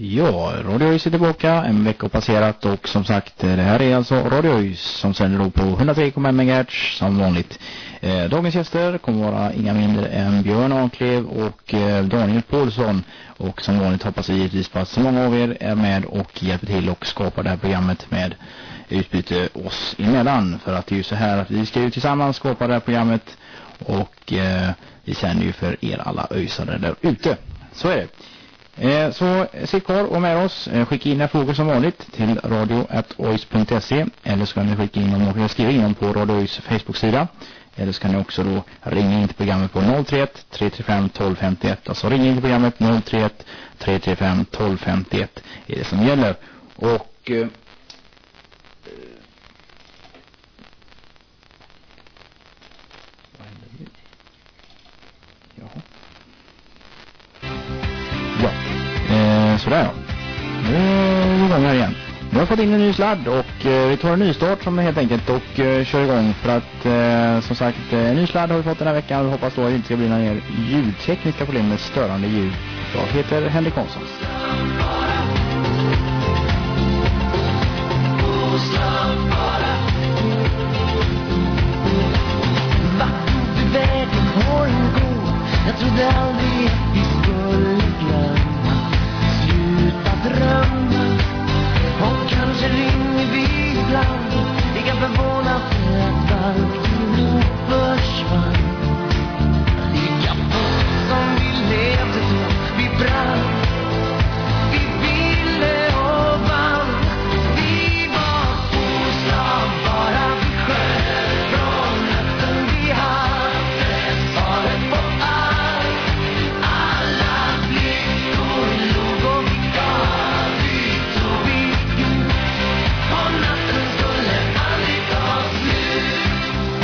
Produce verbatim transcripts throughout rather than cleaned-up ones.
Ja, Radio Öis är tillbaka, en vecka passerat och som sagt, det här är alltså Radio Öis som sänder då på hundratre komma ett megahertz som vanligt. Eh, dagens gäster kommer vara inga mindre än Björn Anklev och eh, Daniel Paulsson, och som vanligt hoppas vi givetvis på att så många av er är med och hjälper till och skapar det här programmet med utbyte oss emellan, för att det är ju så här att vi ska ju tillsammans skapa det här programmet och eh, vi sänder ju för er alla öisare där ute. Så är det. Eh, så sitt kvar och med oss, eh, skicka in era frågor som vanligt till radio at ois punkt se, eller så kan ni skicka in dem och skriva in dem på Radio Öis Facebook-sida, eller så kan ni också då ringa in till programmet på noll tre ett tre tre fem ett två fem ett, alltså ringa in till programmet noll tre ett tre tre fem ett två fem ett är det som gäller. Och eh, sådär ja. Nu är vi igång här igen. Nu har vi fått in en ny sladd och eh, vi tar en ny start som helt enkelt och eh, kör igång för att eh, som sagt, en ny sladd har vi fått den här veckan och vi hoppas då att det inte ska bli några mer ljudtekniska problem med störande ljud. Jag heter Henrik Hansson. Jag trodde aldrig att vi skulle glömma, sluta drömma, och kanske ringer vi ibland. Vi kan förvånas att allting försvann. Lika fort som vi levde då, vi brann, vi ville och vann. Vi var oslagbara, vi sköt från natten vi hade svaret på allt. Alla flickor låg och vi gav, vi tog, vi gjorde, och natten skulle aldrig ta slut.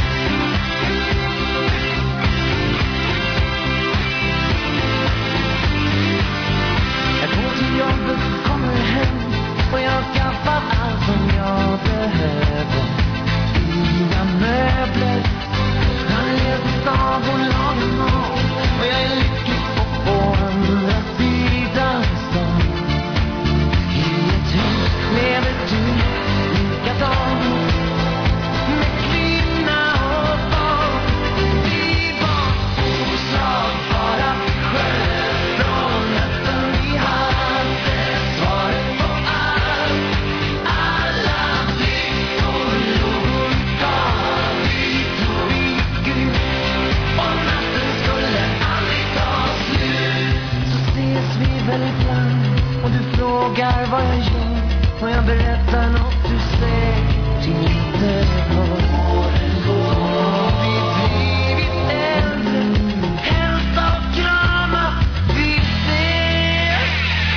Jag går till jobbet, kommer hem och jag skaffar allt som jag behöver. Inga möbler, jag lever stad och lagar mat, och jag är lycklig på andra sidan stan. I ett hus lever du likadant, med kvinna och barn. Vi var oslagbara, sköt från natten vi hade svaret på allt. Alla flickor låg och gav, vi tog, vi gick ut, och natten skulle aldrig ta slut. Så ses vi väl ibland och du frågar vad jag gör, och jag berättar något du säkert inte hör. Åren går, vi blivit äldre, hälsa och krama, vi ses.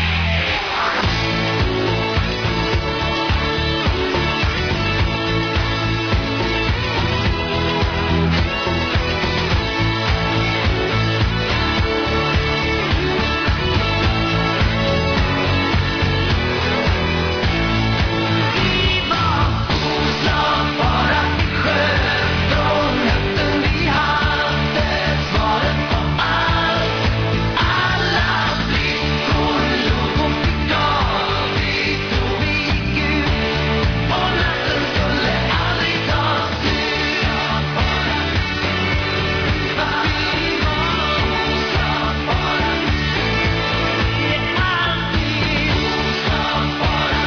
Vi var oslagbara, vi sköt från natten vi hade svaret på allt. Alla flickor låg och vi gav, vi tog, vi gick ut, och natten skulle aldrig ta slut. Vi var oslagbara, vi är alltid oslagbara.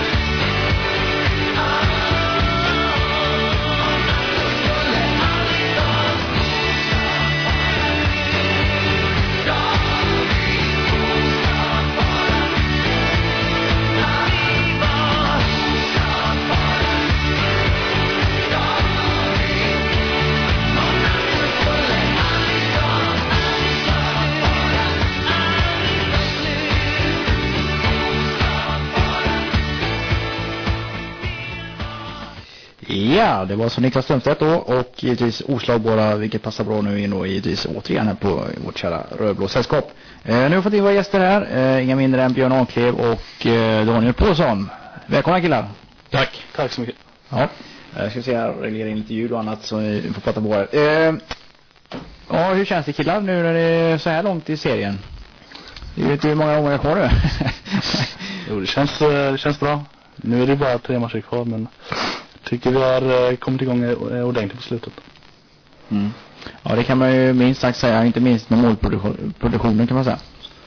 Ja, det var så Niklas Strömstedt då, och givetvis oslagbara, vilket passar bra nu in och givetvis återigen här på vårt kära rödblå sällskap. Eh, nu har vi fått in våra gäster här, eh, inga mindre än Björn Anklev och eh, Daniel Paulsson. Välkomna killar. Tack. Tack så mycket. Ja, jag ska se här, reglera in lite ljud och annat så vi får prata på här. Eh, ja, hur känns det killar nu när det är så här långt i serien? Det är ju inte hur många gånger kvar nu. Jo, det känns, det känns bra. Nu är det bara tre matcher kvar, men tycker vi har kommit igång ordentligt på slutet. Mm. Ja, det kan man ju minst sagt säga, inte minst med målproduktionen kan man säga.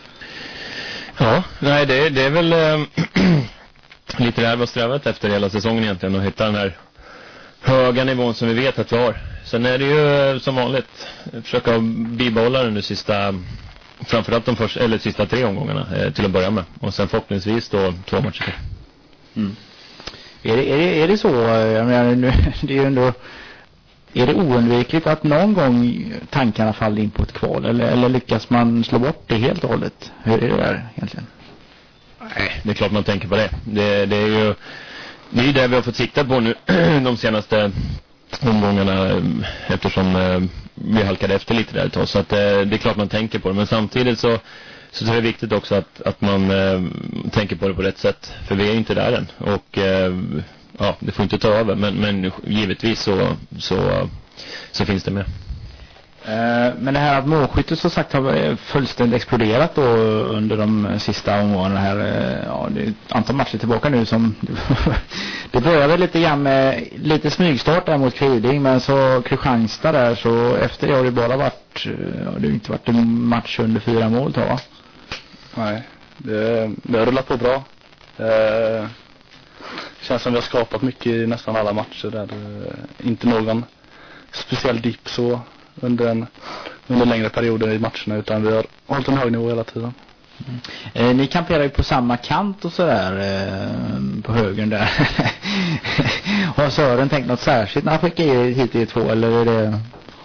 Ja, nej det, det är väl äh, lite det här var strävat efter hela säsongen egentligen, att hitta den här höga nivån som vi vet att vi har. Sen är det ju som vanligt försöka bibehålla den nu sista, framförallt de första, eller sista tre omgångarna eh, till att börja med, och sen förhoppningsvis då två matcher till. Mm. Är det, är det, är det så, jag menar, nu, det är ju ändå, är det oundvikligt att någon gång tankarna faller in på ett kval, eller, eller lyckas man slå bort det helt och hållet? Hur är det där egentligen? Nej, det är klart man tänker på det. Det, det är ju det är det vi har fått sikta på nu de senaste omgångarna, eftersom eh, vi halkade efter lite där ett tag. Så att, eh, det är klart man tänker på det. Men samtidigt så, så är det viktigt också att, att man eh, tänker på det på rätt sätt. För vi är inte där än. Och eh, ja, det får inte ta över. Men, men givetvis så, så, så finns det med. Men det här att målskyttet så sagt har fullständigt exploderat då under de sista omgångarna här. Ja, det är ett antal matcher tillbaka nu som det började väl lite grann med lite smygstart där mot Kviding, men så Kristianstad där, så efter det har det bara varit, ja, det har inte varit en match under fyra mål då, va? Nej, det, det har rullat på bra. Det känns som vi har skapat mycket i nästan alla matcher där. Inte någon speciell dipp så under en under längre perioder i matcherna, utan vi har hållit en hög nivå hela tiden. Mm. Eh, ni kamperar ju på samma kant och sådär eh, på högen där. Har Sören tänkt något särskilt när han skickar er hit i två, eller är det...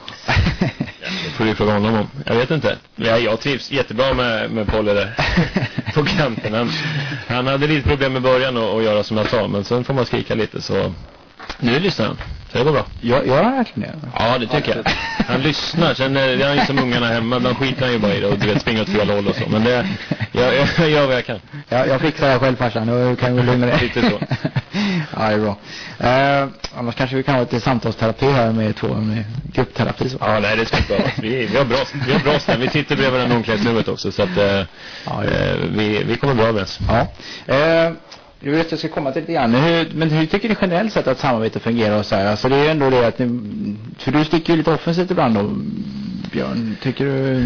Det får du fråga honom om. Jag vet inte. Ja, jag trivs jättebra med, med Polle där på kanten. Han, han hade lite problem med början att, att göra som jag sa, men sen får man skrika lite, så nu lyssnar han. Så det går bra. Gör, gör han verkligen det? Ja, det tycker jag. Han lyssnar. Sen är han ju som ungarna hemma. De skiter han ju bara i det och du vet, springer åt fel håll och så. Men det, jag, jag, jag gör vad jag kan. Ja, jag fixar det själv, farsan. Då kan vi lugna det. Lite så. Ja, det är bra. Uh, annars kanske vi kan ha lite samtalsterapi här med två, med gruppterapi. Så. Ja, nej, det ska inte vara. Vi, vi har bra, vi har bra stäm. Vi sitter bredvid den omklädningsrummet också. Så att uh, ja, uh, vi, vi kommer bra överens. Ja. Uh, Jag vet att jag ska komma till lite grann. Hur, men hur tycker ni generellt sett att samarbete fungerar och så här? Alltså det är ändå det att ni, för du sticker ju lite offensivt ibland då, Björn. Tycker du?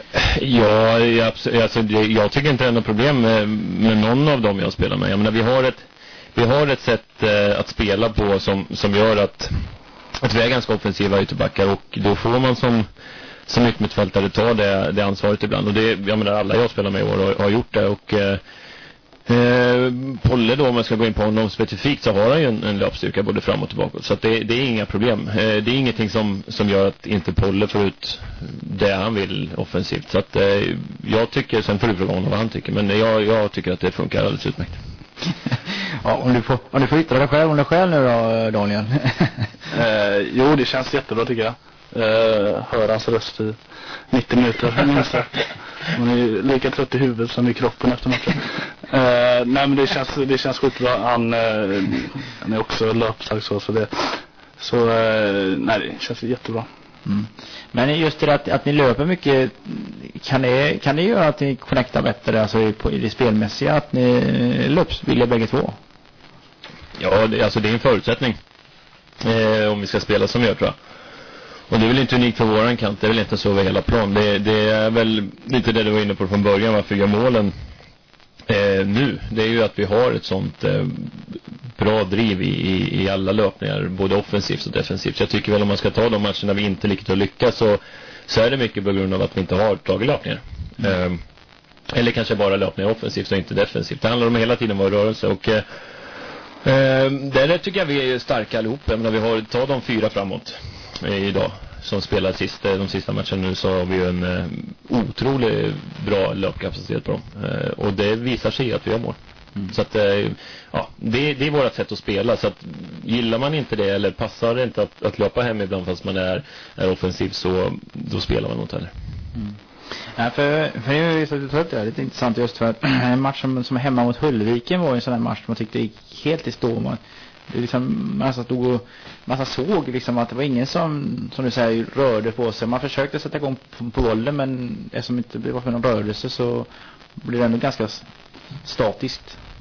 Ja, jag, alltså, jag tycker inte det är något problem med, med någon av dem jag spelar med. Jag menar, vi har ett, vi har ett sätt eh, att spela på som, som gör att, att vi är ganska offensiva ytterbackar, och då får man som som mittfältare ta det, det ansvaret ibland. Och det, jag menar, alla jag spelar med i år har, har gjort det, och eh, Eh, Polle då, om man ska gå in på honom specifikt, så har han ju en, en löpstyrka både fram och tillbaka, så att det, det är inga problem. eh, det är ingenting som, som gör att inte Polle får ut det han vill offensivt, så att eh, jag tycker, sen får du fråga honom vad han tycker, men jag, jag tycker att det funkar alldeles utmärkt. Ja, om du får, om du får yttra dig själv om dig själv nu då, Daniel. eh, jo, det känns jättebra tycker jag. eh, Höra hans röst i nittio minuter minst. Man är lika trött i huvudet som i kroppen efter matchen. Uh, nej, men det känns, det känns skitbra. Han, uh, han är också löpstark så, så det så uh, nej, det känns jättebra. Mm. Men just det att, att ni löper mycket, kan det, kan det göra att ni connectar bättre, alltså i, på, i det spelmässiga, att ni löpsvilliga bägge två? Ja, det, alltså det är en förutsättning eh, om vi ska spela som vi gör, tror jag. Och det är väl inte unikt för våran kant, det är väl inte så över hela plan. Det, det är väl lite det du var inne på från början, varför vi gör målen eh, nu. Det är ju att vi har ett sånt eh, bra driv i, i, i alla löpningar, både offensivt och defensivt. Så jag tycker väl om man ska ta de matcherna vi inte riktigt har lyckats, så, så är det mycket på grund av att vi inte har tagit löpningar. Mm. Eh, eller kanske bara löpningar offensivt och inte defensivt. Det handlar om hela tiden vår rörelse, och eh, eh, där tycker jag vi är starka allihop. Jag menar, vi har tagit de fyra framåt idag som spelar sist, de sista matcherna nu, så har vi ju en eh, otroligt bra löpkapacitet på dem, eh, och det visar sig att vi har mål. Mm. Så att eh, ja, det, det är vårt sätt att spela, så att gillar man inte det eller passar det inte att, att löpa hem ibland fast man är, är offensiv, så då spelar man mot heller. Mm. Ja, för, för det är ju så att du tar upp det, lite intressant just för att en match som, som är hemma mot Hullviken var en sån här match som man tyckte gick helt i stå. Man, det liksom, man stod och man såg liksom att det var ingen som, som du säger, rörde på sig. Man försökte sätta igång på, på bollen, men eftersom det inte blev för någon rörelse så blev det ändå ganska statiskt.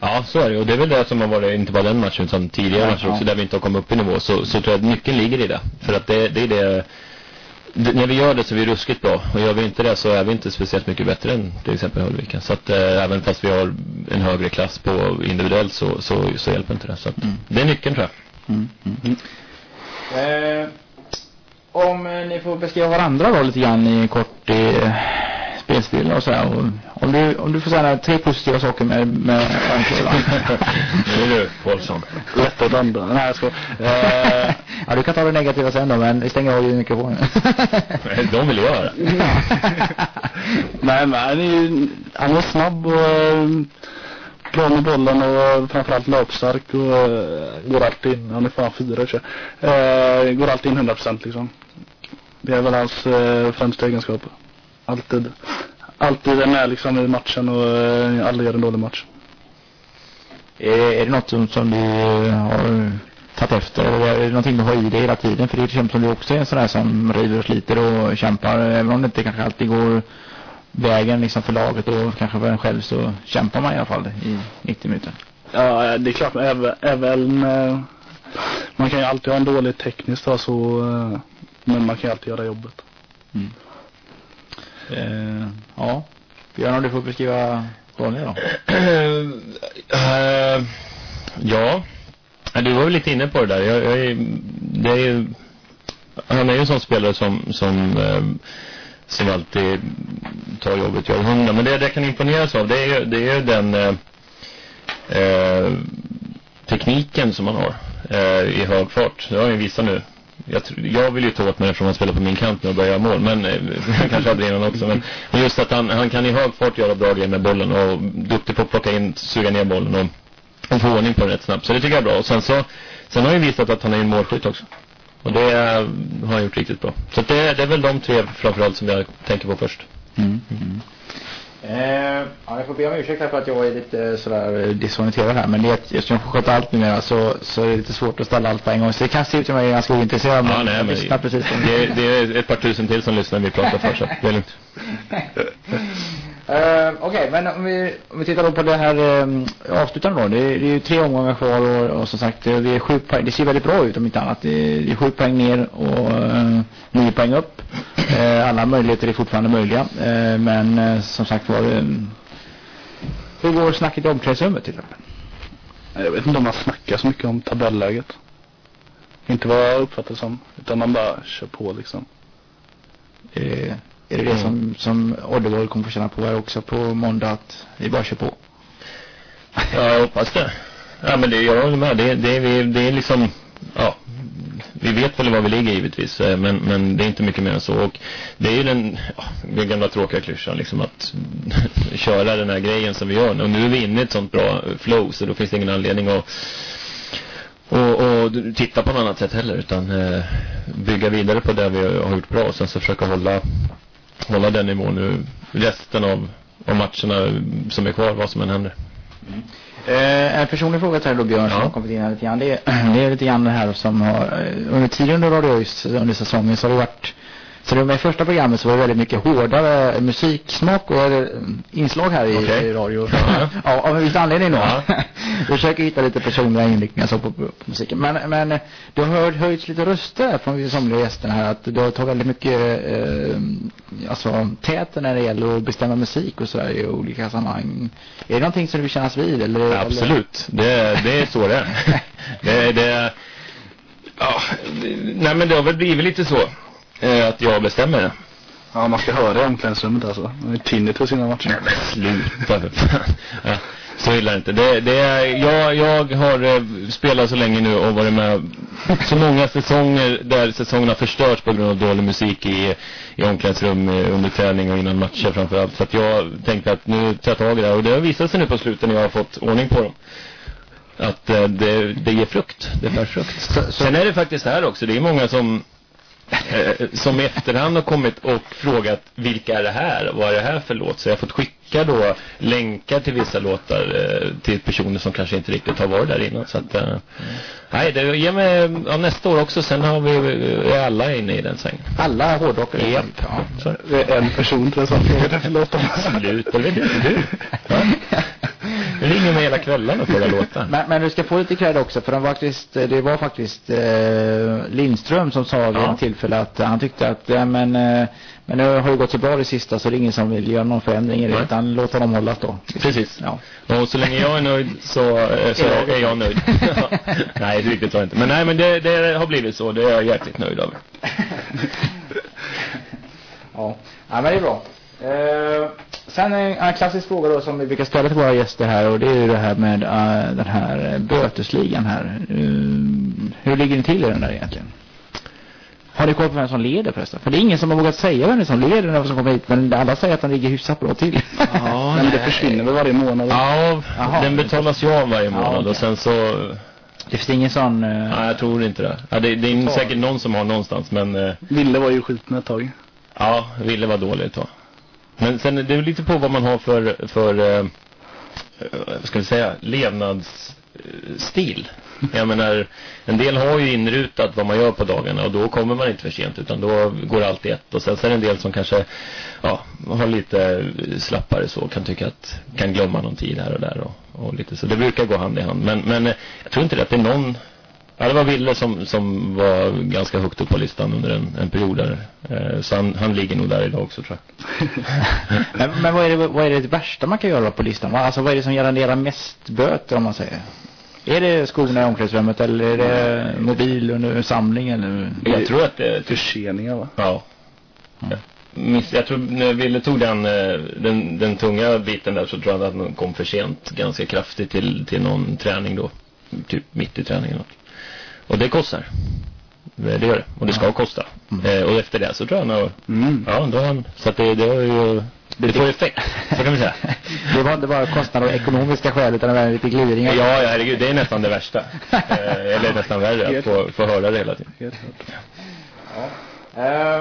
Ja, så är det. Och det är väl det som har varit, inte bara den matchen utan tidigare ja, matcher också, ja. Där vi inte har kommit upp i nivå. Så, så tror jag att nyckeln ligger i det. För att det, det är det, det... När vi gör det så är vi ruskigt bra. Och gör vi inte det så är vi inte speciellt mycket bättre än till exempel Höllviken. Så att äh, även fast vi har en högre klass på individuellt så, så, så hjälper inte det. Så att, mm. det är nyckeln tror jag. Mm. Mm. Mm. Eh, om eh, ni får beskriva varandra då lite grann i kort i eh, spelstil och så här. Och, om, du, om du får säga tre positiva saker med, med Örnsköldsvik. Det är du, Paulsson. Lätt att andra. Nej, jag ska. Eh, ja, du kan ta det negativa sen då, men stänger av ju mikrofonen. De vill göra. Nej, men han är ju, han är snabb och bra med bollen och framförallt löpstark och uh, går alltid in. Han är fan fyra, så uh, går alltid in hundra procent liksom. Det är väl hans uh, främsta egenskaper. Alltid. Alltid är med liksom i matchen och uh, aldrig gör en dålig match. Är, är det något som, som du har tagit efter? Eller är det någonting du har i dig hela tiden? För det känns som du också är en sån där som river och sliter och kämpar. Även om det inte kanske alltid går vägen liksom för laget och kanske för en själv, så kämpar man i alla fall i nittio minuter. Ja, det är klart. Även, även man kan ju alltid ha en dålig teknisk då, så, men man kan ju alltid göra jobbet. Mm. Eh, ja. Björn, om du får beskriva Ronny då. uh, ja. Du var väl lite inne på det där. Jag, jag är, det är ju, han är ju en sån spelare som som uh, som alltid tar jobbet, gör hundra. Men det jag kan imponeras av, det är ju, det är ju den eh, eh, tekniken som man har eh, i hög fart. Det har jag visat nu. Jag, jag vill ju ta åt mig från att spela på min kant nu och börja göra mål, men eh, kanske aldrig innan också. Men, men just att han, han kan i hög fart göra bra grejer med bollen och duktig på att plocka in, suga ner bollen och, och få ordning på den rätt snabbt. Så det tycker jag är bra. Och sen så sen har jag visat att han är en målskytt också. Och det har han gjort riktigt bra. Så det, det är väl de tre framförallt som jag tänker på först. Mm. Mm. Eh, ja, jag får be om ursäkt för att jag är lite sådär disorienterad här. Men det är att jag får sköta allt numera, så, så är det lite svårt att ställa allt på en gång. Så det kan se ut som jag är ganska ointresserad. Ja, nej, men lyssnar precis som det, det är ett par tusen till som lyssnar när vi pratar för, så det är lugnt. Uh, Okej, okay, men om vi, om vi tittar då på det här um, avslutande då. Det är, det är ju tre omgångar kvar och, och som sagt, vi är sju poäng. Det ser väldigt bra ut om inte annat. Det är, det är sju poäng ner och uh, nio poäng upp. Uh, alla möjligheter är fortfarande möjliga. Uh, men uh, som sagt var, um, hur går snacket i omklädningsrummet till exempel? Jag vet inte om man snackar så mycket om tabelläget. Inte vad jag uppfattar som, utan man bara kör på liksom. Uh, Är det det som, som Oddevold kommer få känna på här också på måndag, att vi bara kör på? Ja, jag hoppas det. Ja, men det jag håller med. Det, det, det, det är liksom, ja, vi vet väl vad vi ligger givetvis, men, men det är inte mycket mer än så. Och det är ju den, ja, den gamla tråkiga klyschan liksom, att köra den här grejen som vi gör. Och nu är vi inne i ett sånt bra flow, så då finns det ingen anledning att Och, och titta på något annat sätt heller, utan eh, bygga vidare på det vi har gjort bra och sen så försöka hålla hålla den nivån nu resten av, av matcherna som är kvar, vad som än händer. Mm. Eh, en personlig fråga till dig då, Björn, ja. Som har kommit in här lite grann. Det är, det är lite grann det här som har under tiden under Radio Öst under säsongen så har det varit, så det var med första programmet så var det väldigt mycket hårdare musiksmak och inslag här i, okay. i radio. Ja. Ja, av en viss anledning då. Ja. Jag försöker hitta lite personliga inriktningar så på, på, på musiken. Men, men du har hört, höjts lite röster från somliga gästerna här att du har tagit väldigt mycket eh, alltså täten när det gäller att bestämma musik och sådär i olika sammanhang. Är det någonting som du kännas vid? Eller, ja, absolut. Eller? Det, det är så det är. det, det ja, nej men det har väl blivit lite så. Eh, att jag bestämmer det. Ja, man ska höra i omklädningsrummet alltså. Man är tinnitus sina matcher. Nej, men sluta. Ja, så illa inte. Det, det är, jag, jag har eh, spelat så länge nu och varit med så många säsonger där säsongerna förstörts på grund av dålig musik i, i omklädningsrum under träning och innan matcher framförallt. Så att jag tänkte att nu tar jag tag i det här. Och det har visat sig nu på slutet när jag har fått ordning på dem. Att eh, det, det ger frukt. Det bär frukt. Så, sen är det faktiskt här också. Det är många som Eh, som i efterhand har kommit och frågat vilka är det här, vad är det här för låt, så jag har fått skicka då länkar till vissa låtar eh, till personer som kanske inte riktigt har varit där innan, så att eh, mm. nej, det ger mig ja, nästa år också, sen har vi är alla inne i den sängen. Alla hårdrockare. Yep. Ja, så. Det är en person till som frågar det för låten. Slut, eller vet inte du? Ja. Det ringer med hela kvällen och frågar låtar. Men, men du ska få lite cred också, för de faktiskt, det var faktiskt eh, Lindström som sa vid Ja. en tillfälle att han tyckte att ja, men, eh, men det har ju gått så bra det sista, så det är ingen som vill göra någon förändring i det, Nej. utan låta dem hållas då. Precis. Ja. Och så länge jag är nöjd så, eh, så är jag nöjd. Nej, det riktigt så inte. Men nej, men det, det har blivit så. Det är jag jäkligt nöjd över. Ja. Ja, men det är bra. Eh, sen en, en klassisk fråga då som vi brukar ställa till våra gäster här, och det är ju det här med uh, den här uh, bötesligan här. Uh, hur ligger ni till i den där egentligen? Har ni koll på vem som leder förresten? För det är ingen som har vågat säga vem som leder när som kommer hit, men alla säger att den ligger hyfsat bra till. Ja, men det försvinner väl varje månad. Ja, Jaha. den betalas ju av varje månad. Ja, okej. Och sen så... Det finns ingen sån... Uh... Nej, jag tror inte det. Ja, det, det är Så. säkert någon som har någonstans, men... Uh, Ville var ju skiten ett tag. ja, Ville var dåligt då. Men sen det är lite på vad man har för... för uh, vad ska vi säga? Levnadsstil. Jag menar, en del har ju inrutat vad man gör på dagarna, och då kommer man inte för sent, utan då går allt i ett. Och sen så är det en del som kanske ja, har lite slappare så, kan tycka att kan glömma någon tid här och där och, och lite så. Det brukar gå hand i hand. Men, men jag tror inte att det är någon... Ja, det var Ville som, som var ganska högt upp på listan under en, en period där. Eh, så han, han ligger nog där idag också, tror jag. men men vad, är det, vad är det värsta man kan göra på listan? Alltså vad är det som genererar mest böter, om man säger? Är det skorna i omklädningsrummet, eller är det mobil under samling? Eller? Jag tror att det är... Förseningar, va? Ja. Ja. Miss, jag tror när Ville tog den, den, den tunga biten där, så tror jag att han kom för sent ganska kraftigt till, till någon träning då. Typ mitt i träningen. Och det kostar. Det gör det. Och det ska kosta. Mm. Eh, och efter det så tror jag nog... Mm. Ja, då har han... Så att det, det har ju... Det får effekt, så kan vi säga. Det var inte bara kostnader och ekonomiska skäl, utan det var lite gliringar. Ja, ja, herregud, det är nästan det värsta. eh, eller nästan värre att få, få höra det hela tiden. Helt klart. Ja. Uh,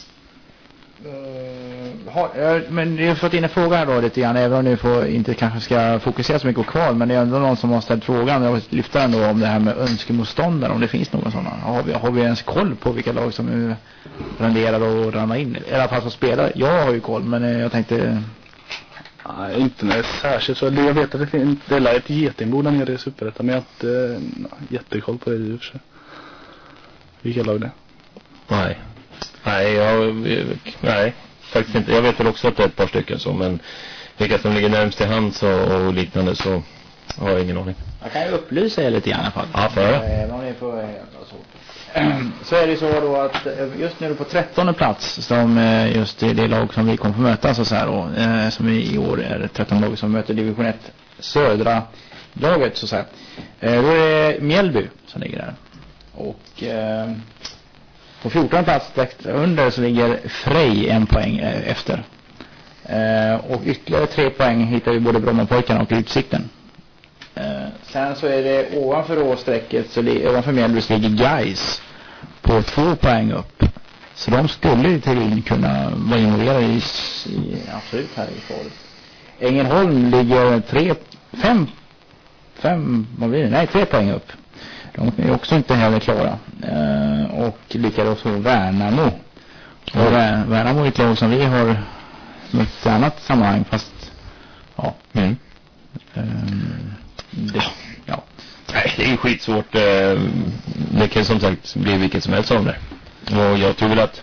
uh, har, uh, men jag har fått in en fråga här då lite grann, även om ni får, inte kanske ska fokusera så mycket på kval, men det är ändå någon som har ställt frågan. Jag vill lyfta ändå om det här med önskemotståndare, om det finns någon sådana. Har vi, har vi ens koll på vilka lag som är renderar och ramlar in? I alla fall som spelare. Jag har ju koll, men jag tänkte... Nej, inte nej, särskilt så. Jag vet att det finns det är ett getingbo där nere i Superettan, men jag har inte nej, jättekoll på det i och för sig. Vilka lag det? Nej. Nej, jag, nej, faktiskt inte. Jag vet väl också att det är ett par stycken så, men vilka som ligger närmst till hands och, och liknande så har jag ingen aning. Jag kan ju upplysa er lite i alla fall. Ja, för det. Även om ni får så. Så är det så då att just nu är det på trettonde plats som just det lag som vi kommer få möta, så, så här då, som i år är tretton lag som möter division ett södra laget, så, så här. Då är det Mjällby som ligger där. Och eh, på fjortonde plats under så ligger Frej en poäng efter. Eh, och ytterligare tre poäng hittar vi både Brommapojkarna och Utsikten. Eh, sen så är det ovanför åsträcket, så li- ovanför Mjällby ligger Gais på två poäng upp. Så de skulle ju till in kunna vara involverade i, i absolut här i kvalet. Ängelholm ligger tre, fem, fem, vad blir det? Nej, tre poäng upp. De är också inte heller klara. Eh, och likadant så Värnamo. Och Vär, Värnamo är ett lag som vi har mött i annat sammanhang, fast ja. Mm. Um, det, ja. Nej, det är skitsvårt. Det kan som sagt bli vilket som helst av det. Och jag tror väl att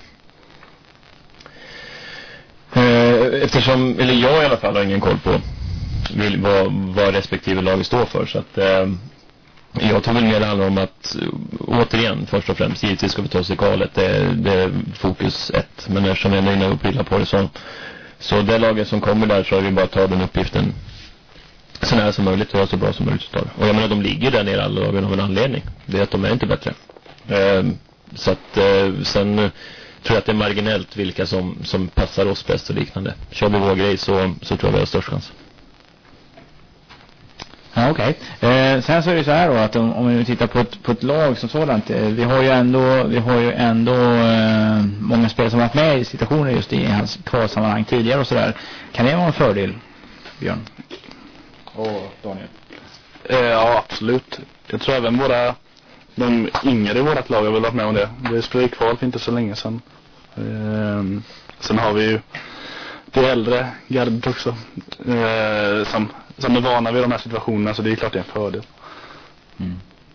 eftersom, eller jag i alla fall har ingen koll på vad, vad respektive lag står för, så att jag tror väl mer handlar om att återigen, först och främst givetvis ska vi ta oss i kvalet, det, det är fokus ett, men eftersom jag är inne och pillar på det så så det laget som kommer där, så har vi bara ta den uppgiften så nära som möjligt och göra så bra som möjligt. Och jag menar, de ligger där nere alla lagen av en anledning. Det är att de är inte bättre. Eh, så att eh, sen tror jag att det är marginellt vilka som, som passar oss bäst och liknande. Kör vi vår grej så, så tror jag vi har störst chans. Ja, okej. Okay. Eh, sen så är det så här då, att om, om vi tittar på ett, på ett lag som sådant, eh, vi har ju ändå, vi har ju ändå eh, många spelare som har varit med i situationer just i hans kvalsammanhang tidigare och sådär. Kan det vara en fördel, Björn? Och Daniel? Eh, ja, absolut. Jag tror även våra de yngre i vårat lag har väl varit med om det. Det spelade kval för inte så länge sedan. Eh, sen har vi ju det äldre gardet också. Eh, som som är vana vid de här situationerna, så det är klart det är en fördel. Mm.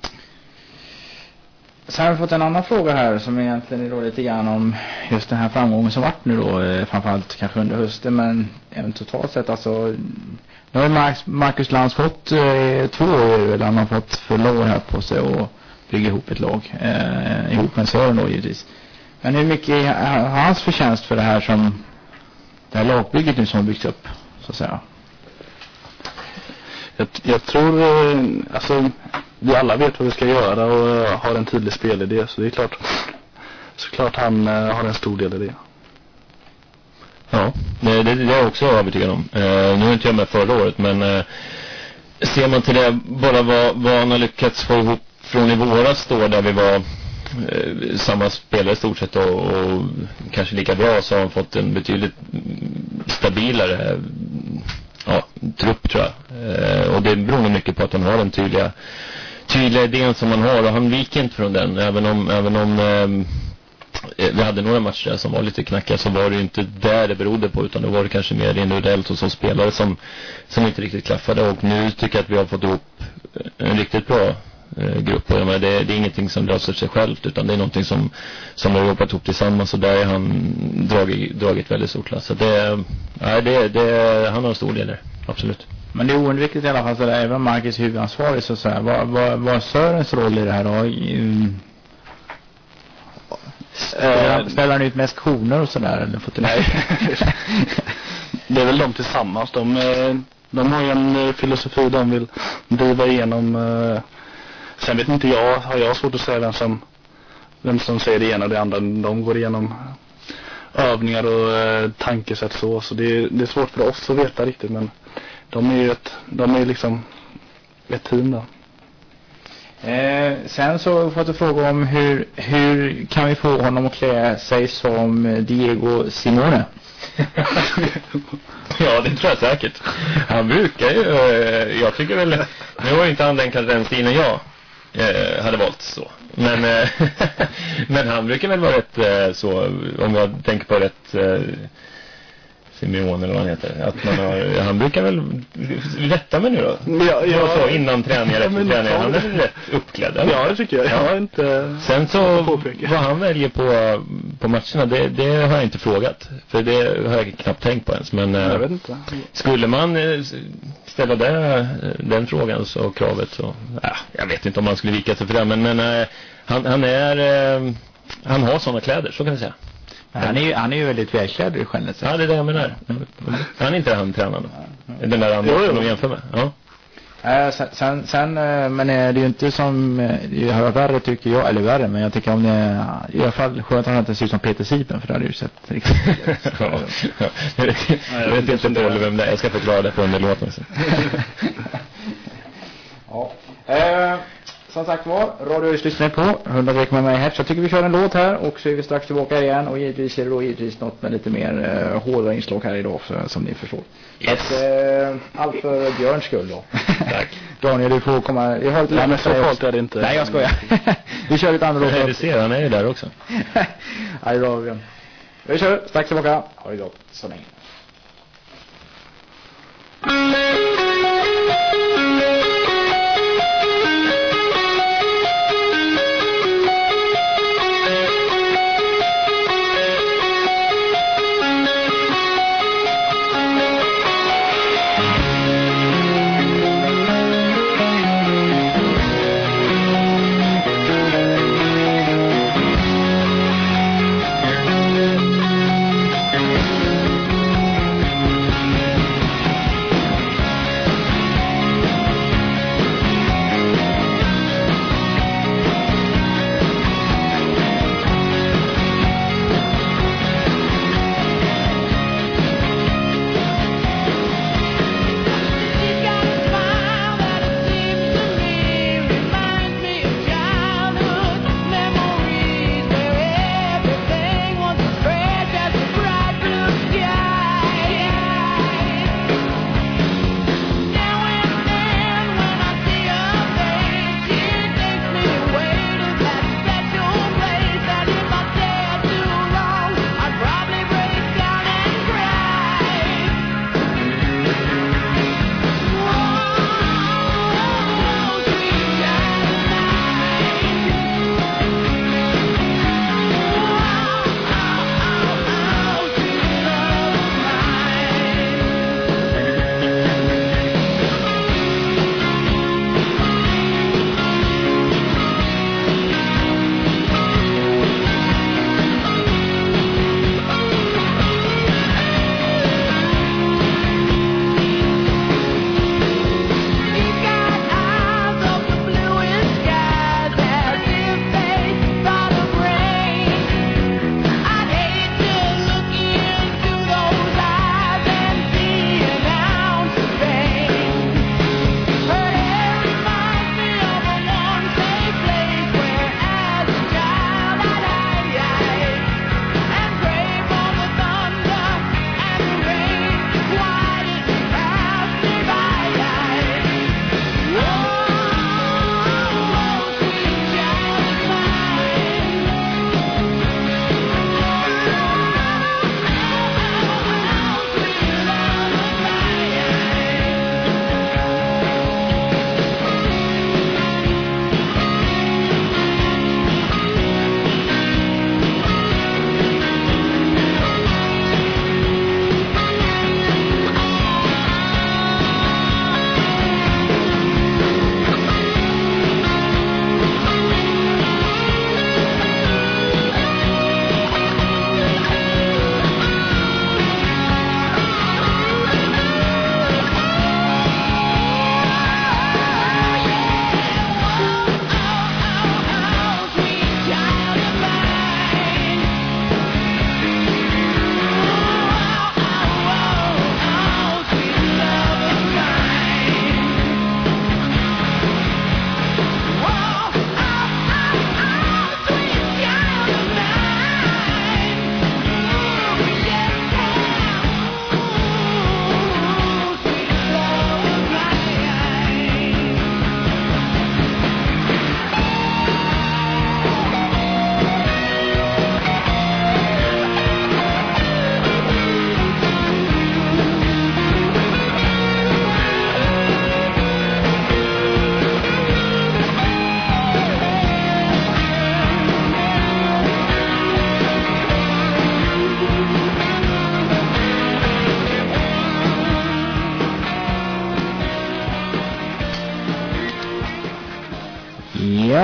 Så har vi fått en annan fråga här som egentligen är då lite grann om just den här framgången som varit nu då, eh, framförallt kanske under hösten, men även totalt sett. Alltså, nu har Marcus, Marcus Lantz fått eh, två år, eller han har fått fulla år här på sig och bygga ihop ett lag eh, ihop med Sören då givetvis. Men hur mycket har hans förtjänst för det här som det här lagbygget nu som har byggts upp, så att säga? Jag, jag tror, alltså, vi alla vet vad vi ska göra och har en tydlig spelidé, så det är klart, såklart han uh, har en stor del i det. Ja, det, det, det är jag också övertygad om. Uh, nu är inte jag med förra året, men uh, ser man till det, bara vad, vad han har lyckats få ihop från i våras då, där vi var uh, samma spelare i stort sett och, och kanske lika bra, så har han fått en betydligt stabilare ja, trupp, tror jag. Uh, och det beror mycket på att han har den tydliga tydliga idén som man har, och han viker inte från den, även om, även om um, vi hade några matcher som var lite knackiga, så var det ju inte där det berodde på, utan det var det kanske mer individuellt och som spelare som, som inte riktigt klaffade. Och nu tycker jag att vi har fått ihop en riktigt bra eh, grupp, och det, det är ingenting som löser sig självt, utan det är någonting som, som har jobbat ihop tillsammans, och där är han dragit, dragit väldigt stort klass. Så det, nej, det, det, han har en stor del där, absolut. Men det är oundvikligt i alla fall, så där, även Marcus huvudansvarig, så så här, vad, vad, vad är Sörens roll i det här då? Mm. Ställer, ställer han ut mest koner och sådär, eller fått det? Nej. Det är väl de tillsammans. De, de har ju en filosofi de vill driva igenom. Sen vet inte jag, har jag svårt att säga vem som, vem som säger det ena och det andra. De går igenom övningar och tankesätt så. Så det är, det är svårt för oss att veta riktigt, men de är ju ett, de är liksom ett team då. Eh, sen så har vi fått en fråga om hur, hur kan vi få honom att klä sig som Diego Simone? Ja, det tror jag säkert. Han brukar ju, eh, jag tycker väl, nu var inte han den kadenstinen jag eh, hade valt så. Men, eh, men han brukar väl vara rätt eh, så, om jag tänker på rätt eh, Simeone eller vad han heter. Att man har, han brukar väl rätta mig nu då. Ja, ja. Så innan träningen, efter träningen. Han är väl rätt uppklädd. Eller? Ja, det tycker jag. Jag har inte... Sen så, vad han väljer på, på matcherna, det, det har jag inte frågat. För det har jag knappt tänkt på ens. Men jag vet inte. Skulle man ställa det, den frågan så kravet så... Ja, jag vet inte om man skulle vika sig för det. Men, men han, han är... Han har sådana kläder, så kan jag säga. Han är ju, han är ju väldigt välklädd i skälet. Ja, det är det jag menar. Han är inte han tränaren. Den där andra som de jämför med. Ja. Äh, sen, sen, sen, men det är ju inte som, det har värre tycker jag, eller värre, men jag tycker om det, i alla fall skönt att han inte ser ut som Peter Sipen, för det hade ju sett riktigt. Ja, ja. Jag vet, jag vet inte inte vem det är, jag ska förklara det på under låten. Ja. Äh, som sagt var, Radio Öst lyssnar på hundra veckor med mig här, så jag tycker vi kör en låt här och så är vi strax tillbaka igen, och givetvis är det då givetvis något med lite mer uh, hårdare inslag här idag, för, som ni förstår. Yes. Att, uh, allt för Björns skull då. Tack. Daniel, du får komma. Jag har lite Nej, men så farligt är det inte. Nej, jag skojar. Vi kör lite andra låtar. Du ser, han är ju där också. Nej, bra, Björn. Vi kör strax tillbaka. Ha det gott så länge.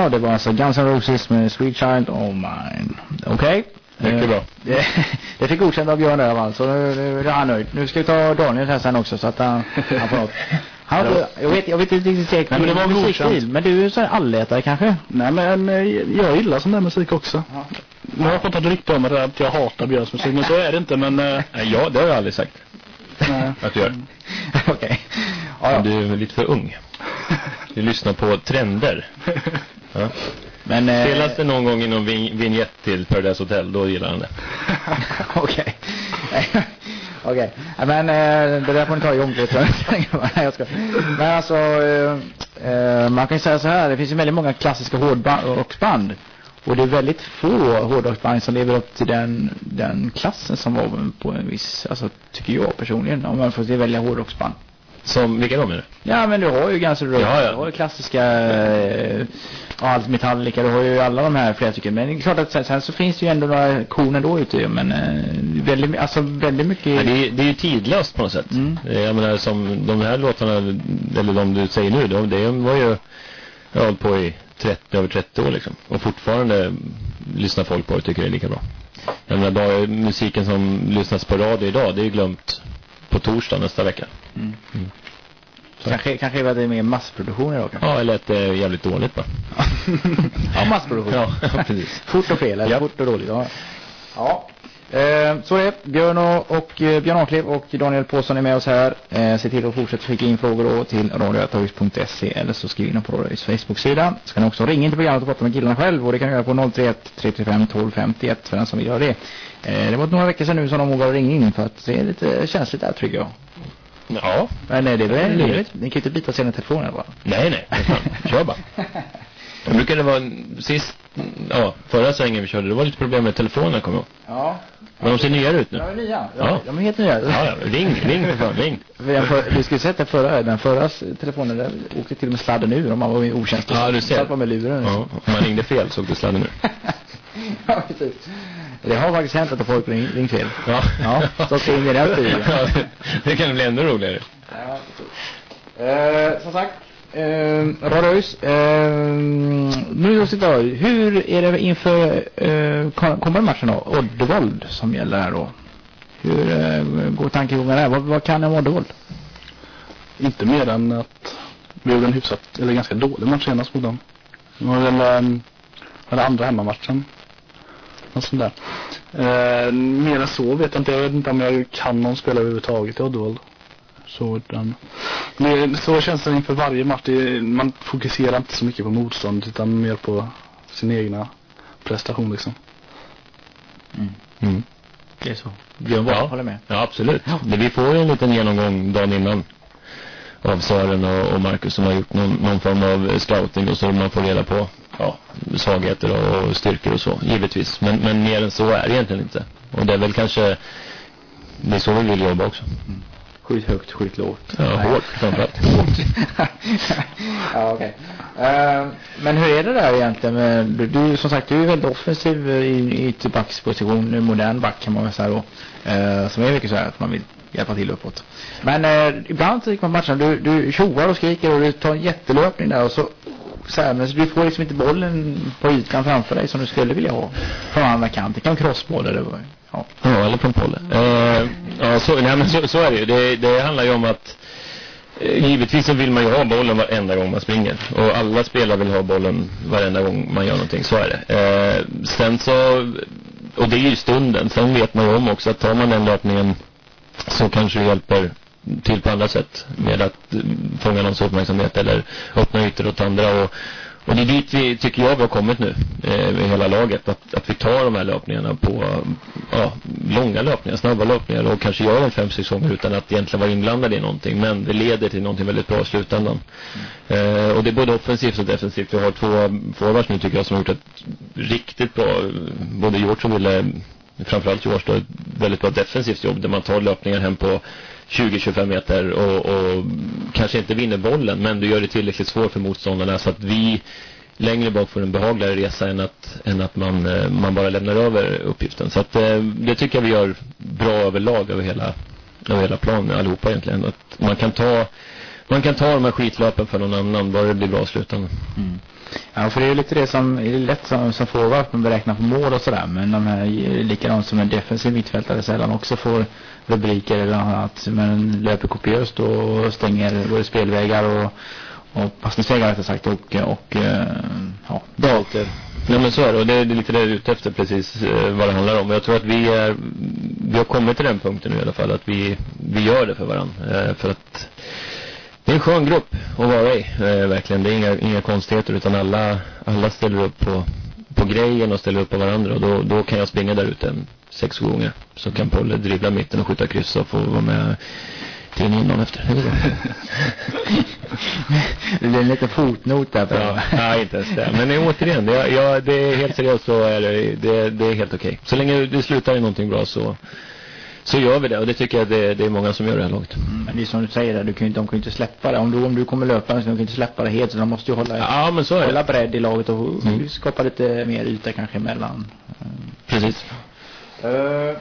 Ja, det var alltså Guns N' Roses med Sweet Child O' Mine. Okej. Okay. Mycket bra. Det, det fick godkänt av Björn där, alltså. Nu, nu är han nöjd. Nu ska vi ta Daniel här sen också så att han, han får något. Han, jag, vet, jag vet inte riktigt säkert. Nej, men det var musikstil. Men du är så här allätare kanske? Nej, men jag gillar sån där musik också. Ja. Nu har jag fått ett rykte om att jag hatar Björns musik, men så är det inte. Men ja, det har jag aldrig sagt. Nej. Att du gör. Okej. Okay. Ja, ja. Du är lite för ung. Du lyssnar på trender. Ja. Men spelas det någon gång i någon vin- vignett till Paradise Hotel, då gillar han det. Okej. Okej. Men eh, det där får ni ta i omklädningsrummet. Jag ska. Men alltså eh, man kan ju säga så här, det finns ju väldigt många klassiska hårdrocksband. Och det är väldigt få hårdrocksband som lever upp till den, den klassen som var på en viss, alltså tycker jag personligen, om man får se välja hårdrocksband. Som, vilka de är det? Ja, men du har ju ganska röd. Ja, ja. Du har ju klassiska eh, allt Metallica, du har ju alla de här flera tycker. Men det är klart att sen, sen så finns det ju ändå några koner då ute. Men eh, väldigt, alltså väldigt mycket... Ja, det, är, det är ju tidlöst på något sätt. Mm. Jag menar, som de här låtarna, eller de du säger nu, de, det var ju jag har hållit på i trettio, över trettio år liksom. Och fortfarande lyssnar folk på det och tycker det är lika bra. Jag menar, bara musiken som lyssnas på radio idag, det är ju glömt på torsdag nästa vecka. Mm. Mm. Kanske, kanske var det mer massproduktion idag kanske? Ja, eller att det är jävligt dåligt bara. Ja, massproduktion. Ja, precis. Fort och fel, eller ja. Fort och dåligt. Ja. Ja. Eh, så är det. Björn och, och eh, Björn Anklev och Daniel Påsson är med oss här. Eh, se till att fortsätta skicka in frågor då till radio ett punkt se eller så skriv in på Radios Facebook-sida. Så kan ni också ringa in till programmet och prata med killarna själv, och det kan ni göra på noll tre ett tre tre fem tolv femtioett för den som vill göra det. Eh, det var några veckor sedan nu som de vågade ringa in, för att det är lite känsligt där, tycker jag. Ja. Men nej, det är väl livet. Ni kan ju inte byta sina telefoner bara. Nej, nej. Kör bara. Jag brukade vara sist, ja, förra svängen vi körde, det var lite problem med telefonen, kommer jag. Ja. Men de ser nya ut nu. De är nya. Ja, ja. De är helt nya. Ja, ja. Ring, ring för fan, ring. Du skulle sett den förra, den förra telefonen där åkte till och med sladden ur om man var okänslig. Ja, du ser. Var med luren. Ja, om man ringde fel så åkte sladden ur. Ja, precis. Det har faktiskt hänt att folk ring, ring fel. Ja. Ja, så ska in i den tiden. Ja, det kan bli ännu roligare. Ja, eh, som sagt, eh, Radios, eh, nu då sitter jag, hur är det inför eh, kommande matchen då? Oddevold som gäller här då. Hur eh, går tankegången här? Vad, vad kan en Oddevold? Inte mer än att vi gjorde en hyfsat, eller ganska dålig match senast mot dem. Det var väl um, den andra hemmamatchen. Och sånt där. Eh, mer än så vet jag inte. Jag vet inte om jag kan någon spela överhuvudtaget i Oddevold. Så, den, men, så känns det inför varje match. Det, man fokuserar inte så mycket på motstånd utan mer på sin egna prestation liksom. Mm. Mm. Det är så. Björn bara ja. håller med. Ja, absolut. Ja. Vi får en liten genomgång dagen innan av Sören och, och Marcus som har gjort någon, någon form av scouting, och så man får reda på ja, svagheter och, och styrkor och så, givetvis. Men, men mer än så är det egentligen inte. Och det är väl kanske det är så vi vill jobba också. Mm. Skjut högt, skjut lågt. Ja, hårt framförallt. Ja, okej. Okay. Uh, men hur är det där egentligen? Med, du, du, som sagt, du är väldigt offensiv i, i tillbacksposition, en modern back kan man väl säga då. Uh, som är mycket så här att man vill hjälpa till uppåt. Men uh, ibland så gick man matchen, du, du tjoar och skriker och du tar en jättelöpning där och så, så här, men så du får liksom inte bollen på ytan framför dig som du skulle vilja ha från andra kant. Det kan crossboll eller vad. Ja. Ja, eller från pollen. Uh, ja, så, nej, men så, så är det ju. Det, det handlar ju om att eh, givetvis så vill man ju ha bollen varenda gång man springer. Och alla spelare vill ha bollen varenda gång man gör någonting. Så är det. Uh, sen så, och det är ju stunden. Sen vet man ju om också att tar man den löpningen så kanske det hjälper till på andra sätt med att fånga någons uppmärksamhet eller öppna ytor åt andra. Och Och det är dit vi, tycker jag, vi har kommit nu eh, med hela laget, att, att vi tar de här löpningarna på ja, långa löpningar, snabba löpningar, och kanske gör en fem sex gånger utan att egentligen vara inblandad i någonting, men det leder till någonting väldigt bra i slutändan. Mm. Eh, och det är både offensivt och defensivt. Vi har två forwards nu tycker jag som har gjort ett riktigt bra, både George och Ville, framförallt George då, ett väldigt bra defensivt jobb där man tar löpningar hem på tjugo till tjugofem meter och, och kanske inte vinner bollen, men du gör det tillräckligt svårt för motståndarna så att vi längre bak får en behagligare resa än att, än att man, man bara lämnar över uppgiften. Så att det tycker jag vi gör bra överlag över hela, över hela planen allihopa egentligen. Att man kan ta man kan ta de här skitlöpen för någon annan, bara det blir bra slutande. Mm. Ja, för det är ju lite det som är lätt som, som får vara man beräknar på mål och sådär, men de här likadant som en defensiv mittfältare sällan också får rubriker eller annat, men löper kopiöst och stänger både spelvägar och, och passningsvägar rättare sagt och, och ja, dalter. Nej, men så är det, och det är lite det jag är ute efter precis eh, vad det handlar om. Jag tror att vi är vi har kommit till den punkten nu i alla fall, att vi, vi gör det för varandra, eh, för att det är en skön grupp att vara i, eh, verkligen. Det är inga, inga konstigheter, utan alla, alla ställer upp på, på grejen och ställer upp på varandra, och då, då kan jag springa där ute en sex gånger, så kan Polle dribbla mitten och skjuta kryss och få vara med till en innan efter. Det är en liten fotnot där på. Ja, nej, inte ens det. Men återigen, det, ja, det är helt seriöst, så är det, det, det är helt okej. Okay. Så länge det slutar i någonting bra så, så gör vi det. Och det tycker jag det, det är många som gör det här laget. Mm, men det är som du säger där, du kan ju, de kan ju inte släppa det. Om du, om du kommer löpa så de kan inte släppa det helt, så de måste ju hålla, ja, men så är hålla det. bredd i laget och mm. skapa lite mer yta kanske emellan. Precis. Uh, uh,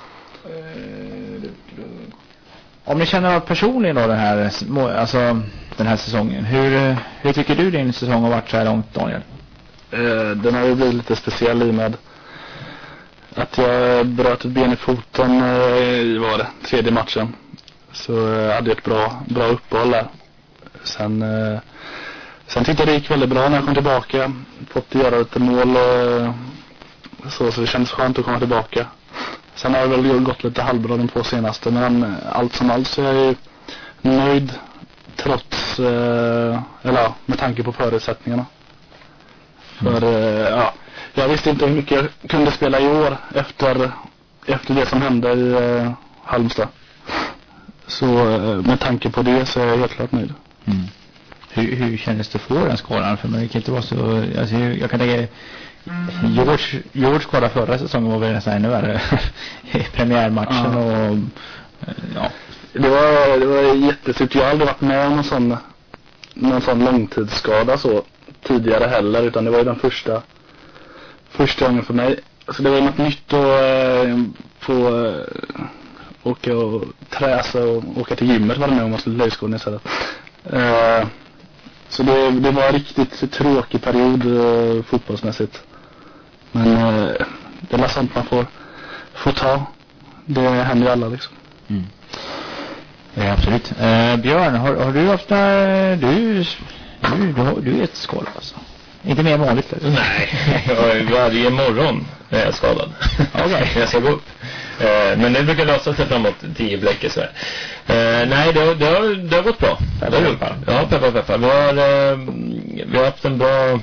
Om ni känner personligen då den här, alltså den här säsongen, hur, hur tycker du din säsong har varit så här långt, Daniel? Eh, den har ju blivit lite speciell i med att jag bröt ett ben i foten i, var det, tredje matchen. Så eh, hade jag ett bra, bra uppehåll där. Sen, eh, sen tyckte jag det gick väldigt bra när jag kom tillbaka. Fått göra lite mål och så, så det kändes skönt att komma tillbaka. Sen har jag väl gått lite halvbra de två senaste, men allt som allt så är jag ju nöjd trots, eh, eller med tanke på förutsättningarna. Mm. För eh, ja, jag visste inte hur mycket jag kunde spela i år efter, efter det som hände i eh, Halmstad. Så eh, med tanke på det så är jag helt klart nöjd. Mm. Hur, hur kändes det för den skadan? För man kan inte vara så, alltså, jag kan tänka George, George skada förra säsongen var väl nästan ännu värre i premiärmatchen. Ja. Och ja. Det var, det var jättesurt. Jag har aldrig varit med om någon sån, någon sån långtidsskada så tidigare heller, utan det var ju den första första gången för mig. Så det var något nytt att äh, få äh, åka och träsa och åka till gymmet var det med om man skulle löjskåda istället. Äh, så det, det var en riktigt tråkig period äh, fotbollsmässigt. Men äh, det är sånt man får, får ta. Det händer ju alla liksom. Mm. Ja, absolut. Eh, Björn, har, har du haft några, du, du, du, har, du är ett skadad alltså? Inte mer vanligt eller? Nej, varje morgon är jag skadad. Okay. Jag ska gå upp. Eh, men det brukar lösa sig framåt tio bläckor så här. Eh, nej, det har, det, har, det har gått bra. Peppar, peppar. Ja, peppar, peppar. Vi har, eh, vi har haft en bra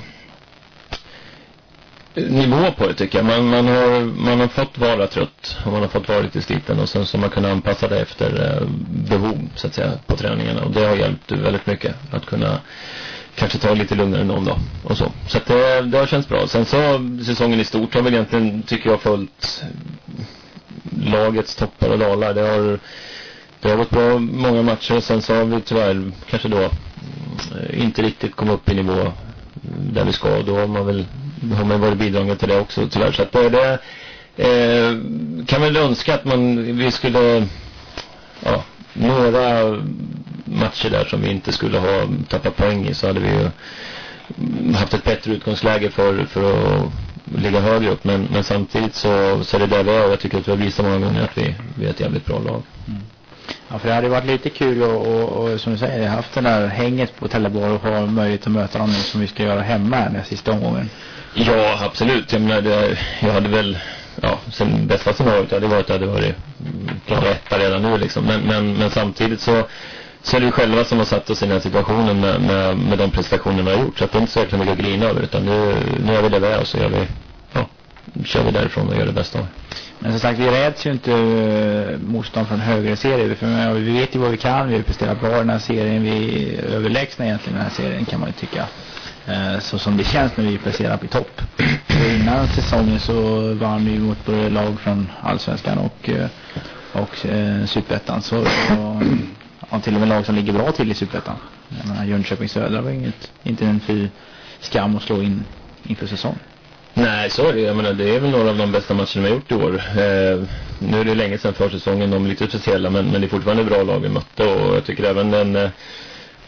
nivå på det tycker jag. Man, man, har, man har fått vara trött och man har fått vara lite sliten, och sen så man kan anpassa det efter eh, behov så att säga på träningarna, och det har hjälpt väldigt mycket att kunna kanske ta lite lugnare någon dag och så. Så att det, det har känts bra. Sen så säsongen i stort har väl egentligen, tycker jag, följt lagets toppar och dalar. Det har, det har gått bra många matcher, och sen så har vi tyvärr kanske då inte riktigt kommit upp i nivå där vi ska. Då har man väl har man varit bidragande till det också tyvärr. Så att det, det eh, kan väl önska att man vi skulle ja, några matcher där som vi inte skulle ha tappat poäng i, så hade vi ju haft ett bättre utgångsläge för, för att ligga högre upp, men, men samtidigt så, så är det där vi är, och jag tycker att vi har visat många gånger att vi, vi är ett jävligt bra lag. Mm. Ja, för det hade varit lite kul och, och, och som du säger, haft den där hänget på Trelleborg och ha möjlighet att möta dem som vi ska göra hemma den här sista omgången. Ja, absolut. Jag menar, det, jag hade väl ja, sen bästa scenariot hade varit att det var det klara etta redan nu liksom. Men, men, men samtidigt så, så är det ju själva som har satt oss i den här situationen med, med, med de prestationerna vi har gjort. Så att det är inte så jäkla mycket att grina över, utan nu, nu är vi det vi är, och så gör vi, ja, kör vi därifrån och gör det bästa. Men som sagt, vi räds ju inte motstånd från högre serier. För vi vet ju vad vi kan. Vi har presterat bra i den här serien. Vi är överlägsna egentligen den här serien, kan man ju tycka. Så som det känns när vi presterar på topp. Så innan säsongen så vann vi mot både lag från Allsvenskan och, och eh, Superettan. Så ja, till och med lag som ligger bra till i Superettan. Jag menar, Jönköping Södra var inget, inte en fy skam att slå in inför säsong. Nej, så är det. Jag menar, det är väl några av de bästa matcherna vi har gjort i år. Eh, nu är det länge sedan försäsongen, de är lite speciella, men, men det är fortfarande bra lag vi mötte, och jag tycker även den,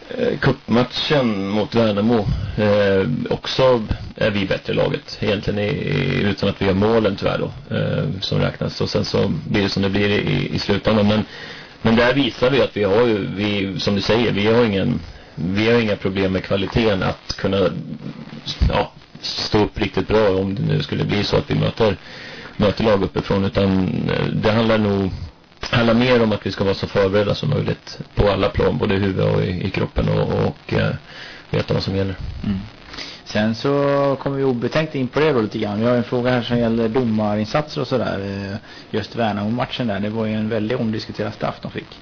Eh, Cupmatchen mot Värnamo eh, också är vi bättre laget egentligen i, i, utan att vi har målen tyvärr då eh, som räknas, och sen så blir det som det blir i, i slutändan, men, men där visar vi att vi har ju, vi, som du säger, vi har ingen vi har inga problem med kvaliteten att kunna ja, stå upp riktigt bra om det nu skulle bli så att vi möter, möter lag uppifrån, utan det handlar nog handlar mer om att vi ska vara så förberedda som möjligt på alla plan, både i huvudet och i, i kroppen, och, och eh, veta vad som gäller. Mm. Sen så kommer vi obetänkt in på det då lite grann. Vi har en fråga här som gäller domarinsatser och sådär. Just Värnamo-matchen där, det var ju en väldigt omdiskuterad straff de fick.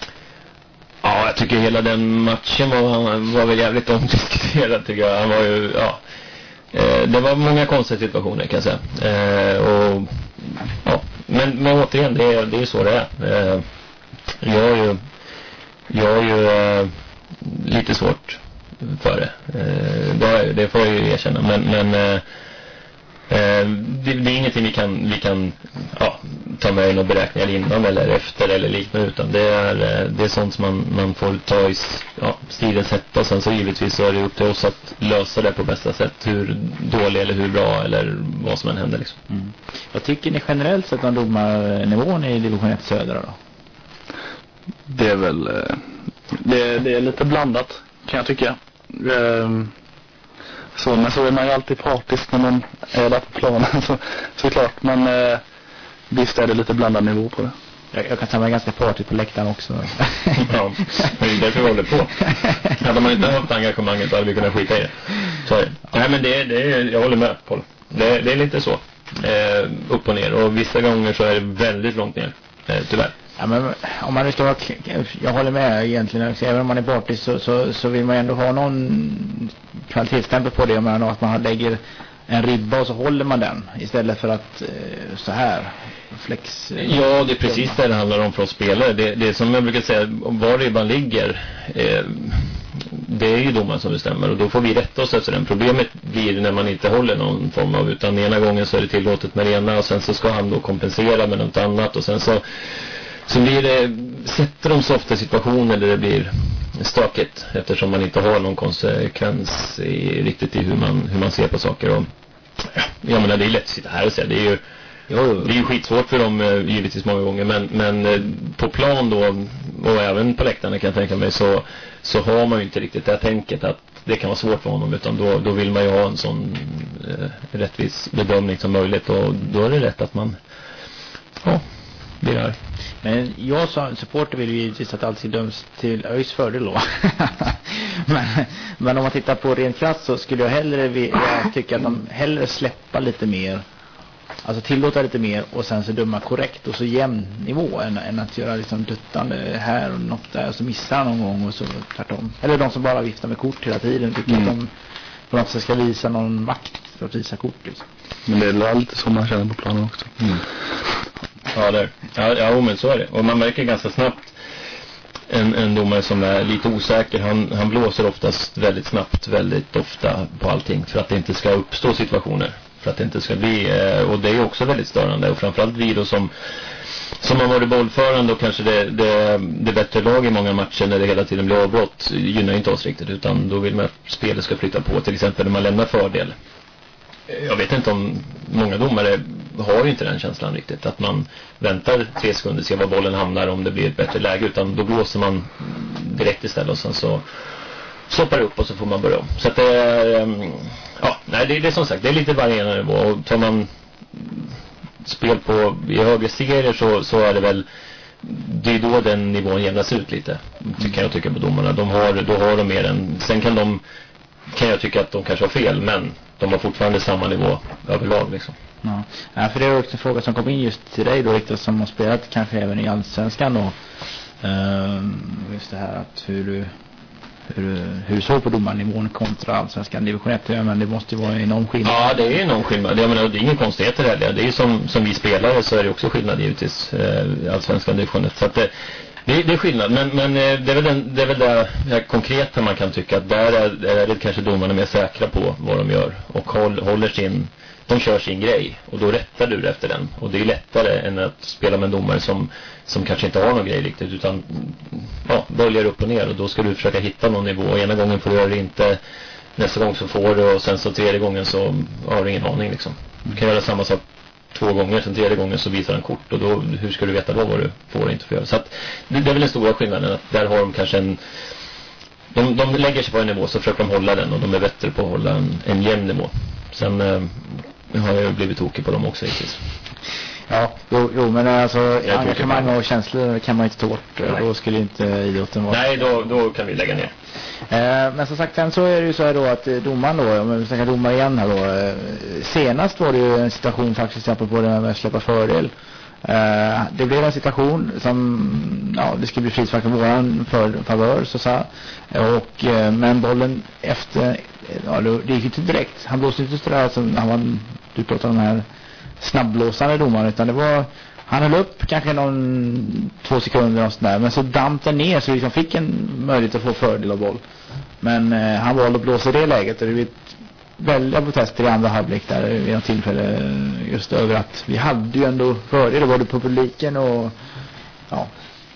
Ja, jag tycker hela den matchen var, var väl jävligt omdiskuterad, tycker jag. Han var ju, ja, eh, det var många konstiga situationer kan jag säga. Eh, och ja, men, men återigen, det är, det är så det är. Eh, jag är ju, jag är ju eh, lite svårt för det. Eh, det, det får jag ju erkänna. Men, men eh, eh, det, det är ingenting vi kan, vi kan ja, ta med i några beräkningar innan eller efter eller liknande, utan det är, det är sånt som man, man får ta i ja, stridens hetta, och sen så givetvis så är det upp till oss att lösa det på bästa sätt, hur dålig eller hur bra eller vad som än händer liksom. Mm. Vad tycker ni generellt sett om domarnivån i division ett södra då? Det är väl det, det är lite blandat kan jag tycka. Ehm, så, men så är man ju alltid partisk när man är där på planen så, såklart, men eh, visst är det lite blandad nivå på det. Jag, jag kan ta mig ganska partisk på läktaren också. Ja, det är därför vi håller på. Hade man inte haft engagemanget hade vi kunnat skita i det. Så, nej men det, det är, jag håller med Paul. Det, det är lite så. Eh, upp och ner, och vissa gånger så är det väldigt långt ner, eh, tyvärr. Ja, men om man står, jag håller med egentligen, även om man är partisk så, så, så vill man ändå ha någon kvalitetsstämpel på det, men att man lägger en ribba och så håller man den istället för att eh, så här flex. Eh, ja, det är precis det det handlar om för oss spelare. Det, det är som jag brukar säga, var ribban ligger eh, det är ju domaren som bestämmer, och då får vi rätta oss efter den. Problemet blir när man inte håller någon form av, utan ena gången så är det tillåtet med det ena och sen så ska han då kompensera med något annat, och sen så så blir det, sätter de så ofta situationer där det blir stökigt eftersom man inte har någon konsekvens i, riktigt i hur man, hur man ser på saker. Och jag menar, det är lätt att sitta här och säga, det är ju det är ju skitsvårt för dem givetvis många gånger, men, men på plan då och även på läktarna kan jag tänka mig, så, så har man ju inte riktigt det här tänket att det kan vara svårt för honom, utan då, då vill man ju ha en sån eh, rättvis bedömning som möjligt, och då är det rätt att man ja, blir här. Men jag som supporter vill ju givetvis att allt ska döms till ÖIS fördel då. men, men om man tittar på ren klass så skulle jag hellre vilja tycka att de hellre släppa lite mer, alltså tillåta lite mer och sen så döma korrekt och så jämn nivå än, än att göra liksom duttande här och något där och så missar någon gång och så tvärtom. Eller de som bara viftar med kort hela tiden tycker mm. att de på något sätt ska visa någon makt för att visa kort liksom. Men det är lite som man känner på planen också. Mm. Ja, det, ja, ja, men så är det. Och man märker ganska snabbt en, en domare som är lite osäker. Han, han blåser oftast väldigt snabbt, väldigt ofta på allting för att det inte ska uppstå situationer. För att det inte ska bli, och det är också väldigt störande. Och framförallt vi då som, som har varit bollförande och kanske det, det, det bättre lag i många matcher när det hela tiden blir avbrott gynnar inte oss riktigt. Utan då vill man att spelet ska flytta på, till exempel när man lämnar fördel. Jag vet inte om många domare har ju inte den känslan riktigt, att man väntar tre sekunder, ser var bollen hamnar om det blir ett bättre läge, utan då blåser man direkt istället och sen så stoppar upp och så får man börja om. Så att det är, ja, nej, det, det är som sagt, det är lite varierande nivå, och tar man spel på i högre serier så, så är det väl, det är då den nivån jämnas ut lite, kan jag tycka på domarna. De har, då har de mer än, sen kan de kan jag tycka att de kanske har fel, men de har fortfarande samma nivå överlag liksom. Ja, ja, för det är också en fråga som kom in just till dig då, riktigt, som har spelat kanske även i Allsvenskan då. Uh, just det här att hur du hur, hur du såg på domarnivån kontra Allsvenskan division ett, men det måste ju vara enorm skillnad. Ja, det är enorm skillnad. Jag menar, det är ingen konstigheter heller. Det är ju som, som vi spelare så är det också skillnad givetvis, eh, Allsvenskan division ett. Så att det Det, det är skillnad, men, men det är väl, den, det, är väl det här konkreta man kan tycka att där är, är det kanske domarna mer säkra på vad de gör och håll, håller sin, de kör sin grej och då rättar du efter den. Och det är lättare än att spela med en domare som, som kanske inte har någon grej riktigt utan ja, böljar upp och ner och då ska du försöka hitta någon nivå. Och ena gången får du göra det inte, nästa gång så får du och sen så tredje gången så har du ingen aning liksom. Du kan göra samma sak två gånger, sen tredje gången så visar den kort och då, hur ska du veta då vad du får och inte får göra. Så att det, det är väl den stora skillnaden att där har de kanske en de, de lägger sig på en nivå så försöker de hålla den och de är bättre på att hålla en, en jämn nivå. Sen eh, har jag blivit tokig på dem också hittills. Ja, jo, jo men alltså engagemang och känslor kan man inte ta bort. Nej. Då skulle inte idrotten vara... Nej, då, då kan vi lägga ner. Eh, men som sagt, sen så är det ju så här då att domaren då, om vi snackar domare igen här då, eh, senast var det ju en situation faktiskt på det med att släppa fördel. Eh, det blev en situation som, ja, det skulle bli frispark för våran för, favör så sa och eh, men bollen efter, ja, det gick inte direkt. Han blåste inte sådär som han var, du pratade om den här snabbblåsande domaren, utan det var, han höll upp kanske någon två sekunder och sådär, men så damp den ner så vi liksom fick en möjlighet att få fördel av boll. Men eh, han valde att blåsa i det läget och det blev väldiga protester i andra halvlek där vid något tillfälle just över att vi hade ju ändå fördel både på publiken och ja.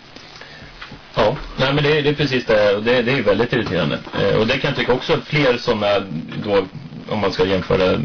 Ja, nej men det, det är precis det och det, det är väldigt irriterande. Eh, och det kan jag tycka också fler som är då, om man ska jämföra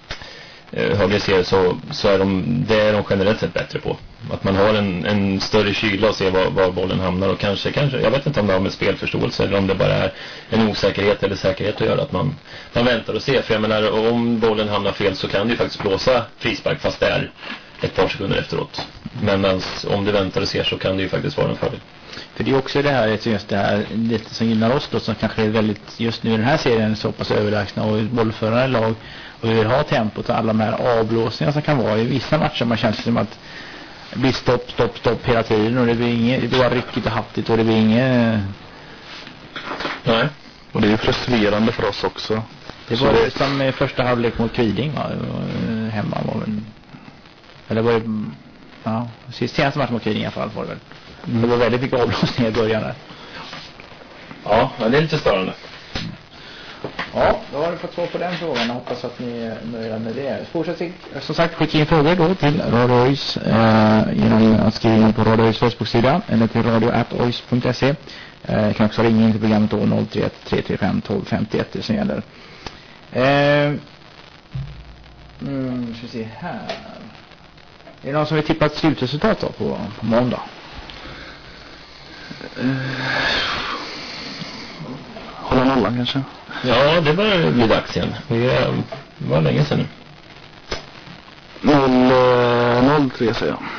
H B C så, så är de, det är de generellt sett bättre på. Att man har en, en större kyla och ser var, var bollen hamnar och kanske, kanske, jag vet inte om det har med spelförståelse eller om det bara är en osäkerhet eller säkerhet att göra att man, man väntar och ser. För jag menar, om bollen hamnar fel så kan det ju faktiskt blåsa frispark fast det är ett par sekunder efteråt. Men alltså, om du väntar och ser så kan det ju faktiskt vara en fördel. För det är också det här, just det här lite som gynnar oss då, som kanske är väldigt, just nu i den här serien så pass överlägsna och bollförande lag och vi vill ha tempot och alla de här avblåsningar som kan vara i vissa matcher. Man känns som att det blir stopp, stopp, stopp hela tiden och det blir inget, det blir ryckigt och hattigt och det blir inget... Nej, och det är ju frustrerande för oss också. Det var det som i första halvlek mot Kviding, va? Hemma var väl... Eller var det... Ja, senaste matchen mot Kviding i alla fall var det väl. Mm. Det var väldigt mycket avblåsningar i början där. Ja, men det är lite störande. Ja, då har du fått svar på den frågan. Jag hoppas att ni är nöjda med det. Fortsätt som sagt skicka in frågor då till Radio Ois eh, genom att skriva in på Radio Ois Facebook-sida eller till radio at ois punkt se. Eh, kan också ringa in till programmet då noll tre ett tre tre fem ett två fem ett som gäller. Eh, mm, ska vi se här. Är det någon som vill tippa ett slutresultat då på, på måndag? Uh, hålla nollan kanske. Ja, det börjar bli dags igen. Det var länge sedan nu. noll tre säger jag.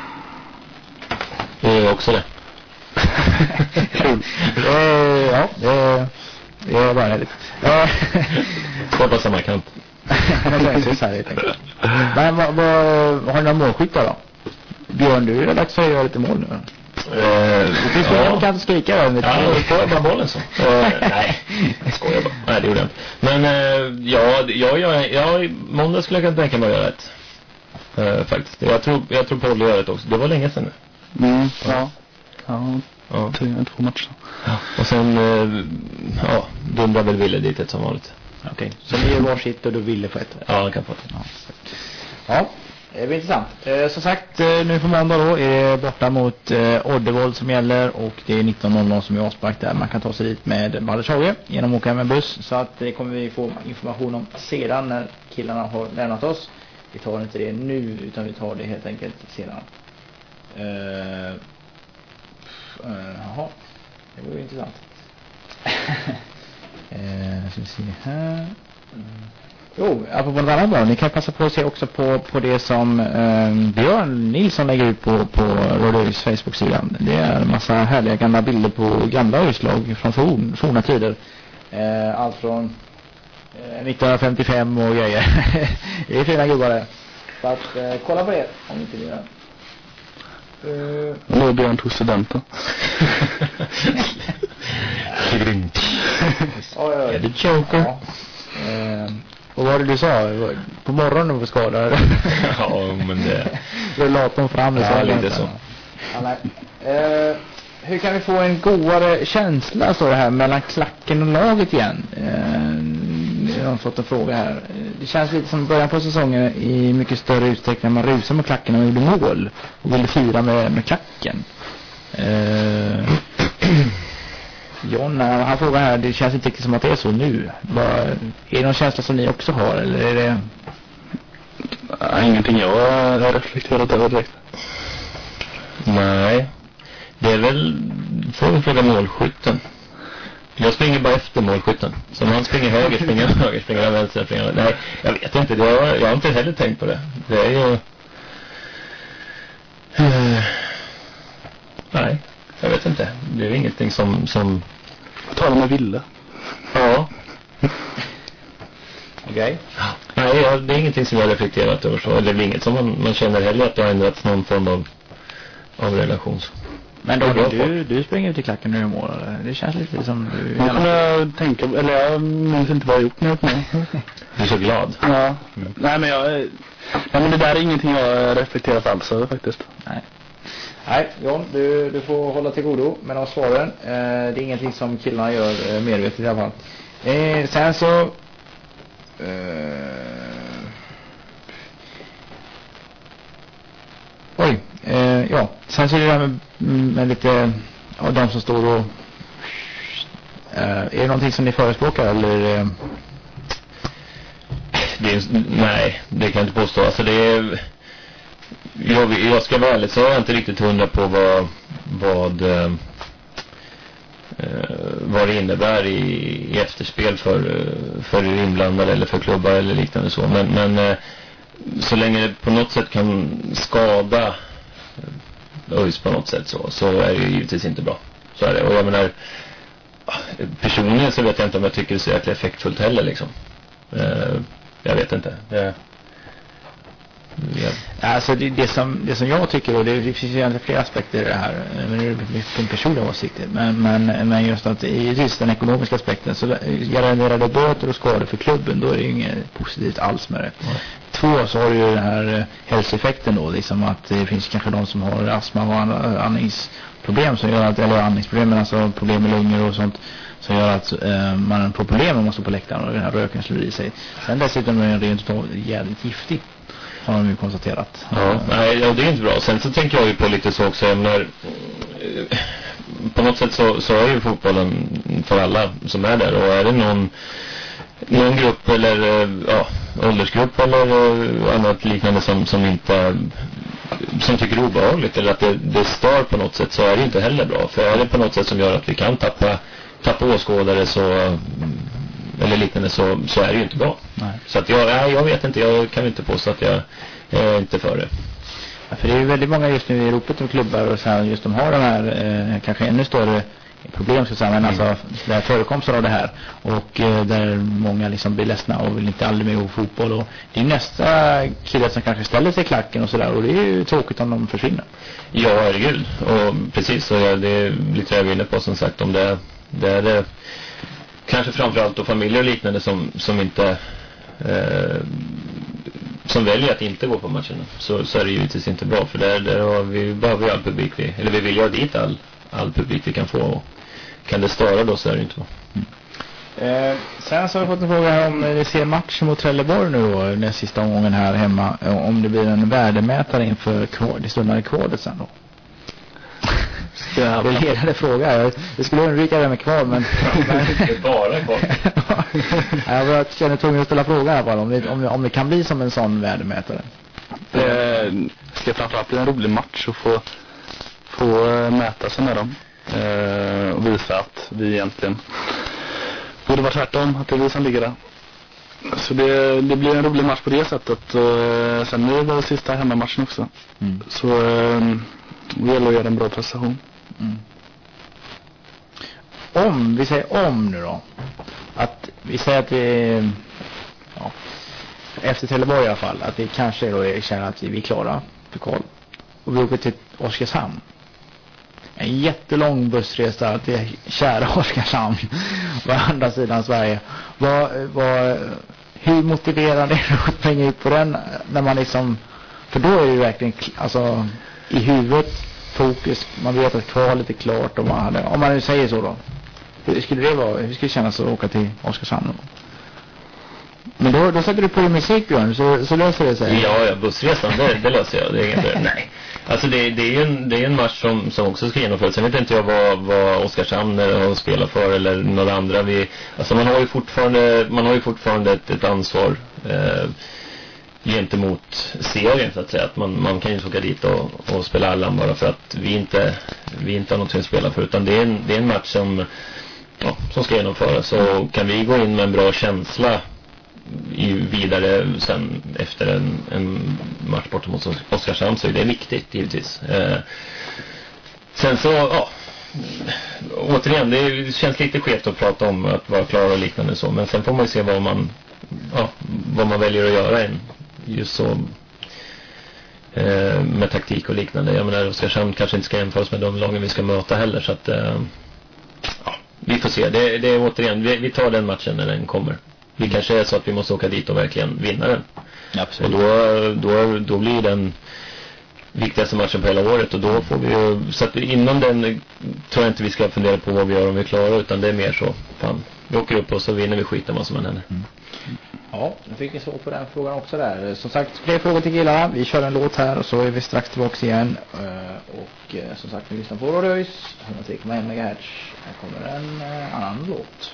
Det är också det. Kul. Ja, det, det är bara härligt. Två på samma kant. Men vad, vad, har ni några målskyttar då? Björn, du är dags för att göra lite mål nu. Uh, det finns ja. Man kan inte skrika då. Ja, får jag bara bollen så. Uh, nej, jag skojar bara. Nej, det gjorde jag inte. Men uh, ja, jag, jag, jag, måndag skulle jag kunna tänka mig att göra ett. Uh, faktiskt. Jag tror, jag tror Paul gör ett också. Det var länge sedan nu. Mm, ja. Ja, ja. Tre, två matcher. Ja. Och sen, uh, ja, dundrar väl Ville dit ett som vanligt. Okej, okay. Så ni är varsitt och du ville få ett? Ja, han kan få ett. Ja, ja. Det är intressant. Eh, som sagt, eh, nu på måndag då är det borta mot eh, Oddevold som gäller och det är nitton noll noll som är avspark där. Man kan ta sig dit med Baldershage genom att åka med buss. Så att det kommer vi få information om sedan när killarna har lämnat oss. Vi tar inte det nu utan vi tar det helt enkelt sedan. Eh, eh, jaha, det var ju intressant. eh, ska vi se här... Mm. Jo, apropå något annat bra. Ni kan passa på att se också på, på det som eh, Björn Nilsson lägger ut på, på Radio Ois Facebook-sidan. Det är en massa härliga gamla bilder på gamla Oislag från forn, forna tider. Eh, allt från eh, nittonhundrafemtiofem och grejer. Det är fina gubbar det. Så att eh, kolla på det om inte det. Uh, Nu är Björn tog studenten. Grymt. Oj, oj. Är det Joker? Ja. Eh, och vad var det du sa? På morgonen på skador? Ja, men det... Rullatorn fram. Ja, lite så. Ja, nej. Eh, hur kan vi få en godare känsla så det här mellan klacken och laget igen? Eh, jag har fått en fråga här. det känns lite som början på säsongen i mycket större utsträckning när man rusar med klacken och gjorde mål och ville fira med, med klacken. Eh, John, han frågar här, det känns inte riktigt som att det är så nu. Bara, är det någon känsla som ni också har, eller är det... Ja, ingenting jag har reflekterat över direkt. Nej, det är väl, får vi fråga målskytten. Jag springer bara efter målskytten. Så om han springer höger, springer jag höger, springer jag vänster, springer jag... Nej, jag vet inte, det har, jag har inte heller tänkt på det. Det är ju... Uh, nej, jag vet inte. Det är ingenting som... som... Jag talar med Ville. Ja. Okej. Okay. Nej, ja, det är ingenting som jag har reflekterat över så. Det är inget som man, man känner heller att det har ändrats någon form av, av relation. Men då, då du, du springer ut i klacken när du mål, eller? Det känns lite som du... Man kan tänka, eller jag minns inte vad jag gjort nu. Du är så glad. Ja. Mm. Nej, men jag... Nej, men det där är ingenting jag har reflekterat alls över faktiskt. Nej. Nej, John, du, du får hålla till godo med de svaren. Eh, det är ingenting som killarna gör eh, medvetet i alla fall. Eh, sen så... Eh, oj, eh, ja. Sen så är det där med, med lite av de som står och... Eh, är det någonting som ni förespråkar, eller... Eh, det är, nej, det kan jag inte påstå. Alltså det är... Jag, jag ska vara ärlig, så har jag inte riktigt hundra på vad vad, eh, vad det innebär i, i efterspel för, för inblandade eller för klubbar eller liknande så. Men, men eh, så länge det på något sätt kan skada ÖIS på något sätt så, så är det givetvis inte bra. Så är det. Och jag menar, personligen så vet jag inte om jag tycker det är så jäkla effektfullt heller liksom. Eh, jag vet inte. Det Ja. Alltså det, det, som, det som jag tycker, och det, det finns ju egentligen flera aspekter i det här, men det är en personlig åsikt, men, men, men just att i just den ekonomiska aspekten så garanterade böter och skador för klubben, då är det ju inget positivt alls med det. Mm. Två, så har du ju den här hälsoeffekten då, liksom att det finns kanske de som har astma och andningsproblem som gör att, eller andningsproblem, men alltså problem med lungor och sånt, som gör att eh, man får problem om man står på läktaren och den här röken slår i sig. Sen dessutom är den rent jävligt giftig, har de ju konstaterat. Ja, nej, ja, det är inte bra. Sen så tänker jag ju på lite så också, när, på något sätt så, så är ju fotbollen för alla som är där, och är det någon någon grupp eller ja, åldersgrupp eller annat liknande som, som inte som tycker det är obehagligt eller att det, det stör på något sätt, så är det inte heller bra. För är det på något sätt som gör att vi kan tappa tappa åskådare så eller liknande, så, så är det ju inte bra. Nej. Så att jag, jag vet inte, jag kan inte påstå att jag är inte för det. Ja, för det är ju väldigt många just nu i Europa och klubbar och så här, just de har de här eh, kanske ännu större problem, så att säga, men mm. alltså där förekomster av det här, och eh, där många liksom blir ledsna och vill inte aldrig mer gå fotboll, och det är nästa kille som kanske ställer sig i klacken och sådär, och det är ju tråkigt om de försvinner. Ja, herregud, och precis, så ja, det är lite jag inne på som sagt, om det, det är det kanske framförallt då familjer och liknande som, som inte eh, som väljer att inte gå på matcherna, så, så är det givetvis inte bra, för där, där har vi, behöver vi all publik vi, eller vi vill göra dit all, all publik vi kan få, och kan det störa då så är det inte bra. Mm. Eh, sen så har vi fått en fråga här om vi ser matchen mot Trelleborg nu då, den sista omgången här hemma, om det blir en värdemätare inför kvar, det stundande kvalet sen då. Det är en ledande fråga. Jag, jag skulle undvika det med kvar, men... men det är bara kvar. Jag känner tvungen att ställa frågan här bara, om det, om, om det kan bli som en sån värdemätare. Det ska framförallt bli en rolig match att få, få mäta sig med dem. Eh, och visa att vi egentligen borde vara tvärtom, att det är vi som ligger där. Så det, det blir en rolig match på det sättet. Och sen är det väl sista hemmamatchen också. Mm. Så eh, det gäller att göra en bra prestation. Mm. Om, vi säger om nu då, att vi säger att vi, ja, efter Trelleborg i alla fall, att det kanske då är känner att vi är klara för kval, och vi åker till Oskarshamn, en jättelång bussresa till kära Oskarshamn på andra sidan Sverige. Vad, vad, hur motiverande är det att springa ut på den när man liksom, för då är det ju verkligen alltså i huvudet fokus, man vet att kvalet är klart, och man hade, om man nu säger så då, hur skulle det vara, hur skulle det kännas att åka till Oskarshamn? Men då, då sätter du på musik, Björn, så, så löser det sig. Ja, ja, bussresan, det, det löser jag. Det är inget, nej. Alltså det, det är en, det är en match som, som också ska genomföras. Sen vet inte jag vad, vad Oskarshamn har spelat för eller några andra. Vi, alltså man har ju fortfarande, man har ju fortfarande ett, ett ansvar eh, gentemot serien, så att säga. Att man, man kan ju inte åka dit och, och spela Allan bara för att vi inte, vi inte har någonting att spela för. Utan det är en, det är en match som, ja, som ska genomföras. Så kan vi gå in med en bra känsla i vidare sen efter en, en match borta mot Oskarshamn, så är det viktigt givetvis. Eh, sen så, ja, återigen, det, är, det känns lite skevt att prata om att vara klar och liknande så, men sen får man ju se vad man, ja, vad man väljer att göra in, just så eh, med taktik och liknande. Jag menar, Oskarshamn kanske inte ska jämföras med de lagen vi ska möta heller, så att eh, ja, vi får se. Det, det är återigen, vi, vi tar den matchen när den kommer. Det kanske är så att vi måste åka dit och verkligen vinna den. Absolut. Och då, då, då blir den viktigaste matchen på hela året. Och då får vi ju, så att inom den tror jag inte vi ska fundera på vad vi gör om vi klarar, utan det är mer så, fan, vi åker upp och så vinner vi skiten vad som än händer. Mm. Ja, nu fick vi svar på den frågan också där. Som sagt, fler frågor till killarna. Vi kör en låt här och så är vi strax tillbaka igen. Och som sagt, vi lyssnar på Radio ÖIS hundratre komma en megahertz. Här kommer en annan låt.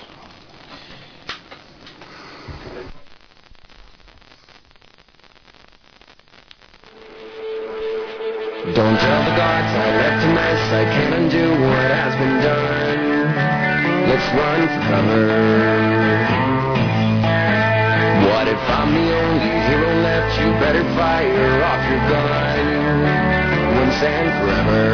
Don't tell the gods I left a mess, I can't undo what has been done. Let's run for cover. What if I'm the only hero left? You better fire off your gun once and forever.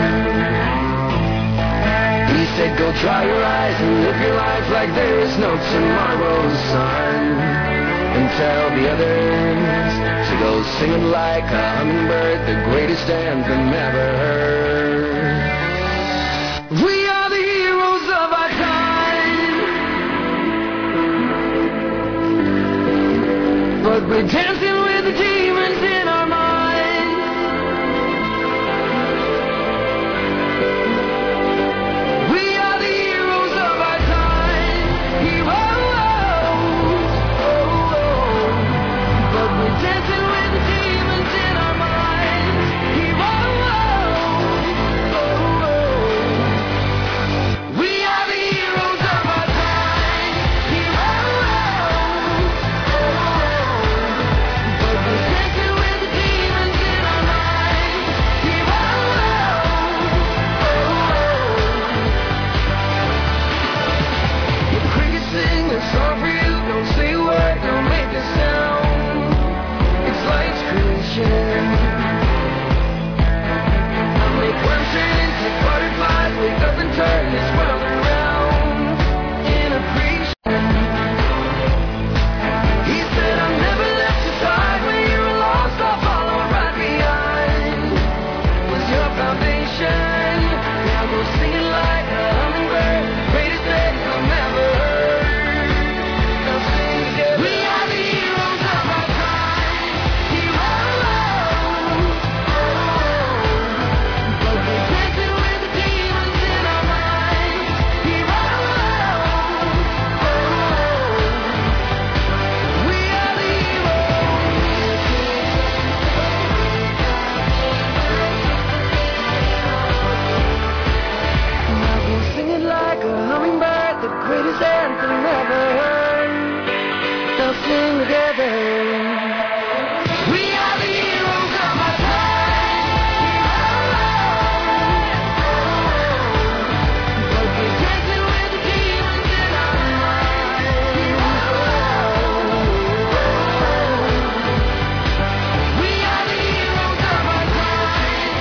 He said go try your eyes and live your life like there is no tomorrow, son. And tell the others to go singing like a hummingbird, the greatest anthem ever heard. We are the heroes of our time, but we're dancing with the demons in our minds. We are the heroes of our time, heroes. Dancing with the demons in our minds. Heroes. We are the heroes of our time. Heroes. But we're dancing with the demons in our minds. Heroes. The crickets sing a song for you. Don't say a word, don't make a sound. Life's creation. I make worms turn into butterflies, wake up and turn this world around in appreciation. He said I'll never let you side when you were lost, I'll follow right behind. Was your foundation. Now go singing like a hummingbird, greatest anthem ever heard. Now sing together. We are the heroes of our time. Greatest anthem ever heard. Now sing together. We are the heroes of our time. But we're dancing with the demons in our minds. We are the heroes of our time.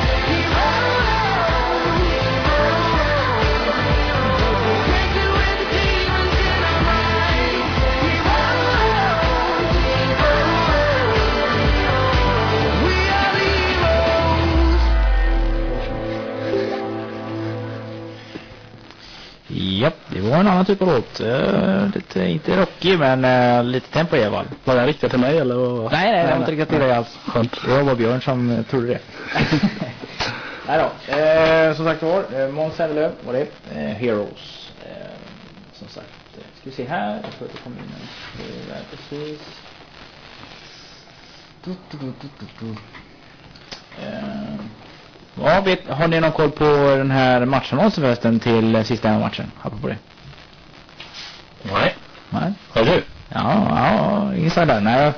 Japp, det var en annan typ av låt. Uh, lite, inte rockig, men uh, lite tempo i alla fall. Var den riktad till mig eller? Vad? Nej, nej, det var inte riktigt till dig alls. Skönt. Det var bara Björn som uh, trodde det. Nej då. Uh, som sagt var, uh, Måns Zelmerlöw var det. Uh, Heroes. Uh, som sagt. Ska vi se här. Jag tror att det kommer in en. Det är där precis. Du, du, du, du, du. Uh, ja, vet, har ni någon koll på den här matchen förresten till sista matchen? Har på det? Nej. Nej. Har du? Ja, ja, inget där. Nej.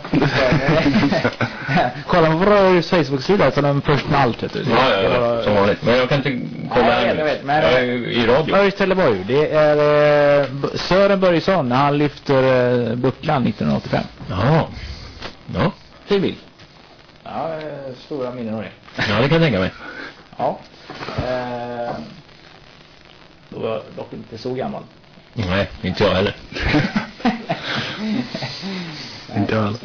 Kolla på vår Facebook-sida så den först med allt, vet du. Ja, ja, ja, som vanligt. Men jag kan inte kolla ja, jag vet, jag vet, men, jag är i radio. Börje Trelleborg, det är eh, Sören Börjesson när han lyfter eh, bucklan nittonhundraåttiofem. Ja. Ja. Fin bild. Ja, eh, stora minnen av det. Ja, det kan jag tänka mig. Ja. Eh, då var jag dock inte så gammal. Nej, inte jag heller. Inte jag heller.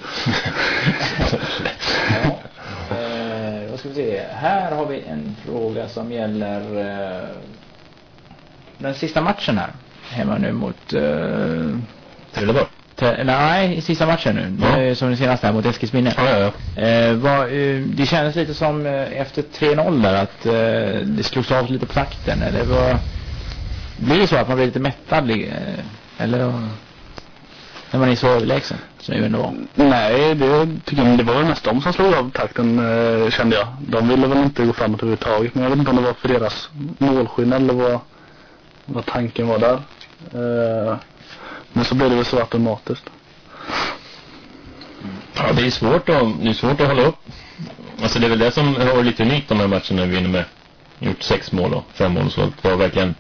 Ja. Eh, vad ska vi se. Här har vi en fråga som gäller eh, den sista matchen här. Hemma nu mot eh, Trelleborg. Te- nej, i sista matchen nu. Ja. Eh, som den senaste här mot Eskilsminne. Ja, ja, ja. Eh, var, eh, det kändes lite som eh, efter tre noll där att eh, det slogs av lite på takten. Eller var, blir det så att man blir lite mättad? Eh, eller när man är så överlägsen som det ändå var? Nej, det tycker jag, det var nästan de som slog av takten, eh, kände jag. De ville väl inte gå framåt överhuvudtaget, men jag vet inte om det var för deras målskillnad eller vad, vad tanken var där. Eh, men så blev det väl så automatiskt. Ja, det är svårt att, det är svårt att hålla upp. Alltså det är väl det som har varit lite unikt de här matcherna vi vinner med. Gjort sex mål och fem mål och så. Det var verkligen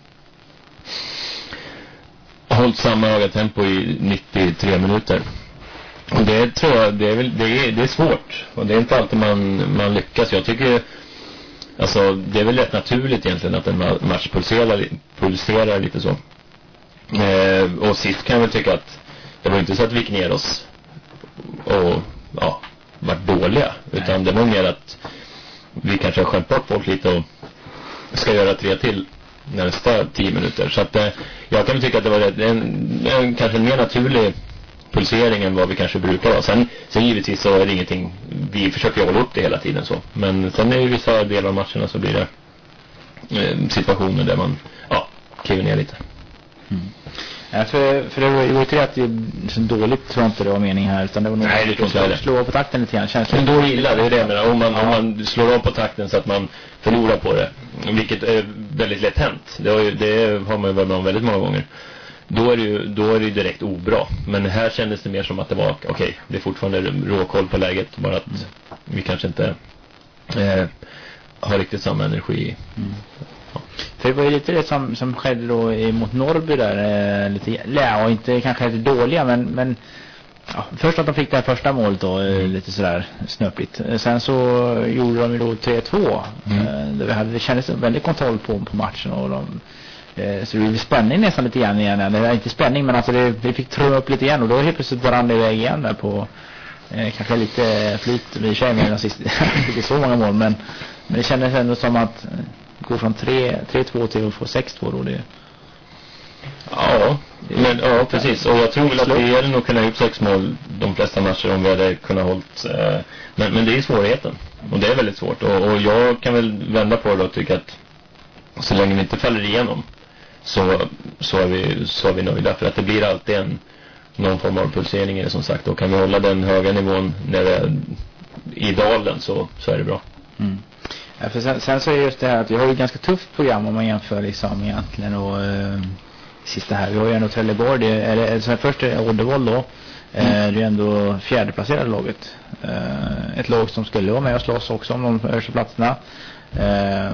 hållit samma höga tempo i nittiotre minuter. Och det tror jag, det är, väl, det är, det är svårt. Och det är inte alltid man, man lyckas. Jag tycker, alltså det är väl rätt naturligt egentligen att en match pulserar, pulserar lite så. Eh, och sist kan jag väl tycka att det var inte så att vi gick ner oss och ja, varit dåliga. Utan det var mer att vi kanske har skämt bort folk lite och ska göra tre till när det står tio minuter. Så att eh, jag kan tycka att det var en, en, kanske en mer naturlig pulsering än vad vi kanske brukar ha. Sen, sen givetvis så är det ingenting, vi försöker hålla upp det hela tiden så. Men sen är ju vissa delar av matcherna så blir det eh, situationer där man ja, kliver ner lite. Mm. Ja, för, för det var ju inte att det är så dåligt, tror jag inte det var mening här, utan det var nog Nej, det tror jag inte. Slå på takten lite grann. Känns men då illa, det är det jag menar. Om man, ja. om man slår av på takten så att man förlorar på det, vilket är väldigt lätt hänt. Det har, ju, det har man ju varit med om väldigt många gånger. Då är det ju då är det direkt obra. Men här kändes det mer som att det var okej, okay, det är fortfarande råkoll på läget, bara att mm. vi kanske inte eh, har riktigt samma energi. Mm. Ja. För det var ju lite det som, som skedde då mot Norrby där, eh, lite, ja, och inte kanske lite dåliga, men, men ja, först att de fick det här första målet då, mm. lite sådär snöpligt. Sen så gjorde de ju då tre två, mm. eh, där vi hade, det kändes väldigt kontroll på, på matchen, och de, eh, så det blev spänning nästan lite grann igen. Det var inte spänning, men alltså det, vi fick trumma upp lite igen, och då helt plötsligt var han iväg igen där på eh, kanske lite flyt vid tjej med den sista, inte så många mål, men, men det kändes ändå som att gå från tre två till att få sex två då, det. Ja, men ja, precis. Och jag tror väl att vi hade nog kunnat gjort sex mål de flesta matcher om vi hade kunnat hållit. Eh, men, men det är svårigheten. Och det är väldigt svårt. Och, och jag kan väl vända på det och tycka att så länge vi inte faller igenom så, så, är, vi, så är vi nöjda. För att det blir alltid en, någon form av pulsering i det, som sagt. Och kan vi hålla den höga nivån när det är i dalen, så, så är det bra. Mm. Ja, för sen, sen så är just det här att vi har ju ett ganska tufft program om man jämför liksom egentligen, och eh, sista här, vi har ju ändå Trelleborg, det är, är, så här, först är det Oddevold då, eh, mm. det är ändå fjärdeplacerade laget, eh, ett lag som skulle vara med och slåss också om de översta platserna, eh,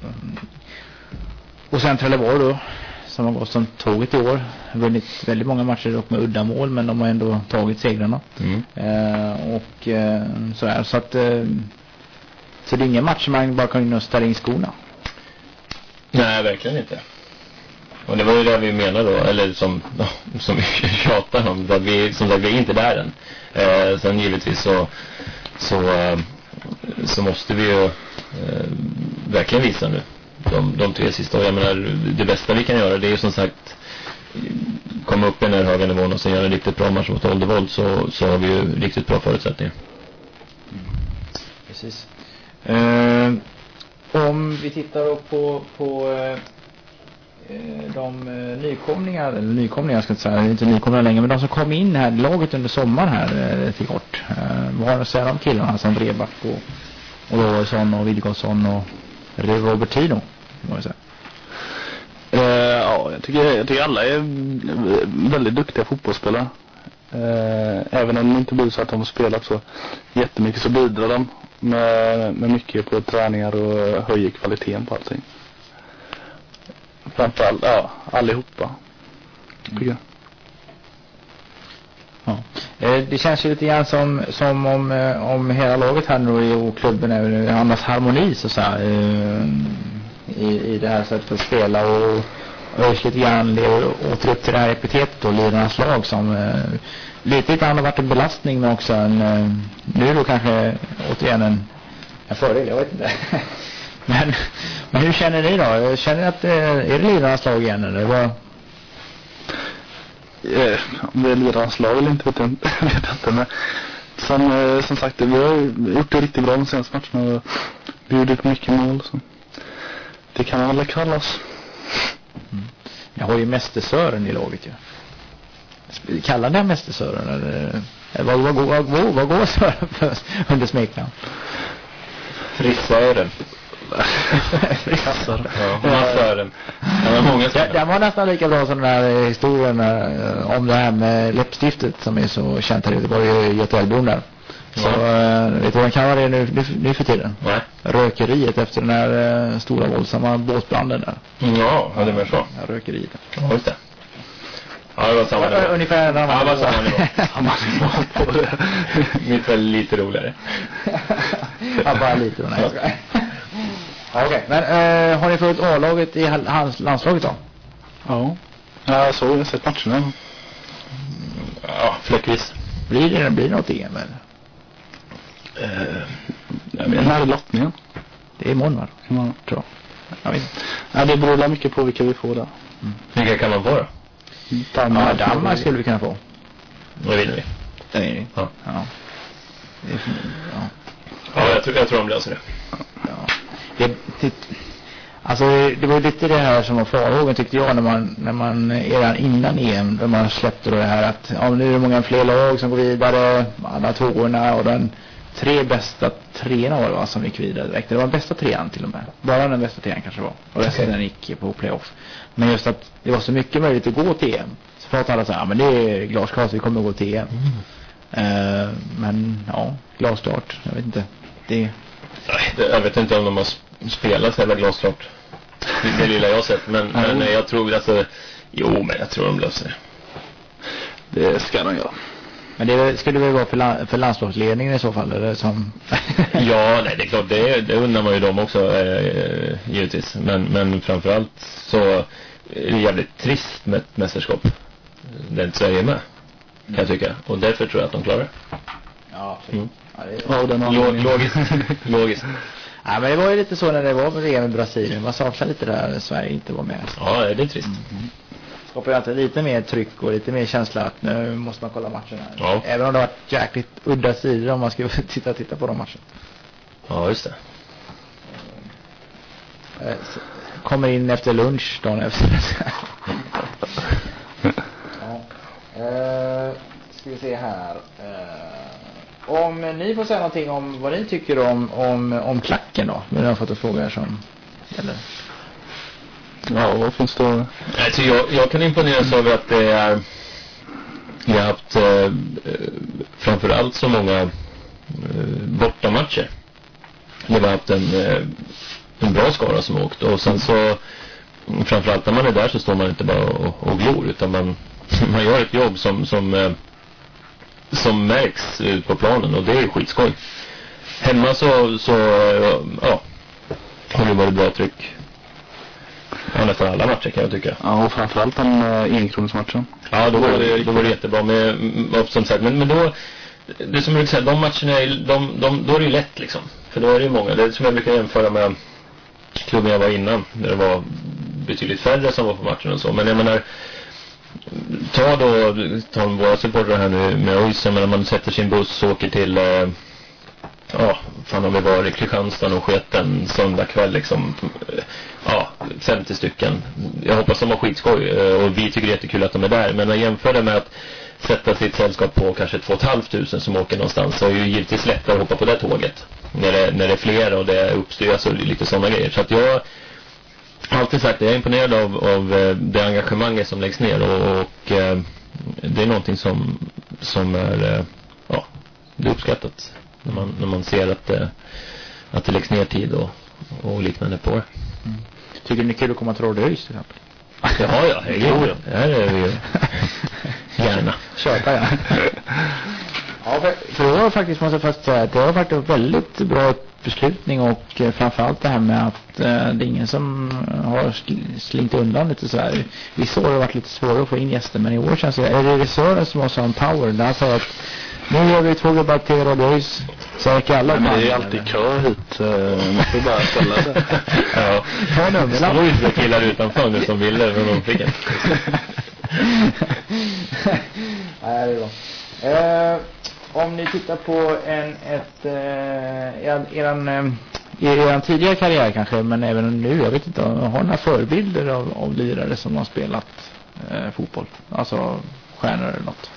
och sen Trelleborg då, som har gått som tåget i år, vunnit väldigt många matcher dock med udda mål, men de har ändå tagit segrarna, mm. eh, och eh, så här, så att eh, så det är ingen match som man bara kan in och ställa in skorna. Nej, verkligen inte. Och det var ju det vi menade då, eller som, som vi tjatar om, att vi, som sagt, vi är inte där än. Eh, sen givetvis så, så, eh, så måste vi ju eh, verkligen visa nu de, de tre sista. Och jag menar, det bästa vi kan göra, det är ju som sagt komma upp i den här höga nivån och sen göra en riktigt bra match mot Oddevold, så, så har vi ju riktigt bra förutsättningar. Mm. Precis. Uh, om vi tittar på, på uh, de nykomlingar, eller nykomlingar ska jag inte säga, inte nykomlingar längre, men de som kom in här, laget under sommaren här till kort. Vad säger de killarna som Reback på Olausson och Vilgotsson och Robertino, må jag säga? Uh, ja, jag tycker, jag tycker alla är väldigt duktiga fotbollsspelare. Uh, även om det inte blir så att de har spelat så jättemycket, så bidrar de med, med mycket på träningar och höjer kvaliteten på allting. Framförallt, ja, allihopa. Tycker jag. Ja. Det känns ju lite grann som, som om, om hela laget här nu och klubben är annars harmoni så så här, i, i det här sättet att spela och Örs lite grann lever åter upp till det här epitetet och Lirarnas lag som lite grann har varit en belastning, men också en, nu då kanske återigen en, en fördel, jag vet inte. men, men hur känner ni då? Känner ni att är det Lirarnas lag igen eller vad? Eh, om det är Lirarnas lag eller inte vet jag inte, vet jag inte men som, eh, som sagt, vi har gjort det riktigt bra de senaste matcherna och bjudit på mycket mål så det kan alla kallas. Mm. Jag har ju mästersören i laget ju. Ja. Kallar det mästersören eller, eller vad, vad, vad, vad, vad går Sören för under smeknamn? Frisören. Frisören. Ja, massören. Det var många ja, det var nästan lika bra som den här historien om det här med läppstiftet som är så känt här i Göteborg, Göteborgsbron där. Så ja. Vet du vad man kan vara det nu, nu, nu för tiden? Nej. Rökeriet efter den här uh, stora våldsamma båtbranden där. Ja, ja det var så. Ja, rökeriet. Ja, just det. Ja, det var samma nivå. Ungefär ja, det var samma nivå. Samma nivå på det. Mitt var lite roligare. Ja, bara lite. Nej, jag ska. Okej, okay. Men uh, har ni fått A-laget i hans landslaget då? Ja. Ja, så jag har sett matcherna. Ja, fläckvis. Blir det, blir det något E M eller? Uh, jag vet, när är lottningen? Det är imorgon va? Imorgon. Tror jag. Jag ja, det beror mycket på vilka vi får där. Mm. Vilka kan man få då? Danmark, ja, Danmark skulle vi kunna få. Då vinner vi. Det vinner vi. Ja. Ja. Det är, ja. Ja, jag tror, jag tror de löser det. Ja. Det, det, alltså det var lite det här som var farhågan tyckte jag när man, när man redan innan E M, när man släppte det här att ja, nu är det många fler lag som går vidare, alla tvåorna och den tre bästa treorna var det va, som gick vidare direkt. Det var den bästa trean till och med. Bara den bästa trean kanske var. Och resten okay. Den gick på playoff. Men just att det var så mycket möjligt att gå till E M. Så pratade alla så här, ja men det är glasklart, vi kommer att gå till E M. Mm. Uh, men ja, glasklart, jag vet inte. Det... Jag vet inte om de har spelat hela glasklart. Det, det lilla jag har sett. Men, mm. men jag tror alltså, jo men jag tror de löser det. Det ska de göra. Men det skulle väl vara för, la, för landslagsledningen i så fall eller som ja, nej det är klart det, det undrar man ju dem också eh, givetvis. Men, men framförallt så är det jävligt trist med ett mästerskap där inte Sverige är med, kan jag tycka. Och därför tror jag att de klarar det. Ja, mm. Ja, det är... ja, den har Log- logiskt. Logiskt. Ja, men det var ju lite så när det var med V M i Brasilien. Man saknar lite där när Sverige inte var med. Ja, det är trist. Mm. Skapar ju alltid lite mer tryck och lite mer känsla att nu måste man kolla matcherna. Ja. Även om det har varit jäkligt udda sidor om man ska titta, titta på de matcherna. Ja, just det. Kommer in efter lunch dagen efter. Ja. Uh, ska vi se här. Uh, om ni får säga någonting om vad ni tycker om, om, om klacken då. Men jag har fått en fråga här som eller. Ja, vad finns det? Alltså jag, jag kan imponeras över att det är vi har haft eh, framförallt så många eh, bortamatcher. Vi har haft en, eh, en bra skara som åkt och sen så framförallt när man är där så står man inte bara och, och glor utan man, man gör ett jobb som som, eh, som märks ut på planen och det är skitskoj. Hemma så, så ja, har det varit bra tryck. Ja, nästan alla matcher kan jag tycka. Ja, och framförallt den äh, enkronorsmatchen. Ja, då var det, då var det jättebra med, som sagt. Men, men då, det som jag vill säga, de matcherna, är, de, de, då är det lätt liksom. För då är det många. Det är som jag brukar jämföra med klubben jag var innan. Där det var betydligt färre som var på matchen och så. Men jag menar, ta då, ta våra supportrar här nu med Öjs. Jag menar, man sätter sin buss och åker till, eh, ja, fan om vi var i Kristianstad och sket en söndag kväll liksom, ja, femtio stycken. Jag hoppas de har skitskoj och vi tycker det är jättekul att de är där, men att jämföra med att sätta sitt sällskap på kanske två och ett halvt tusen som åker någonstans, så är ju givetvis lättare att hoppa på det tåget när det, när det är flera och det är uppstyrt och lite sådana grejer. Så att jag har alltid sagt att jag är imponerad av, av det engagemanget som läggs ner och, och det är någonting som, som är, ja, det är uppskattat när man, när man ser att, att det läggs ner tid och, och liknande på det. Mm. Tycker du det är kul att komma till Rådhus till exempel? Ja, ja, herregud. Det här är vi ju gärna. Köpa, ja. Ja, för, för det var faktiskt, måste jag faktiskt säga, att det var faktiskt väldigt bra beslutning och eh, framförallt det här med att eh, det är ingen som har sl- slinkt undan lite så här. Vissa år har det varit lite svårare att få in gäster, men i år känns det, är det regissören som har sån power där han säger att nu gör vi två gubbar till Rådhus, så räcker alla. Men det är alltid kö hit, uh, man får bara ställa sig. Ja, ta nummer. Det var ju inte killar utanför nu som ville, men de fick en. Nej, det är bra. Eh, om ni tittar på en, ett, eh, er, eran, eh, eran tidigare karriär kanske, men även nu, jag vet inte, har några förebilder av, av lirare som har spelat eh, fotboll? Alltså stjärnor eller något?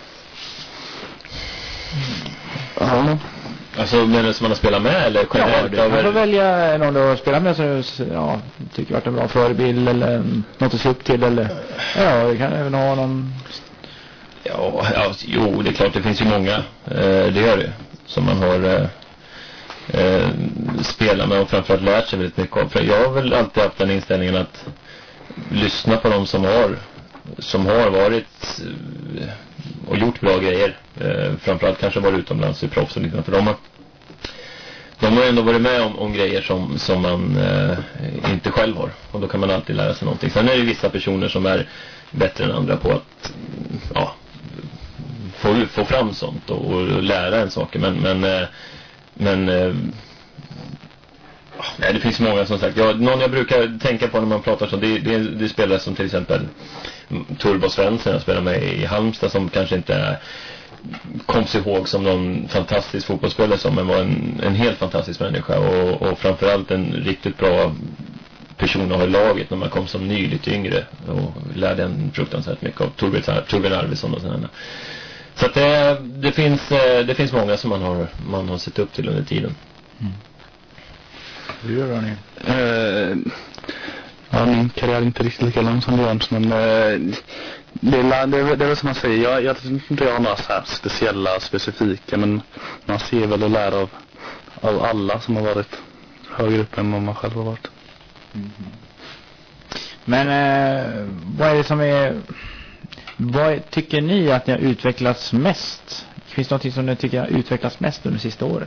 Mm. Ja. Alltså menar du som man har spelat med eller generellt? Ja, du får välja någon du har spelat med som ja, tycker varit en bra förebild eller något att se upp till eller ja, det kan även ha någon. Ja, ja, jo, det är klart det finns ju många, eh, det gör det, som man har eh, eh, spelat med och framförallt lärt sig väldigt mycket av. För jag har väl alltid haft den inställningen att lyssna på dem som har som har varit eh, och gjort bra grejer, eh, framförallt kanske varit utomlands i proffs och liknande, för de har de har ändå varit med om, om grejer som, som man eh, inte själv har, och då kan man alltid lära sig någonting. Sen är det vissa personer som är bättre än andra på att ja, få, få fram sånt och, och lära en saker, men men, eh, men eh, nej, det finns många som sagt. Jag, någon jag brukar tänka på när man pratar så, det, det, det spelar som till exempel Turbo Svensson, jag spelar med i Halmstad, som kanske inte kom sig ihåg som någon fantastisk fotbollsspelare som, men var en, en helt fantastisk människa och, och framförallt en riktigt bra person att ha i laget när man kom som ny, lite yngre, och lärde en fruktansvärt mycket av Torbjörn, Torbjörn Arvidsson och sådana. Så att det, det, finns, det finns många som man har, man har sett upp till under tiden. Mm. Hur gör du det? Uh, ja, min karriär är inte riktigt lika lång som Björns, men uh, det, är, det, är, det är väl som man säger, jag, jag tror inte jag har några så här speciella, specifika, men man ser väl och lär av, av alla som har varit högre upp än vad man själv har varit. Mm. Men uh, vad är det som är, vad tycker ni att ni har utvecklats mest? Finns det något som ni tycker har utvecklats mest under sista året?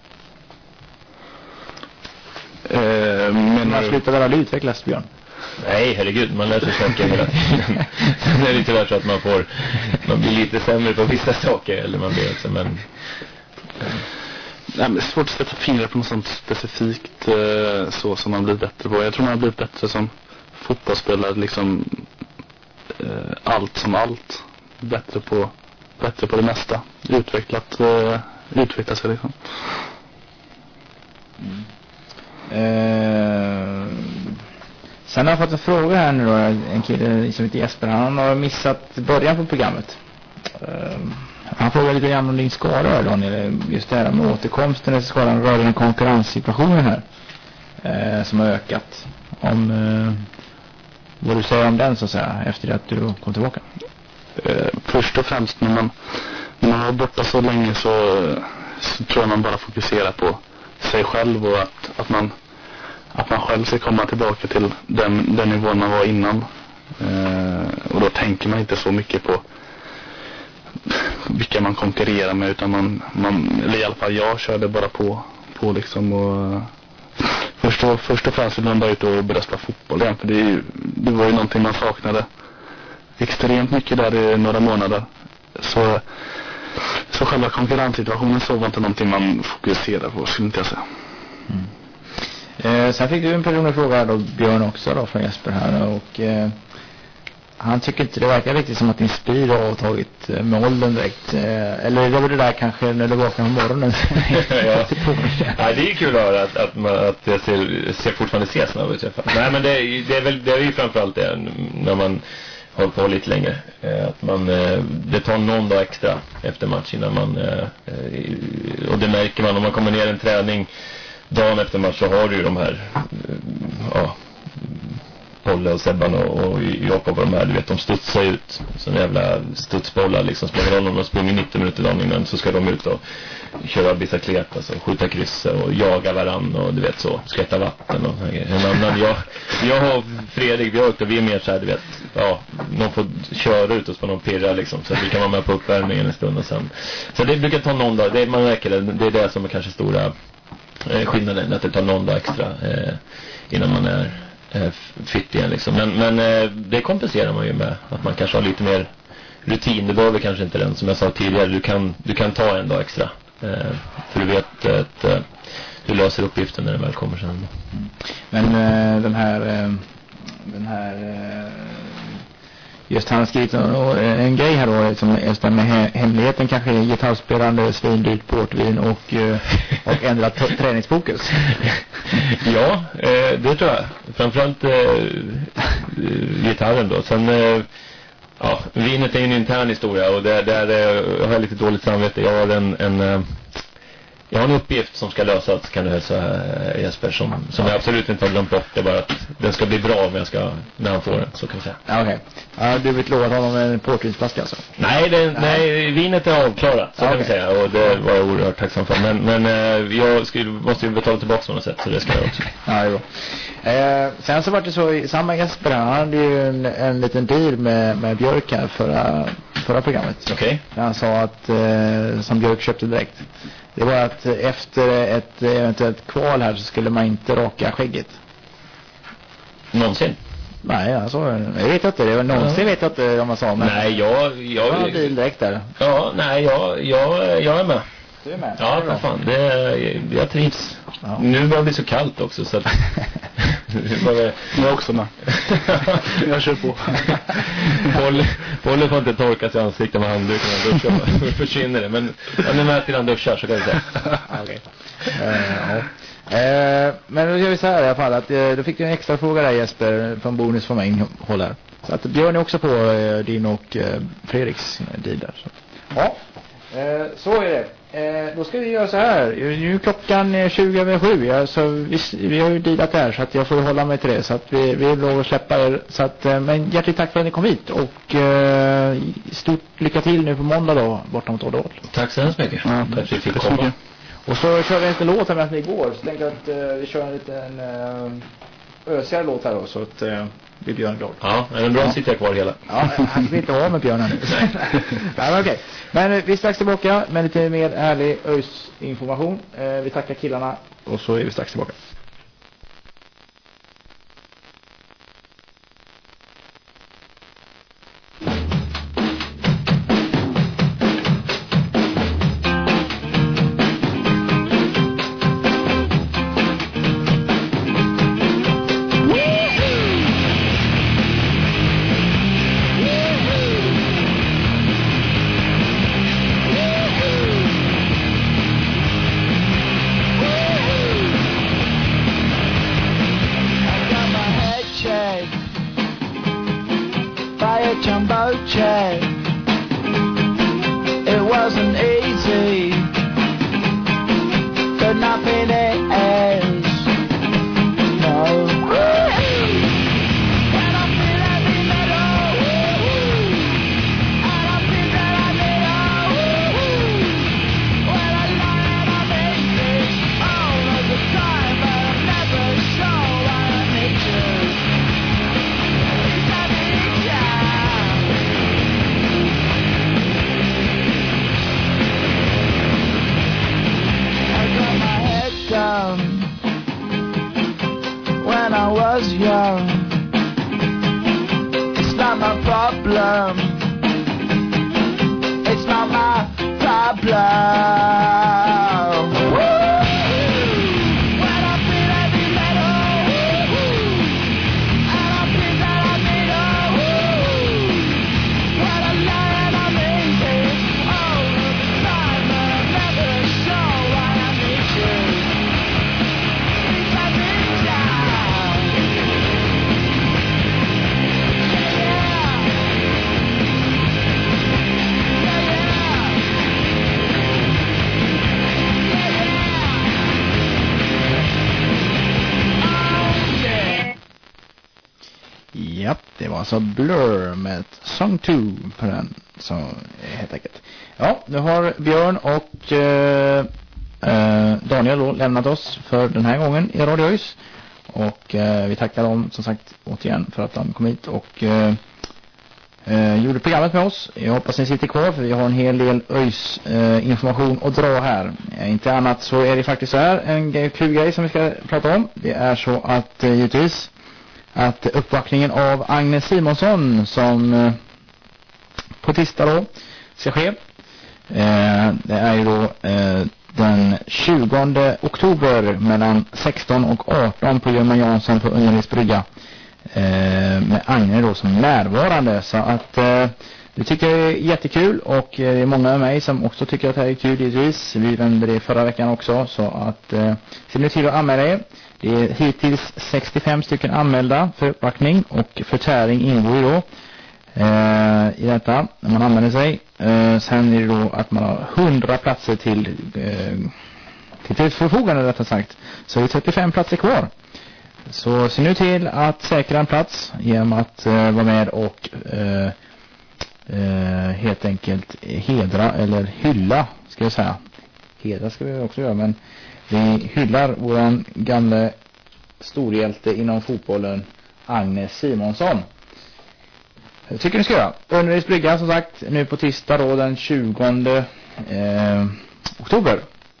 Uh, men man slutar väl aldrig utvecklas, Björn? Nej, herregud, man lär sig saker hela tiden. Det är lite så att man får man blir lite sämre på vissa saker, eller man blir också, men nej, men det är svårt att sätta fingrar på något sånt specifikt uh, så som man blir bättre på. Jag tror man har blivit bättre som fotbollsspelare, liksom uh, allt som allt, bättre på bättre på det mesta, utvecklat uh, utvecklat sig liksom. Mm. Uh, sen har jag fått en fråga här nu då, en kille som heter Jesper, han har missat början på programmet. Uh, han frågar lite grann om din skada, Daniel, just det här med återkomsten till skadan rör den konkurrenssituationen här uh, som har ökat, om uh, vad du säger om den så att säga efter att du kom tillbaka. Uh, först och främst när man, när man var borta så länge så, så tror jag man bara fokuserar på sig själv och att, att man att man själv ska komma tillbaka till den, den nivån man var innan, eh, och då tänker man inte så mycket på vilka man konkurrerar med, utan man, man eller i alla fall jag körde bara på på liksom, och först och, först och främst vill man bara ut och börja spela fotboll igen, för det, är ju, det var ju någonting man saknade extremt mycket där i några månader, så så själva konkurrenssituationen så var inte någonting man fokuserar på, skulle inte jag säga. Mm. Eh, sen fick du en personlig fråga då, Björn, också då, från Jesper här, och eh, han tycker inte det verkar riktigt som att Inspir har tagit eh, med åldern direkt. Eh, eller det var det där kanske när det vaknar på morgonen. Ja. Ja, det är kul att höra att, att, man, att jag ser, ser fortfarande ses när jag träffar. Nej, men det, det är väl det är ju framförallt det när man håller på lite längre. Eh, att man, eh, det tar någon dag extra efter matchen när man, eh, och det märker man om man kommer ner en träning dagen efter match, så har du ju de här ja, Polle och Sebban och, och Jakob och de här, du vet, de studsar ut sån jävla studsbollar liksom, spelar roll om de springer nittio minuter dagen innan, så ska de ut och köra bicyklet, alltså skjuta kryss och jaga varann och du vet så, skvätta vatten och en annan, jag, jag och Fredrik, vi har åkt och vi är mer så här, du vet, ja, någon får köra ut oss på någon pirra liksom, så att vi kan vara med på uppvärmningen en stund och sen, så det brukar ta någon dag, det, man märker det, det är det som är kanske stora eh, skillnaden, att det tar någon dag extra eh, innan man är fitt igen liksom. Men, men eh, det kompenserar man ju med att man kanske har lite mer rutin. Det behöver kanske inte den, som jag sa tidigare, du kan, du kan ta en dag extra eh, för du vet att eh, du löser uppgiften när den väl kommer sen. Mm. Men eh, den här eh, den här eh, just han har skrivit en, en grej här då, som just med he- hemligheten kanske är gitarrspelande, svindyrt portvin och, uh, och ändrat t- träningsfokus. Ja, eh, det tror jag. Framförallt eh, gitarren då. Sen, eh, ja, vinet är en intern historia och där, där eh, har jag lite dåligt samvete. Jag har en, en eh, jag har en uppgift som ska lösas, kan du hälsa äh, Jesper, som, som jag absolut inte har glömt bort. Det är bara att den ska bli bra om jag ska, när han får den, så kan jag säga. Ja, okej. Okay. Ja, du vill lova honom en portvinsflaska alltså? Nej, det, nej. nej, vinet är avklarat, så ja, kan okay. vi säga. Och det var jag oerhört tacksam för. Men, men äh, jag skulle, måste ju betala tillbaka på något sätt, så det ska jag också. Ja, jo. Eh, sen så var det så, samma Jesper, han hade ju en, en liten deal med, med Björk här förra, förra programmet. Okej. Okay. Han sa att, eh, som Björk köpte direkt, det var att efter ett eventuellt kval här så skulle man inte raka skägget. Någonsin? Nej, alltså, jag vet inte. Det var någonsin, ja. Vet jag inte om man sa. Men nej, jag... jag ja, det är direkt där. Ja, nej, jag, jag, jag är med. Du är med? Ja, för fan. Det, jag trivs. Ja. Nu börjar det bli så kallt också, så att... Jag är också med. Jag kör på. Bolle får inte torka sig i ansiktet med handduken och duschar. Då försvinner det. Men om ni med till han duschar så kan vi säga. Okej. Uh, ja. uh, men då gör vi så här i alla fall. Att, uh, då fick du en extra fråga där Jesper från bonus från mig håll här. Så att Björn är också på uh, din och uh, Fredriks deal där. Så. Ja, uh, så är det. Eh, då ska vi göra så här. Nu är klockan tjugo över sju. Ja, så vi, vi har ju dealat här så att jag får hålla mig till det. Så att vi, vi är lov att släppa er. Så att, eh, men hjärtligt tack för att ni kom hit. Och eh, stort lycka till nu på måndag då. Bortom mot Ådal. Tack så hemskt mycket. Ja, tack så mycket. Och så kör vi en låt här med att ni går. Så tänkte jag att eh, vi kör en liten eh, ösigare låt här då. Så att eh, vi Björn glad. Ja, är det bra att sitta kvar hela? Ja, han vill inte ha med Björn nu. Ja, men okej. Men vi är strax tillbaka med lite mer ärlig ÖIS-information. Eh, vi tackar killarna och så är vi strax tillbaka. It wasn't easy, but nothing is. No. When I feel heavy metal, and I feel that I need a when I lie and I make this all of the time, but I'm never sure that I need you. I need you. Down when I was young, it's not my problem, it's not my problem. When I feel heavy metal, and I feel that I need a alltså Blur med Song två på den, så helt enkelt. Ja, nu har Björn och eh, eh, Daniel då lämnat oss för den här gången i Radio ÖIS. Och eh, vi tackar dem som sagt återigen för att de kom hit och eh, eh, gjorde programmet med oss. Jag hoppas ni sitter kvar, för vi har en hel del ÖIS eh, information att dra här. Eh, inte annat så är det faktiskt så här en kul grej som vi ska prata om. Det är så att eh, givetvis att uppvaktningen av Agnes Simonsson som eh, på tisdag då ska ske. Eh, det är ju då eh, den tjugonde oktober mellan sexton och arton på Göran Jansson på Ungereds brygga. Eh, med Agne då som närvarande. Så att eh, det tycker jag är jättekul, och eh, det är många av mig som också tycker att det här är kul givetvis. Vi vände det förra veckan också, så att eh, se nu till att anmäla er. Det är hittills sextiofem stycken anmälda för uppvaktning, och förtäring ingår ju då eh, i detta när man anmäler sig. Eh, sen är det då att man har hundra platser till eh, till, till förfogande rättare sagt. Så det är trettiofem platser kvar. Så se nu till att säkra en plats genom att eh, vara med och eh, eh, helt enkelt hedra eller hylla, ska jag säga. Hedra ska vi också göra, men vi hyllar våran gamla storhjälte inom fotbollen, Agnes Simonsson. Jag tycker ni ska göra. Ungereds brygga som sagt nu på tisdag då den tjugonde eh, oktober.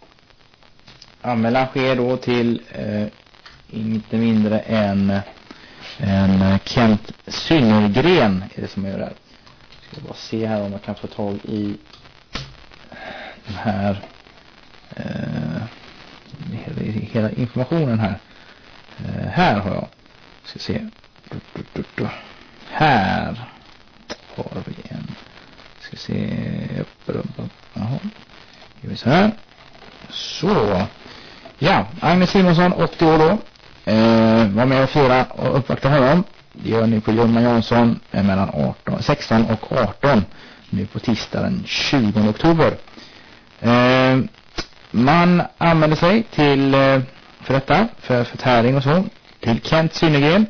Anmälan sker då till eh, inte mindre än en Kent Synnergren är det som gör det här. Ska jag bara se här om jag kan få tag i den här eh, hela informationen här. Eh, här har jag. Ska se. Du, du, du, du. Här har vi en. Ska se. Upp, upp, upp. Jaha. Gör vi så här. Så. Ja, Agnes Simonsson, åttio år då. Eh, var med och fyra och uppvakta honom. Det gör ni på Göran Jansson eh, mellan arton, sexton och arton. Nu på tisdag den tjugonde oktober. Eh, man använder sig till eh, för detta, för förtäring och så, till Kent Synnergren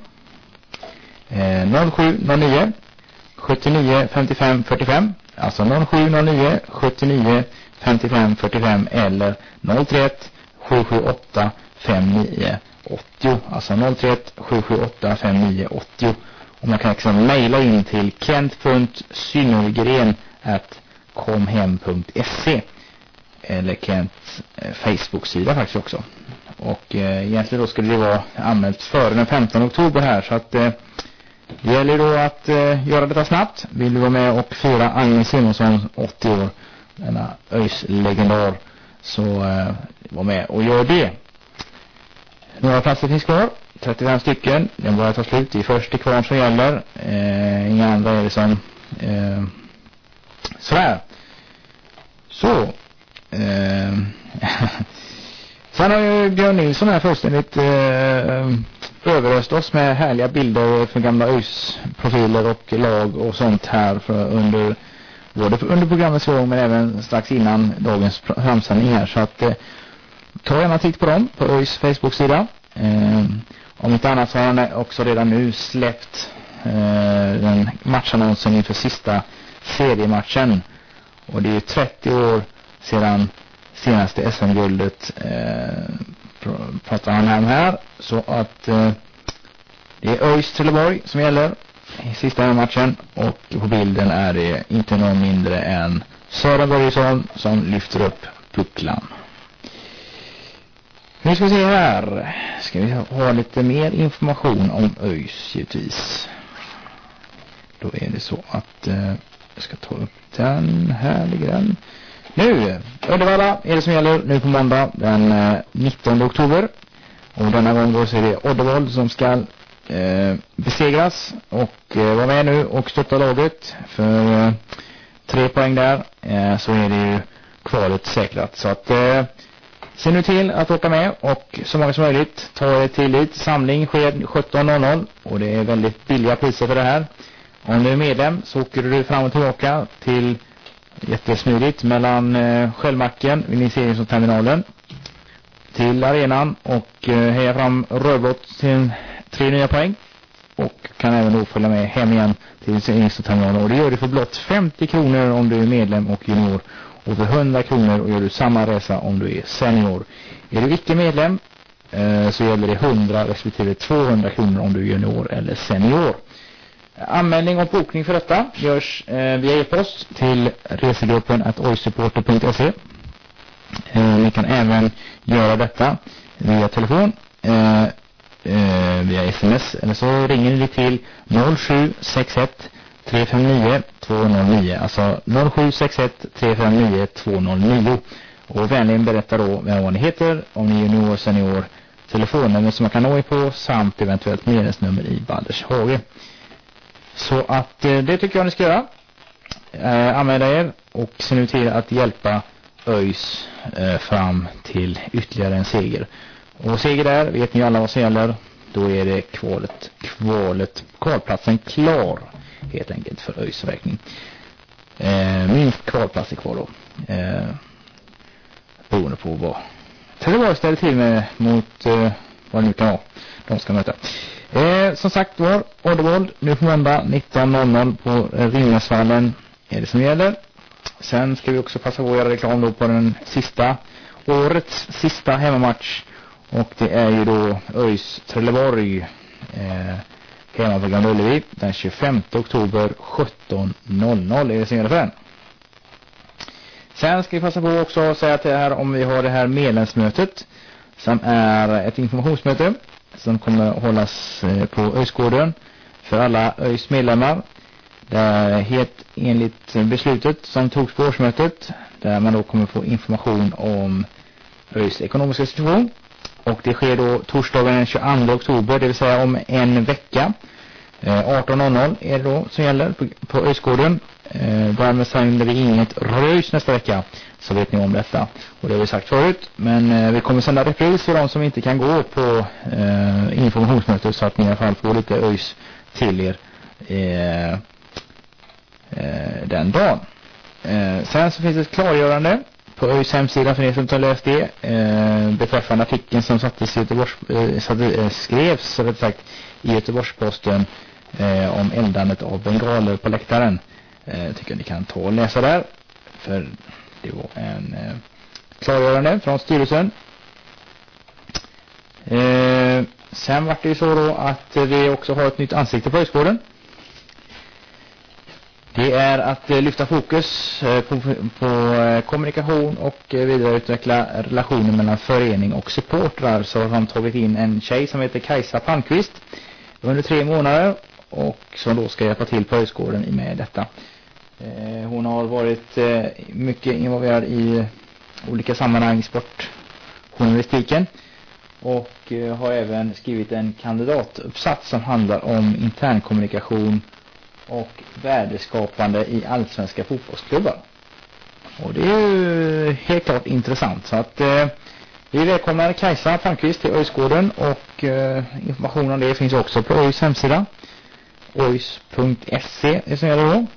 eh, noll sju noll nio sjuttionio femtiofem fyrtiofem, alltså noll sju noll nio sjuttionio femtiofem fyrtiofem eller noll tre ett sju sju åtta fem nio åttio, alltså noll tre ett sju sju åtta fem nio åttio. Och man kan också mejla in till kent punkt synnergren at komhem punkt se eller Kents eh, Facebook-sida faktiskt också. Och eh, egentligen då skulle det vara anmält före den femtonde oktober här, så att eh, det gäller då att eh, göra detta snabbt. Vill du vara med och fira Agnes Simonsson åttio år, denna ÖIS-legendar, så eh, var med och gör det. Några platser finns kvar, trettiofem stycken. Den börjar ta slut, det är först till kvarn som gäller. Eh, inga andra är det som eh, sådär. Så eh, sen har ju Björn Nilsson här fullständigt eh, överöst oss med härliga bilder för gamla ÖIS-profiler och lag och sånt här för under, både för under programmets gång men även strax innan dagens framsändning här. Så att eh, ta gärna titt på dem på ÖIS Facebook-sida. Eh, om inte annat så har han också redan nu släppt eh, den matchannonsen inför sista seriematchen. Och det är trettio år sedan senaste S M-guldet eh, pr- pratar han här, här. Så att eh, det är ÖIS Trelleborg som gäller i sista matchen. Och på bilden är det inte någon mindre än Sören Börjesson som lyfter upp pucklan. Nu ska vi se här. Ska vi ha lite mer information om ÖIS givetvis. Då är det så att eh, jag ska ta upp den. Här ligger den. Nu, Uddevalla är det som gäller nu på måndag den eh, nittonde oktober. Och denna gång då så är det Oddevold som ska eh, besegras och eh, vara med nu och stötta laget för eh, tre poäng där. Eh, så är det ju kvalet säkrat. Så att eh, se nu till att åka med och så många som möjligt ta er till dit. Samling sker sjutton noll noll och det är väldigt billiga priser för det här. Om du är medlem så åker du fram och tillbaka till jättesmidigt mellan eh, Skällmacken, Vinicius-terminalen till arenan och eh, heja fram Rödblått till tre nya poäng. och kan även då följa med hem igen till sin Insta-terminal. Och det gör du för blott femtio kronor om du är medlem och junior, och för hundra kronor och gör du samma resa om du är senior. Är du icke medlem eh, så gäller det hundra respektive tvåhundra kronor om du är junior eller senior. Anmälning och bokning för detta görs eh, via e-post till resegruppen at oisupporter punkt se. Eh, ni kan även göra detta via telefon, eh, eh, via sms, eller så ringer ni till noll sju sex ett tre fem nio två noll nio, alltså noll sju sex ett tre fem nio två noll nio, och vänligen berätta då vad ni heter, om ni är junior, senior, telefonnummer som man kan nå er på samt eventuellt medlemsnummer i Baldershage. Så att eh, det tycker jag ni ska göra. Eh, anmäla er och se nu till att hjälpa ÖIS eh, fram till ytterligare en seger. Och seger där, vet ni alla vad som gäller, då är det kvalet, kvalet, kvalplatsen klar helt enkelt för ÖIS räkning. Eh, minst kvalplats är kvar då. Eh, beroende på vad Trelleborg ställer till med mot eh, vad det nu kan vara de ska möta. Eh, som sagt var, Oddevold nu på måndag nitton noll noll på eh, Ringnäsvallen är det som gäller. Sen ska vi också passa på att göra reklam då på den sista, årets sista hemmamatch, och det är ju då ÖIS Trelleborg eh, hemma på Gamla Ullevi den tjugofemte oktober sjutton noll noll är det som gäller för den. Sen ska vi passa på också att säga till er om vi har det här medlemsmötet som är ett informationsmöte som kommer att hållas på ÖIS-gården för alla ÖIS medlemmar. Det är helt enligt beslutet som togs på årsmötet, där man då kommer få information om ÖIS ekonomiska situation. Och det sker då torsdagen den tjugoandra oktober, det vill säga om en vecka. arton noll noll är det då som gäller på, på ÖIS-gården. Eh, därmed sänder vi inget röjs nästa vecka, så vet ni om detta. Och det har vi sagt förut, men eh, vi kommer sända repris för de som inte kan gå på eh, informationsmötet, så att ni i alla fall får lite ÖIS till er eh, eh, den dagen. Eh, sen så finns det ett klargörande på ÖIS hemsida för er som inte har läst det eh, beträffande artikeln som sattes i Göteborgs, eh, satt, eh, skrevs så rätt sagt i Göteborgsposten eh, om eldandet av bengaler på läktaren. Jag tycker ni kan ta och läsa där, för det var en eh, klargörande från styrelsen. Eh, sen var det ju så då att vi också har ett nytt ansikte på ÖIS-gården. Det är att eh, lyfta fokus eh, på, på eh, kommunikation och eh, vidareutveckla relationer mellan förening och supportrar, så har de tagit in en tjej som heter Kajsa Palmqvist under tre månader, och som då ska hjälpa till på ÖIS-gården med detta. Eh, hon har varit eh, mycket involverad i olika sammanhang i sportjournalistiken, och eh, har även skrivit en kandidatuppsats som handlar om internkommunikation och värdeskapande i allsvenska fotbollsklubbar. Och det är ju helt klart intressant, så att eh, vi välkomnar Kajsa Palmqvist till ÖIS-gården, och eh, information om det finns också på ÖIS hemsida ois punkt se är som gäller då.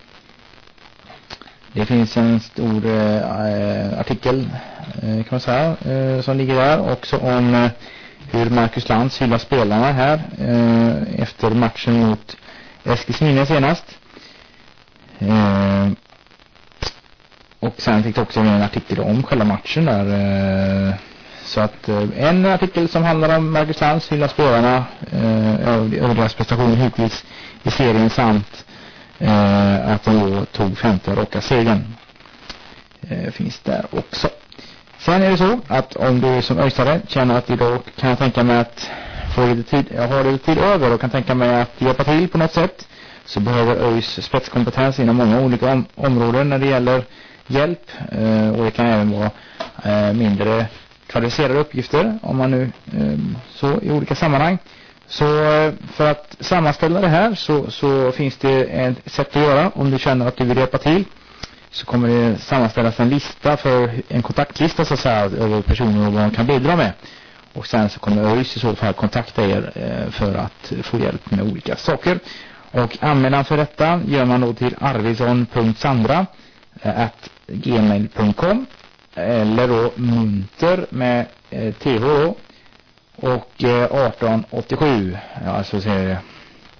Det finns en stor eh, artikel eh, kan man säga eh, som ligger där också om eh, hur Marcus Lantz hyllar spelarna här eh, efter matchen mot Eskilsminne senast. Eh, och sen fick det också en artikel om själva matchen där. Eh, så att eh, en artikel som handlar om Marcus Lantz hyllar spelarna eh, över deras prestationer hittills i serien, samt eh, att de då tog femte raka segern. Eh, finns där också. Sen är det så att om du som ÖISare känner att idag kan jag tänka mig att få lite tid, jag har lite tid över och kan tänka mig att hjälpa till på något sätt, så behöver ÖIS spetskompetens inom många olika om- områden när det gäller hjälp, eh, och det kan även vara eh, mindre kvalificerade uppgifter om man nu eh, så i olika sammanhang. Så för att sammanställa det här så, så finns det ett sätt att göra. Om du känner att du vill hjälpa till, så kommer det sammanställas en lista, för en kontaktlista så att säga, över personer och vad de kan bidra med. Och sen så kommer ÖIS i så fall kontakta er eh, för att få hjälp med olika saker. Och anmälan för detta gör man då till arvidsson punkt sandra at gmail punkt com, eller då munter med eh, th då, och eh, arton åttiosju, ja, alltså så är det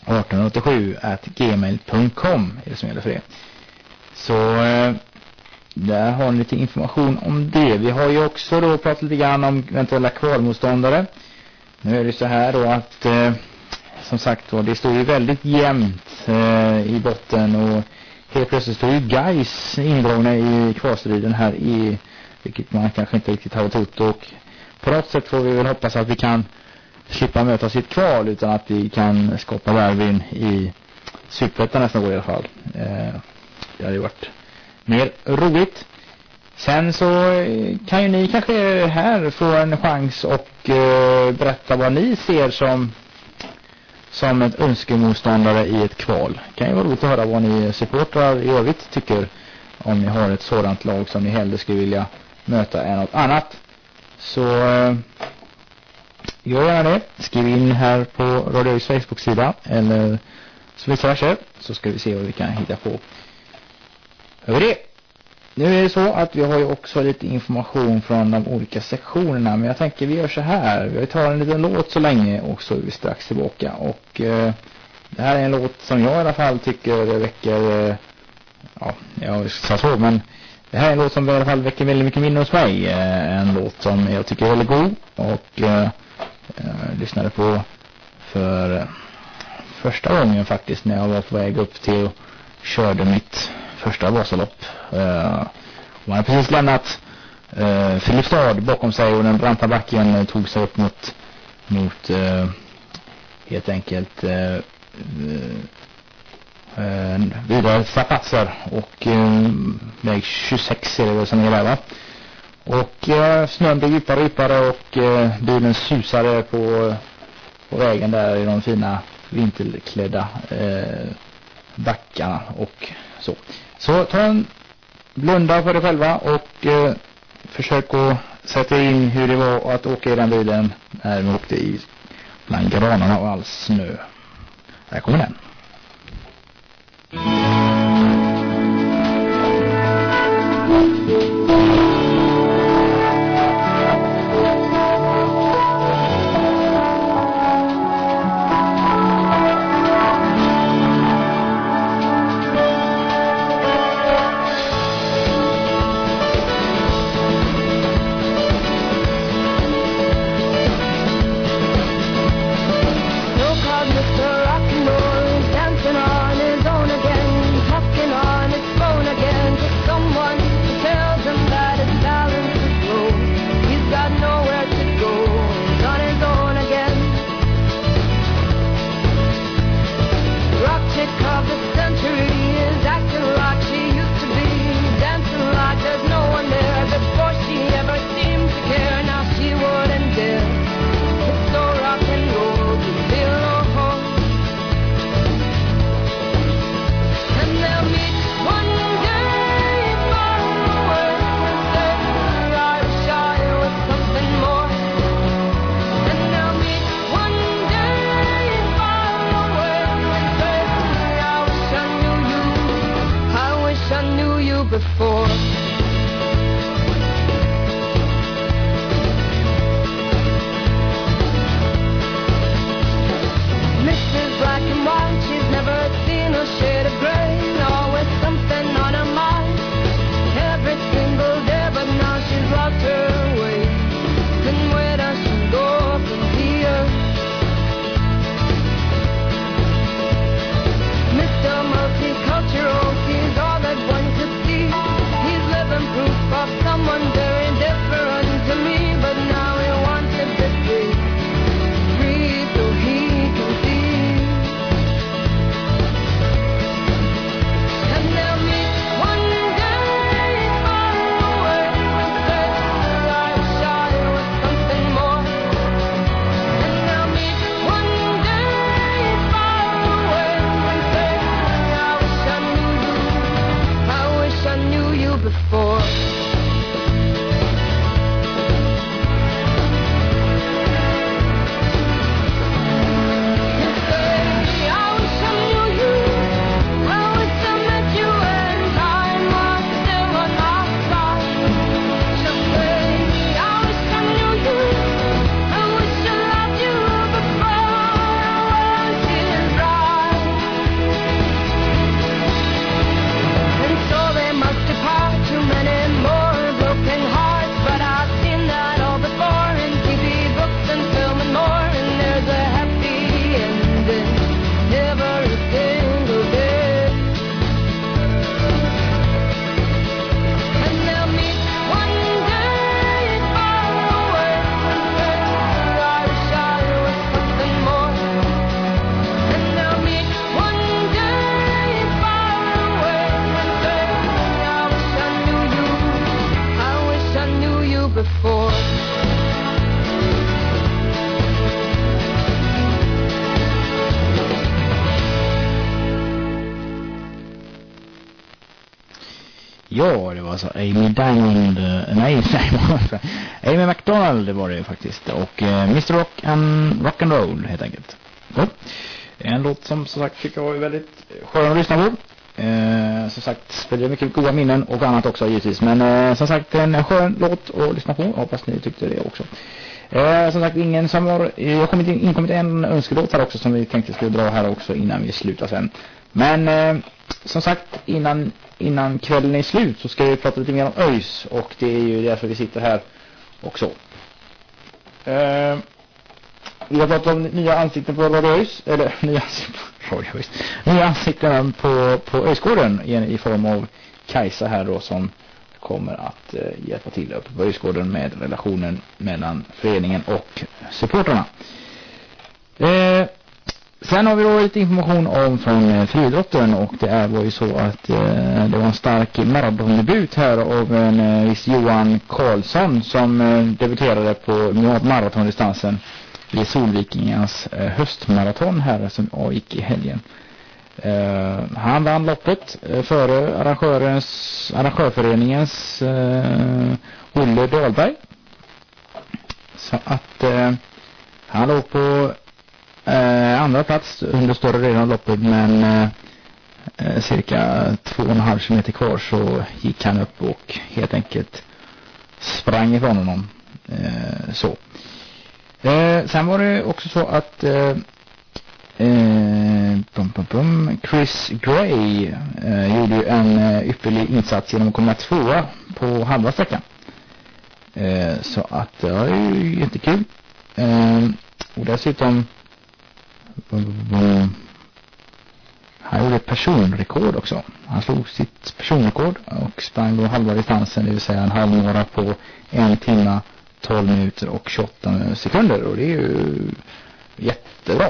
arton åttiosju at gmail punkt com är det som gäller för det. Så eh, där har ni lite information om det. Vi har ju också då pratat lite grann om eventuella kvalmotståndare. Nu är det så här då att eh, som sagt då, det står ju väldigt jämnt eh, i botten, och helt plötsligt står ju Gais indragna i kvalstriden här i, vilket man kanske inte riktigt har trott, och på något sätt får vi väl hoppas att vi kan slippa möta sitt kval, utan att vi kan skapa värvin i Superettan nästan år i alla fall. Eh, det hade ju varit mer roligt. Sen så kan ju ni kanske här få en chans och eh, berätta vad ni ser som som ett önskemotståndare i ett kval. Det kan ju vara roligt att höra vad ni supportrar i övrigt tycker, om ni har ett sådant lag som ni hellre skulle vilja möta än något annat. Så eh, gör gärna det. Skriv in här på Radios Facebook-sida eller så vi särskilt, så ska vi se vad vi kan hitta på över det. Nu är det så att vi har ju också lite information från de olika sektionerna, men jag tänker vi gör så här. Vi tar en liten låt så länge och så är vi strax tillbaka. Och eh, det här är en låt som jag i alla fall tycker väcker, eh, ja, jag ska säga så, men det här är en låt som i alla fall väcker väldigt mycket minne hos mig. Eh, en låt som jag tycker är väldigt god och eh, eh, lyssnade på för eh, första gången faktiskt när jag var på väg upp till och körde mitt första Vasalopp. Uh, man har precis lämnat uh, Filipstad bakom sig, och den branta backen uh, tog sig upp mot, mot uh, helt enkelt uh, uh, vidare strapatser, och uh, väg tjugosex är det som är där, va? Och uh, snön blev djupare och djupare, och uh, bilen susade på, på vägen där i de fina vinterklädda uh, backarna och så. Så ta en blunda för dig själva och eh, försök att sätta in hur det var att åka i den bilen när vi åkte i bland granarna och all snö. Här kommer den. Before Missus Black and White, she's never seen a shade of gray, always something on her mind every single day, but now she's lost her way. Then where does she go from here? Mister Multicultural, he's all that one could see. He's Ja, det var så Amy Diamond, eh, nej, nej, Amy McDonald var det faktiskt. Och eh, mister Rock and Rock and Roll helt enkelt. Ja. En låt som som sagt tycker jag är väldigt skön att lyssna på. Eh, som sagt spelar mycket goda minnen och annat också givetvis. Men eh, som sagt en skön låt att lyssna på. Jag hoppas ni tyckte det också. Eh, som sagt ingen som har, jag har kommit in, inkommit en önskelåt här också som vi tänkte skulle dra här också innan vi slutar sen. Men eh, som sagt innan, innan kvällen är slut så ska vi prata lite mer om ÖIS. Och det är ju därför vi sitter här också. Eh, Vi har pratat om nya ansikten på Radio ÖIS, eller nya ansikten på Radio ÖIS, nya ansikten på, på ÖIS-gården i, i form av Kajsa här då som kommer att eh, hjälpa till uppe på ÖIS-gården med relationen mellan föreningen och supporterna. Eh, sen har vi då lite information om från eh, friidrotten och det är, var ju så att eh, det var en stark maratondebut här av en eh, viss Johan Karlsson som eh, debuterade på maratondistansen i Solvikingens eh, höstmaraton här som gick i helgen. Eh, han vann loppet eh, före arrangörens, arrangörföreningens eh, Olle Dahlberg. Så att eh, han låg på eh, andra plats under större delen av loppet men eh, cirka två och en halv kilometer kvar så gick han upp och helt enkelt sprang ifrån honom. Eh, så. Eh, sen var det också så att eh, eh, bum, bum, bum, Chris Gray eh, gjorde en eh, ypperlig insats genom att komma tvåa på halva sträckan. Eh, så att det var ju jättekul. Eh, och dessutom um, han gjorde ett personrekord också. Han slog sitt personrekord och sprang då halva distansen, det vill säga en halv månad på en timme tolv minuter och tjugoåtta sekunder och det är ju jättebra.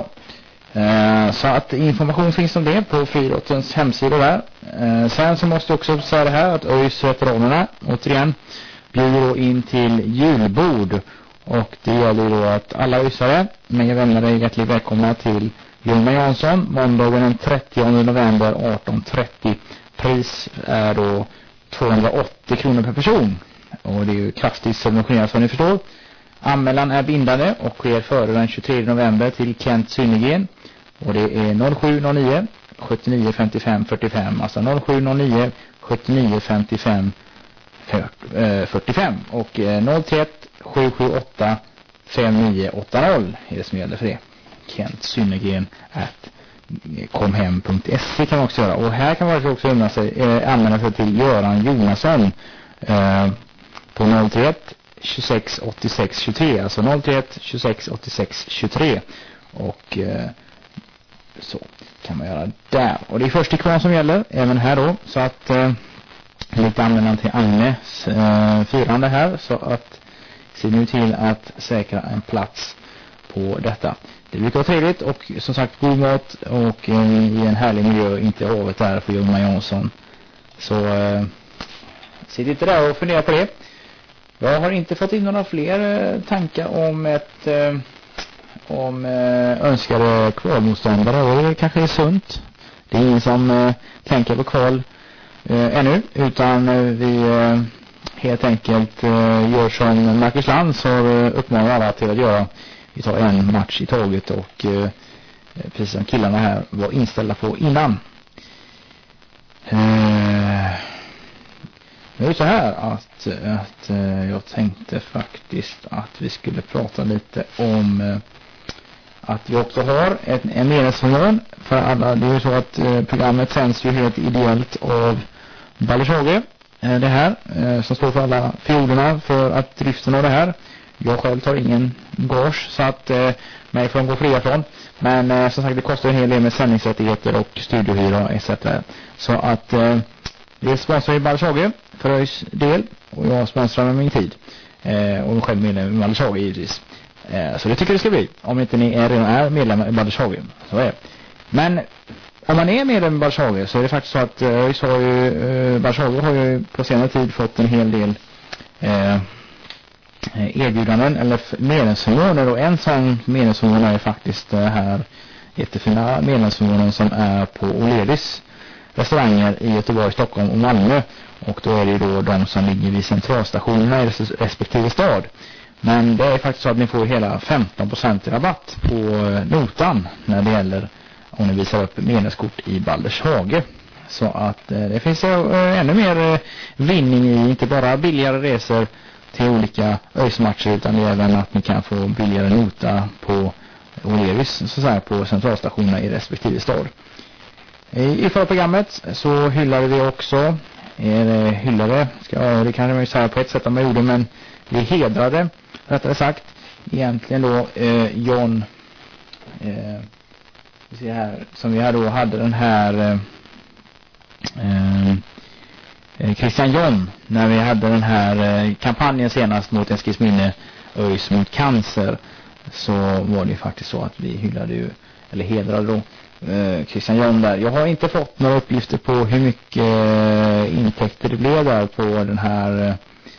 Eh, så att information finns om det på friidrottens hemsida där. Eh, sen så måste jag också säga det här att ÖIS-veteranerna återigen bjuder in till julbord och det gäller då att alla ÖISare med vänner är hjärtligt välkomna till Jonas Jansson måndagen den trettionde november arton trettio. Pris är då tvåhundraåttio kronor per person. Och det är ju kraftigt subventionerat som ni förstår. Anmälan är bindande och sker före den tjugotredje november till Kent Synnergren. Och det är noll sju noll nio sjuttionio femtiofem fyrtiofem. Alltså noll sju noll nio sjuttionio femtiofem fyrtiofem. Och noll tre ett sju sju åtta fem nio åtta noll är det som gäller för det. Kent Synnergren at komhem punkt se kan man också göra. Och här kan man också unna sig, eh, använda sig till Göran Jonasson. Eh, på noll tre ett tjugosex åttiosex tjugotre, alltså noll tre ett tjugosex åttiosex tjugotre och eh, så kan man göra där. Och det är först i kvar som gäller även här då, så att eh, lite användande till Agnes eh, firande här, så att se nu till att säkra en plats på detta. Det blir trevligt och som sagt god mat och eh, i en härlig miljö, inte havet där på Jonas Jansson. Så eh, sitt inte där och fundera på det. Jag har inte fått in några fler eh, tankar om ett eh, om eh, önskade kvalmotståndare, och det kanske är sunt. Det är ingen som eh, tänker på kval eh, ännu, utan eh, vi eh, helt enkelt eh, gör som Marcus Lantz har eh, uppmanat alla till att göra. Vi tar en match i taget och eh, precis som killarna här var inställda på innan. Eh, Det är så här att, att jag tänkte faktiskt att vi skulle prata lite om att vi också har ett, en medlemsförmån för alla. Det är ju så att programmet sänds ju helt ideellt av Ballersåge, det här, som står för alla fiolerna för att driften av det här. Jag själv tar ingen gage så att mig får de gå fria från. Men som sagt, det kostar en hel del med sändningsrättigheter och studiohyra et cetera. Så att det sponsrar i Ballersåge för ÖIS del, och jag sponsrar med min tid. Eh, och själv medlem i Ballersåge givetvis. Eh, så det tycker jag det ska bli. Om inte ni är, redan är medlemmar i Ballersåge. Så är det. Men om man är medlem i Ballersåge så är det faktiskt så att ÖIS har ju, eh, Ballersåge har ju på senare tid fått en hel del eh, erbjudanden eller medlemsförmåner, och en sån medlemsförmån är faktiskt det här jättefina medlemsförmånen som är på O'Learys restauranger i Göteborg, Stockholm och Malmö. Och då är det ju då de som ligger vid centralstationerna i respektive stad. Men det är faktiskt så att ni får hela femton procent rabatt på notan när det gäller om ni visar upp medlemskort i Baldershage. Så att eh, det finns eh, ännu mer eh, vinning i inte bara billigare resor till olika ÖIS-matcher utan även att ni kan få billigare nota på O'Learys så att säga, på centralstationerna i respektive stad. I, i förra programmet så hyllade vi också eh, hyllade, ska, det kan man ju säga på ett sätt om man gjorde, men vi hedrade rättare sagt egentligen då eh, John eh, vi ser här, som vi här då hade den här eh, eh, Christian John när vi hade den här eh, kampanjen senast mot Eskilsminne ÖIS mot cancer, så var det faktiskt så att vi hyllade ju, eller hedrade då eh, Christian John där. Jag har inte fått några uppgifter på hur mycket eh, intäkter det blev där på den här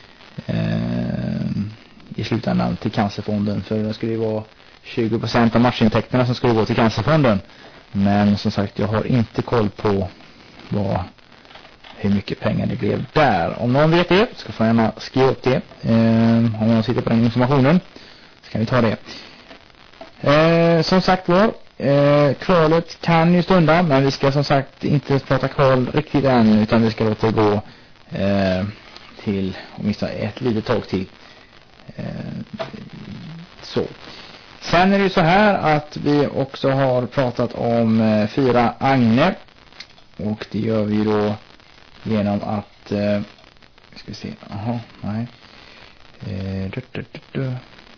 eh, i slutändan till cancerfonden, för det skulle ju vara tjugo procent av matchintäkterna som skulle gå till cancerfonden. Men som sagt, jag har inte koll på vad, hur mycket pengar det blev där. Om någon vet det så får jag gärna skriva upp det. Eh, om någon sitter på den informationen så kan vi ta det. Eh, som sagt var, eh, kvalet kan ju stunda, men vi ska som sagt inte prata kval riktigt än, utan vi ska låta gå eh, till åtminstone ett litet tag till. Eh, så. Sen är det ju så här att vi också har pratat om eh, fyra Agne, och det gör vi då genom att eh, ska vi se, aha, nej eh, du, du, du, du.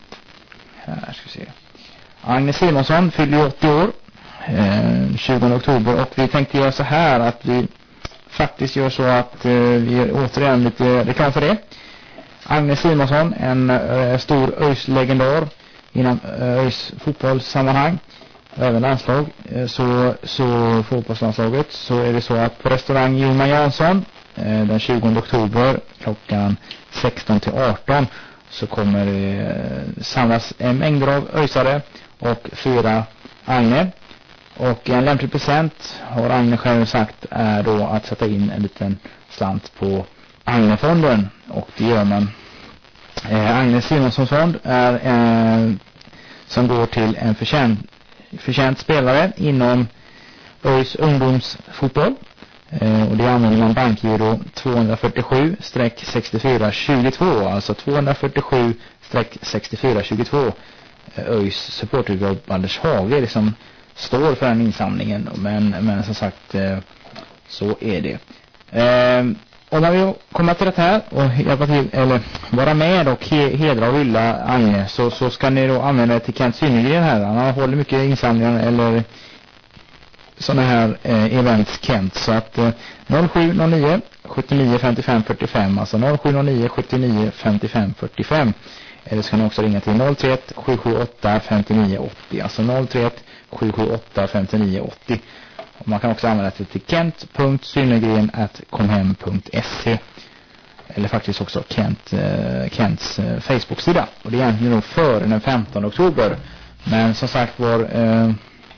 Här ska vi se, Agne Simonsson fyller åttio år eh, tjugonde oktober, och vi tänkte göra så här att vi faktiskt gör så att eh, vi gör återigen lite reklam för det. Agne Simonsson, en eh, stor ÖIS-legendar inom ÖIS fotbollssammanhang, även landslag, så, så fotbollslandslaget, så är det så att på restaurang Johan Jansson eh, den tjugonde oktober klockan sexton till arton så kommer det eh, samlas en mängd av ÖISare och fyra Agne, och en lämplig present har Agne själv sagt är då att sätta in en liten slant på Agnefonden, och det gör man. Eh, Agne Simonssons fond är en som går till en förtjänt, förtjänt spelare inom ÖIS ungdomsfotboll, eh, och det använder man bankgiro tvåhundrafyrtiosju sextiofyra tjugotvå, alltså tvåhundrafyrtiosju sextiofyra tjugotvå. ÖIS supportergrupp Baldershage är det som står för den insamlingen, men, men som sagt eh, så är det. Eh, Om man vill komma till det här och hjälpa till, eller vara med och he, hedra och hylla Agne, så, så ska ni då använda det till Kent Synnergren här. Han håller mycket insamlingar eller sådana här eh, events Kent. Så att eh, noll sju noll nio sjuttionio femtiofem fyrtiofem, alltså noll sju noll nio sjuttionio femtiofem fyrtiofem. Eller så kan ni också ringa till noll tre ett sju sju åtta fem nio åttio, alltså noll tre ett sju sju åtta fem nio åttio. Och man kan också använda det till kent punkt synnergren at comhem punkt se, eller faktiskt också Kent, eh, Kents eh, Facebook-sida. Och det är egentligen nog före den femtonde oktober. Men som sagt var, eh,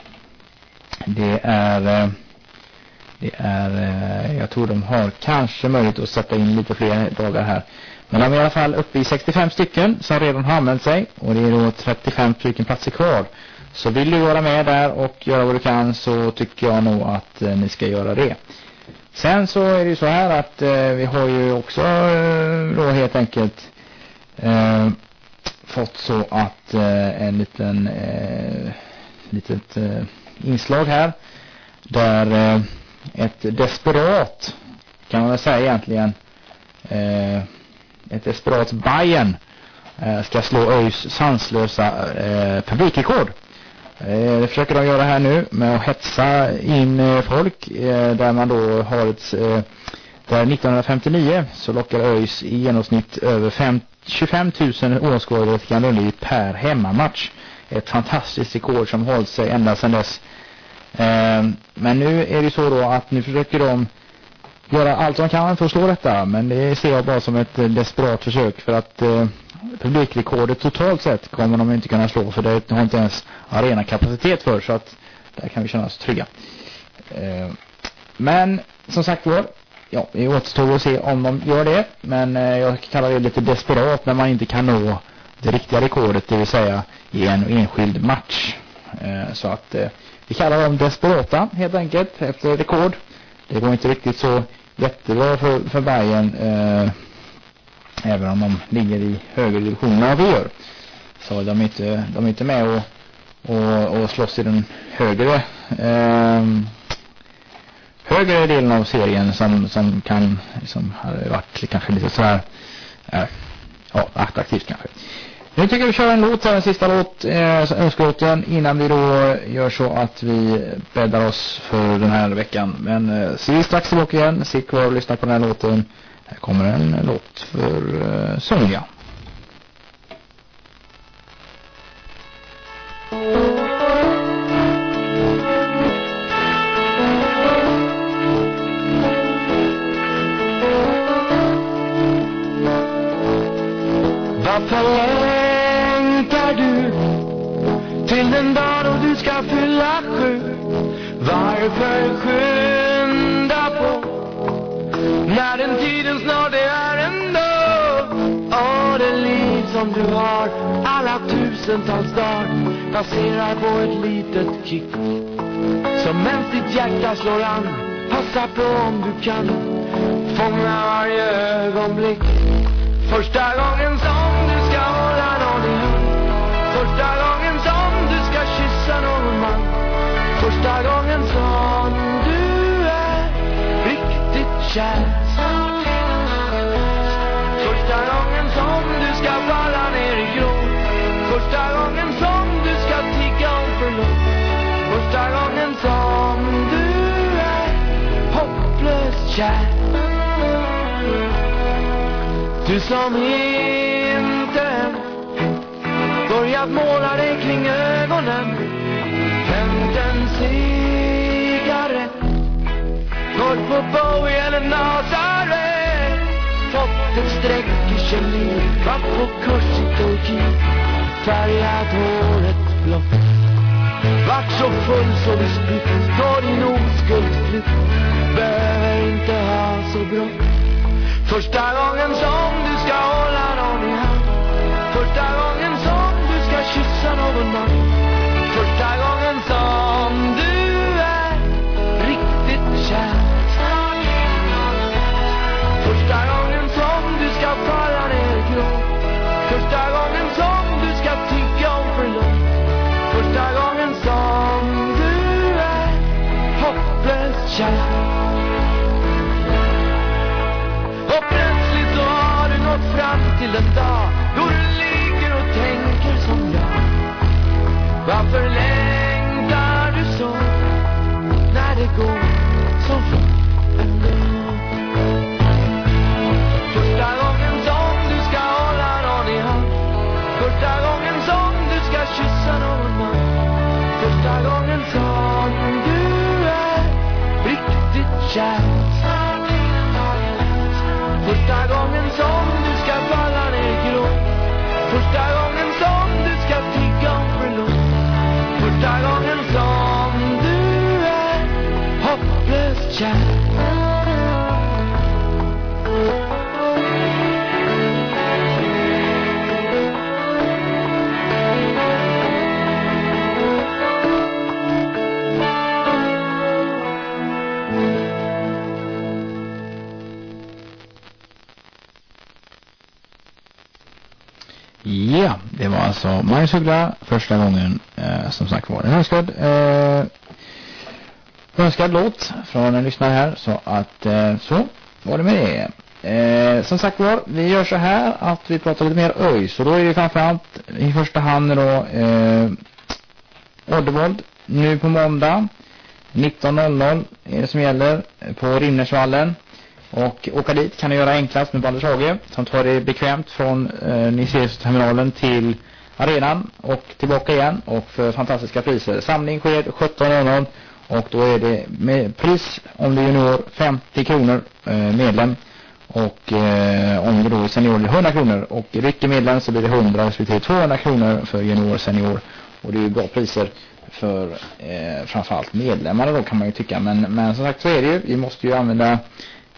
det är, eh, det är eh, jag tror de har kanske möjlighet att sätta in lite fler dagar här. Men de är i alla fall uppe i sextiofem stycken som redan har anmält sig, och det är då trettiofem stycken platser kvar. Så vill du vara med där och göra vad du kan, så tycker jag nog att eh, ni ska göra det. Sen så är det ju så här att eh, vi har ju också eh, då helt enkelt eh, fått så att eh, en liten eh, litet eh, inslag här där eh, ett desperat, kan man väl säga egentligen, eh, ett desperat Bayern eh, ska slå ÖIS sanslösa eh, publikrekord. Det försöker de göra här nu med att hetsa in folk, där man då har ett, där nittonhundrafemtionio så lockar ÖIS i genomsnitt över tjugofem tusen åskådare till Grönlund per hemmamatch. Ett fantastiskt rekord som hållit sig ända sedan dess. Men nu är det så då att nu försöker de göra allt de kan för att slå detta, men det ser jag bara som ett desperat försök, för att publikrekordet totalt sett kommer de inte kunna slå, för det har inte ens arenakapacitet för, så att där kan vi känna oss trygga. Eh, men som sagt var, ja, det återstår att se om de gör det. Men eh, jag kallar det lite desperat när man inte kan nå det riktiga rekordet, det vill säga i en enskild match. Eh, så att eh, vi kallar dem desperata helt enkelt efter rekord. Det går inte riktigt så jättebra för, för Bayern, eh, även om de ligger i högre divisioner vi gör. Så de är inte, de är inte med och, och, och slåss i den högre eh, högre delen av serien som, som kan som har varit kanske lite sådär eh, ja, attraktivt kanske. Nu tycker vi kör en låt, en sista låt, eh, önskelåten, innan vi då gör så att vi bäddar oss för den här veckan. Men eh, ser vi strax tillbaka igen, sitt kvar och lyssna på den här låten. Här kommer en låt för eh, Sonja. Varför längtar du till den dag då du ska fylla sju? Varför skynda på när den tiden snart är ändå? Och det liv som du har, alla tusentals dagar, passerar på ett litet kick. Som mens ditt hjärta slår an, passa på om du kan fånga varje ögonblick. Första gången som du ska hålla någon i hand, första gången som du ska kyssa någon man, första gången som du är riktigt kär, första gången som du ska falla ner i grå, första gången som du ska tigga om förlåt, första gången som du är hopplöst kär. Du som inte börjat måla dig kring ögonen, tänd en cigarett, gått på Bowie eller Nazareth, fått ett streck i kemi, varit på kurs i Turkiet, färgat håret blått, vart så full så du spytt på din oskuldsflytt, behöver inte ha så brått. Första gången som du ska hålla någon i hand, första gången som du ska kyssa någon man, första gången som du är riktigt kär, första gången som du ska falla ner i grå, första gången som du ska tigga om förlåt, första gången som du är hopplöst kär. Och plötsligt så har du nått fram till en dag då du ligger och tänker som jag. Varför längtar du så när det går så fort ändå? Första gången som du ska hålla någon i hand, första gången som du ska kyssa någon man, första gången som du är riktigt kär, första gången som du ska falla ner i grå, första gången som du ska tigga om förlåt, första gången som du är hopplöst kär. Ja, det var alltså Magnus Uggla första gången, eh, som sagt var en önskad eh, önskad låt från en lyssnare här, så att eh, så var det med det. Eh, som sagt var, vi gör så här att vi pratar lite mer ÖIS, så då är det framförallt i första hand då eh, Oddevold nu på måndag nitton noll noll är det som gäller på Rimnersvallen. Och åka dit kan ni göra enklast med Banders Hage som tar det bekvämt från eh, Niceus-terminalen till arenan och tillbaka igen, och för fantastiska priser. Samling sker sjutton noll noll och då är det med pris om det är junior femtio kronor eh, medlem, och eh, om det då är senior är hundra kronor, och rycker medlem så blir det hundra respektive tvåhundra kronor för junior senior, och det är ju bra priser för eh, framförallt medlemmar då kan man ju tycka, men, men som sagt så är det ju, vi måste ju använda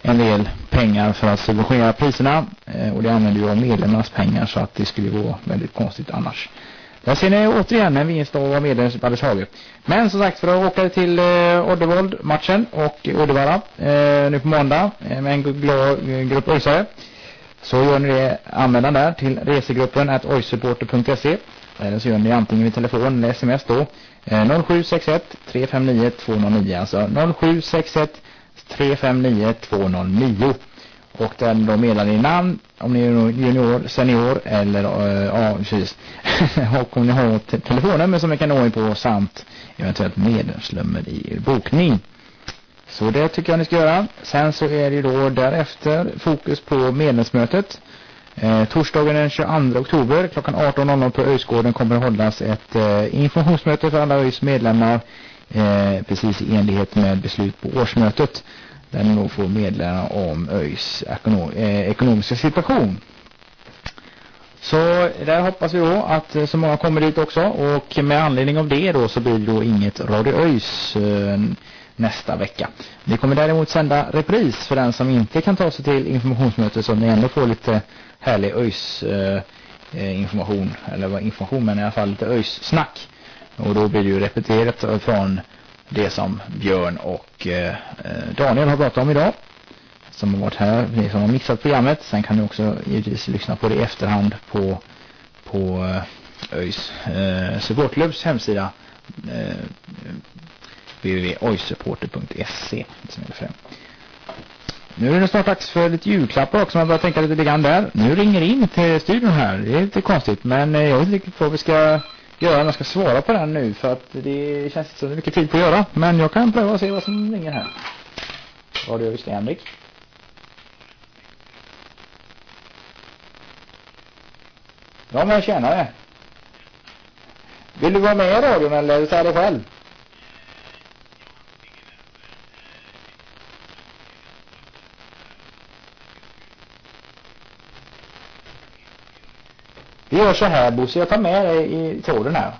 en del pengar för att subventionera priserna. Eh, och det använder ju av medlemmarnas pengar, så att det skulle gå väldigt konstigt annars. Där ser ni återigen en vinst av medlems Baldershage. Men som sagt, för att åka till eh, Oddevold-matchen och Uddevalla eh, nu på måndag eh, med en glad eh, grupp öjsare, så gör ni det, anmälan där till resegruppen at oysupporter punkt se, eller så gör ni antingen vid telefon eller sms då eh, noll sju sex ett tre fem nio två noll nio, alltså noll sju sex ett tre fem nio två noll nio. Och den då meddelar ni namn om ni är junior, senior eller uh, ja, precis. Och om ni har te- telefonnummer som ni kan nå in på, samt eventuellt medlemsnummer i er bokning. Så det tycker jag ni ska göra. Sen så är det då därefter fokus på medlemsmötet. Eh, torsdagen den tjugoandra oktober klockan arton noll noll på Öjsgården kommer att hållas ett eh, informationsmöte för alla Öjs medlemmar, eh, precis i enlighet med beslut på årsmötet, där ni nog får meddelande om Öjs ekonom, eh, ekonomiska situation. Så där hoppas vi då att så många kommer dit också, och med anledning av det då så blir det då inget Radio Öjs eh, nästa vecka. Vi kommer däremot sända repris för den som inte kan ta sig till informationsmötet, så ni ändå får lite härlig Öjs eh, information, eller vad information, men i alla fall lite Öjs snack. Och då blir det ju repeterat från det som Björn och eh, Daniel har pratat om idag, som har varit här, ni som har mixat programmet. Sen kan ni också givetvis lyssna på det i efterhand på på Öjs eh, supportklubbs hemsida eh, w w w punkt oysupporter punkt se. Nu är det snart dags för lite julklappar också, man börjar tänka lite grann där. Nu ringer in till studion här, det är lite konstigt, men jag vet inte riktigt vad vi ska göra. Jag ska svara på den nu, för att det känns inte så mycket tid på att göra, men jag kan pröva och se vad som ringer här. Vad du just det, Henrik? Ja, men jag känner det. Vill du vara med i radion eller säga det själv? Vi gör så här, Bosse, jag tar med dig i tråden här.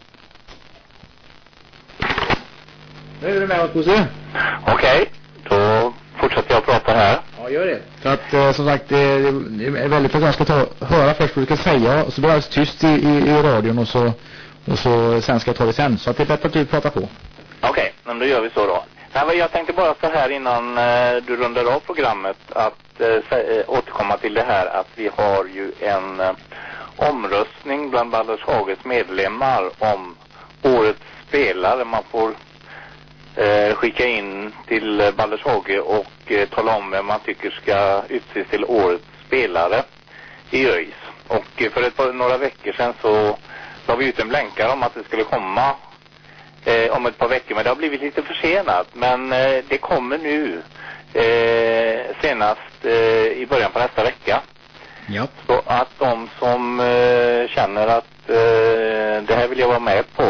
Nu är du med oss, Bosse. Okej, okay, då fortsätter jag prata här. Ja, gör det. För att eh, som sagt, det, det är väldigt att jag ska ta, höra först vad du ska säga, och så blir det tyst i, i, i radion, och så, och så sen ska jag ta det sen. Så att det är bättre att du pratar på. Okej, okay, men då gör vi så då. Nej, jag tänkte bara så här innan eh, du rundar av programmet att eh, återkomma till det här att vi har ju en eh, omröstning bland Baldershages medlemmar om årets spelare. Man får eh, skicka in till Baldershage och eh, tala om vem man tycker ska utses till årets spelare i ÖIS. Och eh, för ett par, några veckor sedan så la vi ut en blänkare om att det skulle komma eh, om ett par veckor, men det har blivit lite försenat. Men eh, det kommer nu eh, senast eh, i början på nästa vecka. Ja. Så att de som eh, känner att eh, det här vill jag vara med på,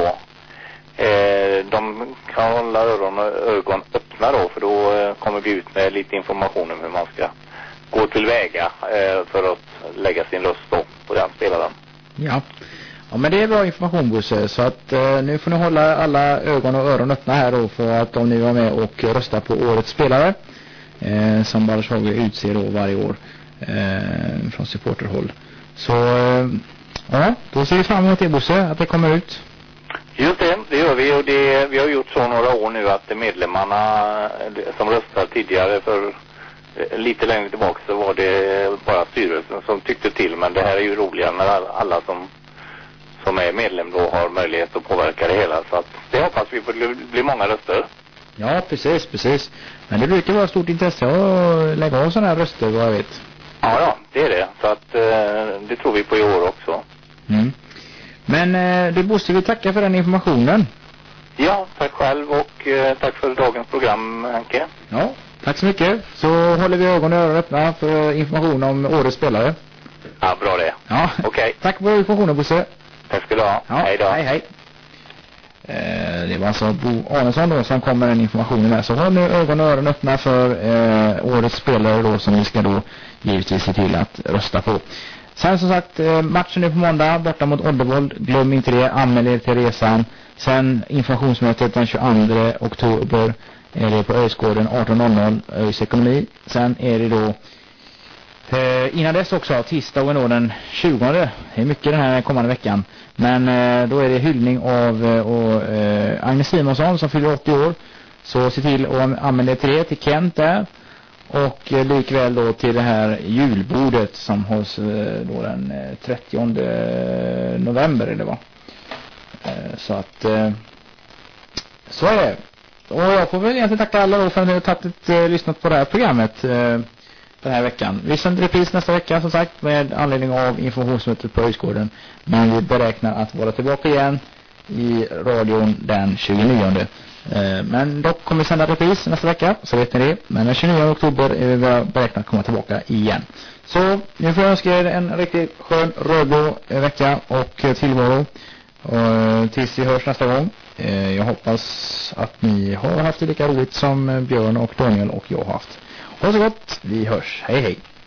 eh, de kan hålla öron och ögon öppna då, för då eh, kommer vi ut med lite information om hur man ska gå tillväga eh, för att lägga sin röst då på den spelaren. Ja. Ja, men det är bra information, Bosse, så att eh, nu får ni hålla alla ögon och öron öppna här då, för att om ni var med och röstar på årets spelare eh, som Baldershage utser då varje år Eh, från supporterhåll. Så eh, ja, då ser vi fram emot det, Bosse, att det kommer ut. Just det, det gör vi, och det, vi har gjort så några år nu att medlemmarna som röstade tidigare för eh, lite längre tillbaka så var det bara styrelsen som tyckte till, men det här är ju roligare när alla som som är medlem då har möjlighet att påverka det hela, så att det hoppas vi får bli, bli många röster. Ja, precis, precis. Men det brukar vara stort intresse att lägga av sådana här röster, vad jag vet. Ja, ja, det är det. Så att eh, det tror vi på i år också. Mm. Men eh, du, Bosse, vi tackar för den informationen. Ja, tack själv, och eh, tack för dagens program, Henke. Ja, tack så mycket. Så håller vi ögonen och öronen öppna för information om årets spelare. Ja, bra det. Ja, okej. Okay. Tack för informationen, Bosse. Tack ska du ha. Ja, hej då. Hej, hej. Eh, det var alltså Bo Arnesson då som kommer den informationen med. Så håll nu ögonen och öronen öppna för eh, årets spelare då, som vi ska då givetvis se till att rösta på. Sen som sagt, eh, matchen är på måndag borta mot Oddevold. Glöm inte det, anmäl er till resan. Sen informationsmötet den tjugoandra oktober är det på Öjsgården arton noll noll, Öjs ekonomi. Sen är det då eh, innan dess också tisdagen då den tjugonde. Det är mycket den här kommande veckan. Men eh, då är det hyllning av eh, och, eh, Agnes Simonsson som fyller åttio år. Så se till att använda till det, till Kent där. Och eh, likväl då till det här julbordet som hålls eh, då den eh, trettionde november eller vad. Eh, så att eh, så är det. Och jag får väl egentligen tacka alla då för att ni har tagit ett, eh, lyssnat på det här programmet eh, den här veckan. Vi sänder repris nästa vecka som sagt med anledning av informationsmötet på Öjsgården. Men vi beräknar att vara tillbaka igen i radion den tjugonionde. Eh, men dock kommer vi sända repris nästa vecka, så vet ni det. Men den tjugonionde oktober är vi beräknat att komma tillbaka igen. Så nu får jag önska er en riktigt skön rödblå vecka och tillvaro. Och tills vi hörs nästa gång. Eh, jag hoppas att ni har haft det lika roligt som Björn och Daniel och jag har haft. Ha så gott, vi hörs. Hej hej.